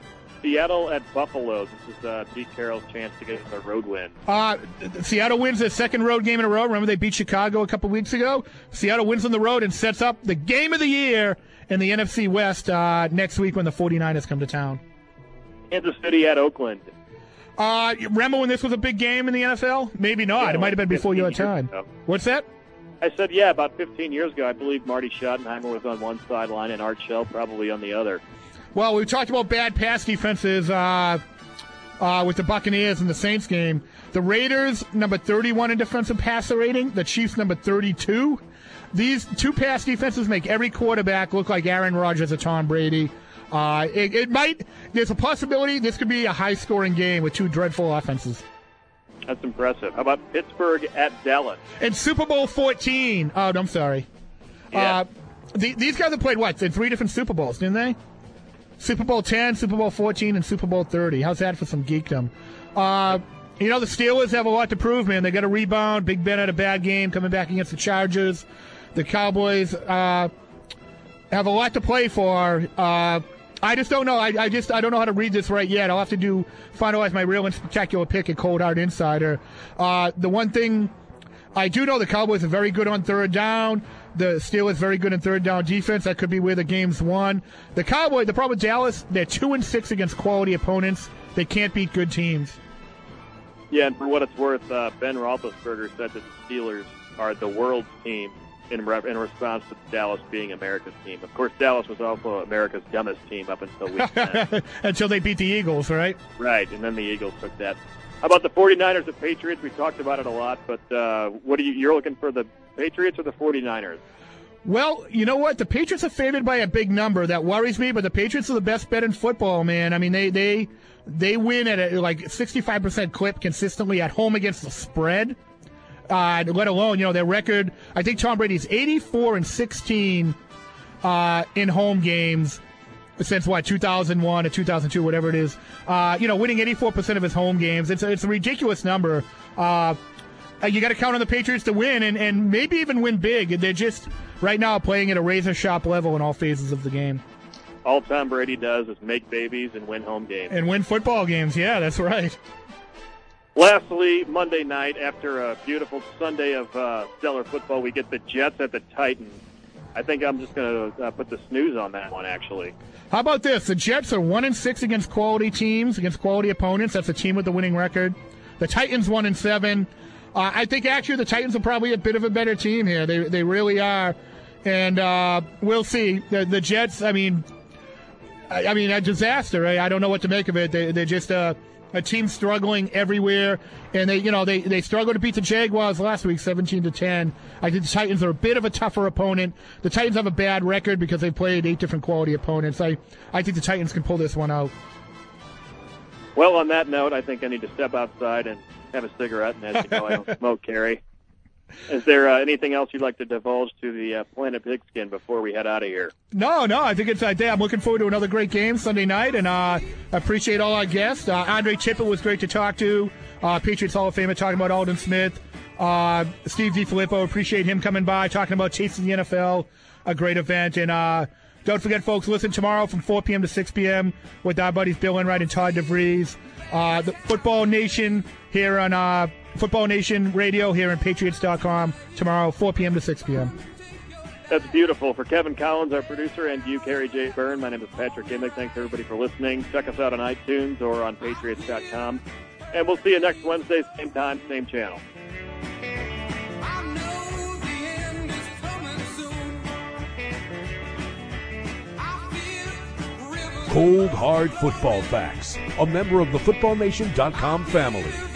Seattle at Buffalo. This is uh, Pete Carroll's chance to get a road win. Uh, Seattle wins their second road game in a row. Remember they beat Chicago a couple weeks ago? Seattle wins on the road and sets up the game of the year in the N F C West uh, next week when the 49ers come to town. Kansas City at Oakland. Uh, remember when this was a big game in the N F L? Maybe not. Yeah, it might have been before your time. Ago. What's that? I said, yeah, about fifteen years ago. I believe Marty Schottenheimer was on one sideline and Art Shell probably on the other. Well, we talked about bad pass defenses uh, uh, with the Buccaneers in the Saints game. The Raiders, number thirty-one in defensive passer rating. The Chiefs, number thirty-two. These two pass defenses make every quarterback look like Aaron Rodgers or Tom Brady. Uh, it, it might. There's a possibility this could be a high-scoring game with two dreadful offenses. That's impressive. How about Pittsburgh at Dallas? And Super Bowl fourteen. Oh, I'm sorry. Yeah. Uh, the, these guys have played, what, in three different Super Bowls, didn't they? Super Bowl ten, Super Bowl fourteen, and Super Bowl thirty. How's that for some geekdom? Uh, you know, the Steelers have a lot to prove, man. They got a rebound. Big Ben had a bad game coming back against the Chargers. The Cowboys uh, have a lot to play for. Uh, I just don't know. I, I just I don't know how to read this right yet. I'll have to do finalize my real and spectacular pick at Cold Hard Insider. Uh, the one thing I do know, the Cowboys are very good on third down. The Steelers very good in third down defense. That could be where the game's won. The Cowboys, the problem with Dallas, they're two and six against quality opponents. They can't beat good teams. Yeah, and for what it's worth, uh, Ben Roethlisberger said that the Steelers are the world's team in, re- in response to Dallas being America's team. Of course, Dallas was also America's dumbest team up until week ten. Until they beat the Eagles, right? Right, and then the Eagles took that. How about the 49ers and Patriots? We talked about it a lot, but uh, what are you, you're looking for the Patriots or the 49ers? Well, you know what? The Patriots are favored by a big number. That worries me, but the Patriots are the best bet in football, man. I mean, they they they win at a, like sixty-five percent clip consistently at home against the spread. Uh, let alone, you know, their record. I think Tom Brady's eighty-four and sixteen uh, in home games since, what, two thousand one or two thousand two, whatever it is. Uh, you know, winning eighty-four percent of his home games. It's a, it's a ridiculous number. Uh, you got to count on the Patriots to win and, and maybe even win big. They're just, right now, playing at a razor-sharp level in all phases of the game. All Tom Brady does is make babies and win home games. And win football games, yeah, that's right. Lastly, Monday night, after a beautiful Sunday of uh, stellar football, we get the Jets at the Titans. I think I'm just going to uh, put the snooze on that one, actually. How about this? The Jets are one and six against quality teams, against quality opponents. That's a team with the winning record. The Titans one and seven. Uh, I think actually the Titans are probably a bit of a better team here. They they really are, and uh, we'll see. The, the Jets. I mean, I, I mean a disaster. Right? I don't know what to make of it. They, they're just a, a team struggling everywhere, and they you know they they struggled to beat the Jaguars last week, seventeen to ten. I think the Titans are a bit of a tougher opponent. The Titans have a bad record because they've played eight different quality opponents. I I think the Titans can pull this one out. Well, on that note, I think I need to step outside and have a cigarette, and as you know, I don't smoke, Carrie. Is there uh, anything else you'd like to divulge to the uh, Planet Pigskin before we head out of here? No, no, I think it's uh, I'm looking forward to another great game Sunday night, and uh, I appreciate all our guests. Uh, Andre Tippett was great to talk to, uh, Patriots Hall of Famer, talking about Aldon Smith. Uh, Steve DiFilippo, appreciate him coming by, talking about chasing the N F L, a great event. And uh, don't forget, folks, listen tomorrow from four p.m. to six p.m. with our buddies Bill Enright and Todd DeVries. Uh, the Football Nation here on uh, Football Nation Radio here on Patriots dot com tomorrow, four p.m. to six p.m. That's beautiful. For Kevin Collins, our producer, and you, Carrie J. Byrne, my name is Patrick Immick. Thanks, everybody, for listening. Check us out on iTunes or on Patriots dot com. And we'll see you next Wednesday, same time, same channel. Cold Hard Football Facts, a member of the Football Nation dot com family.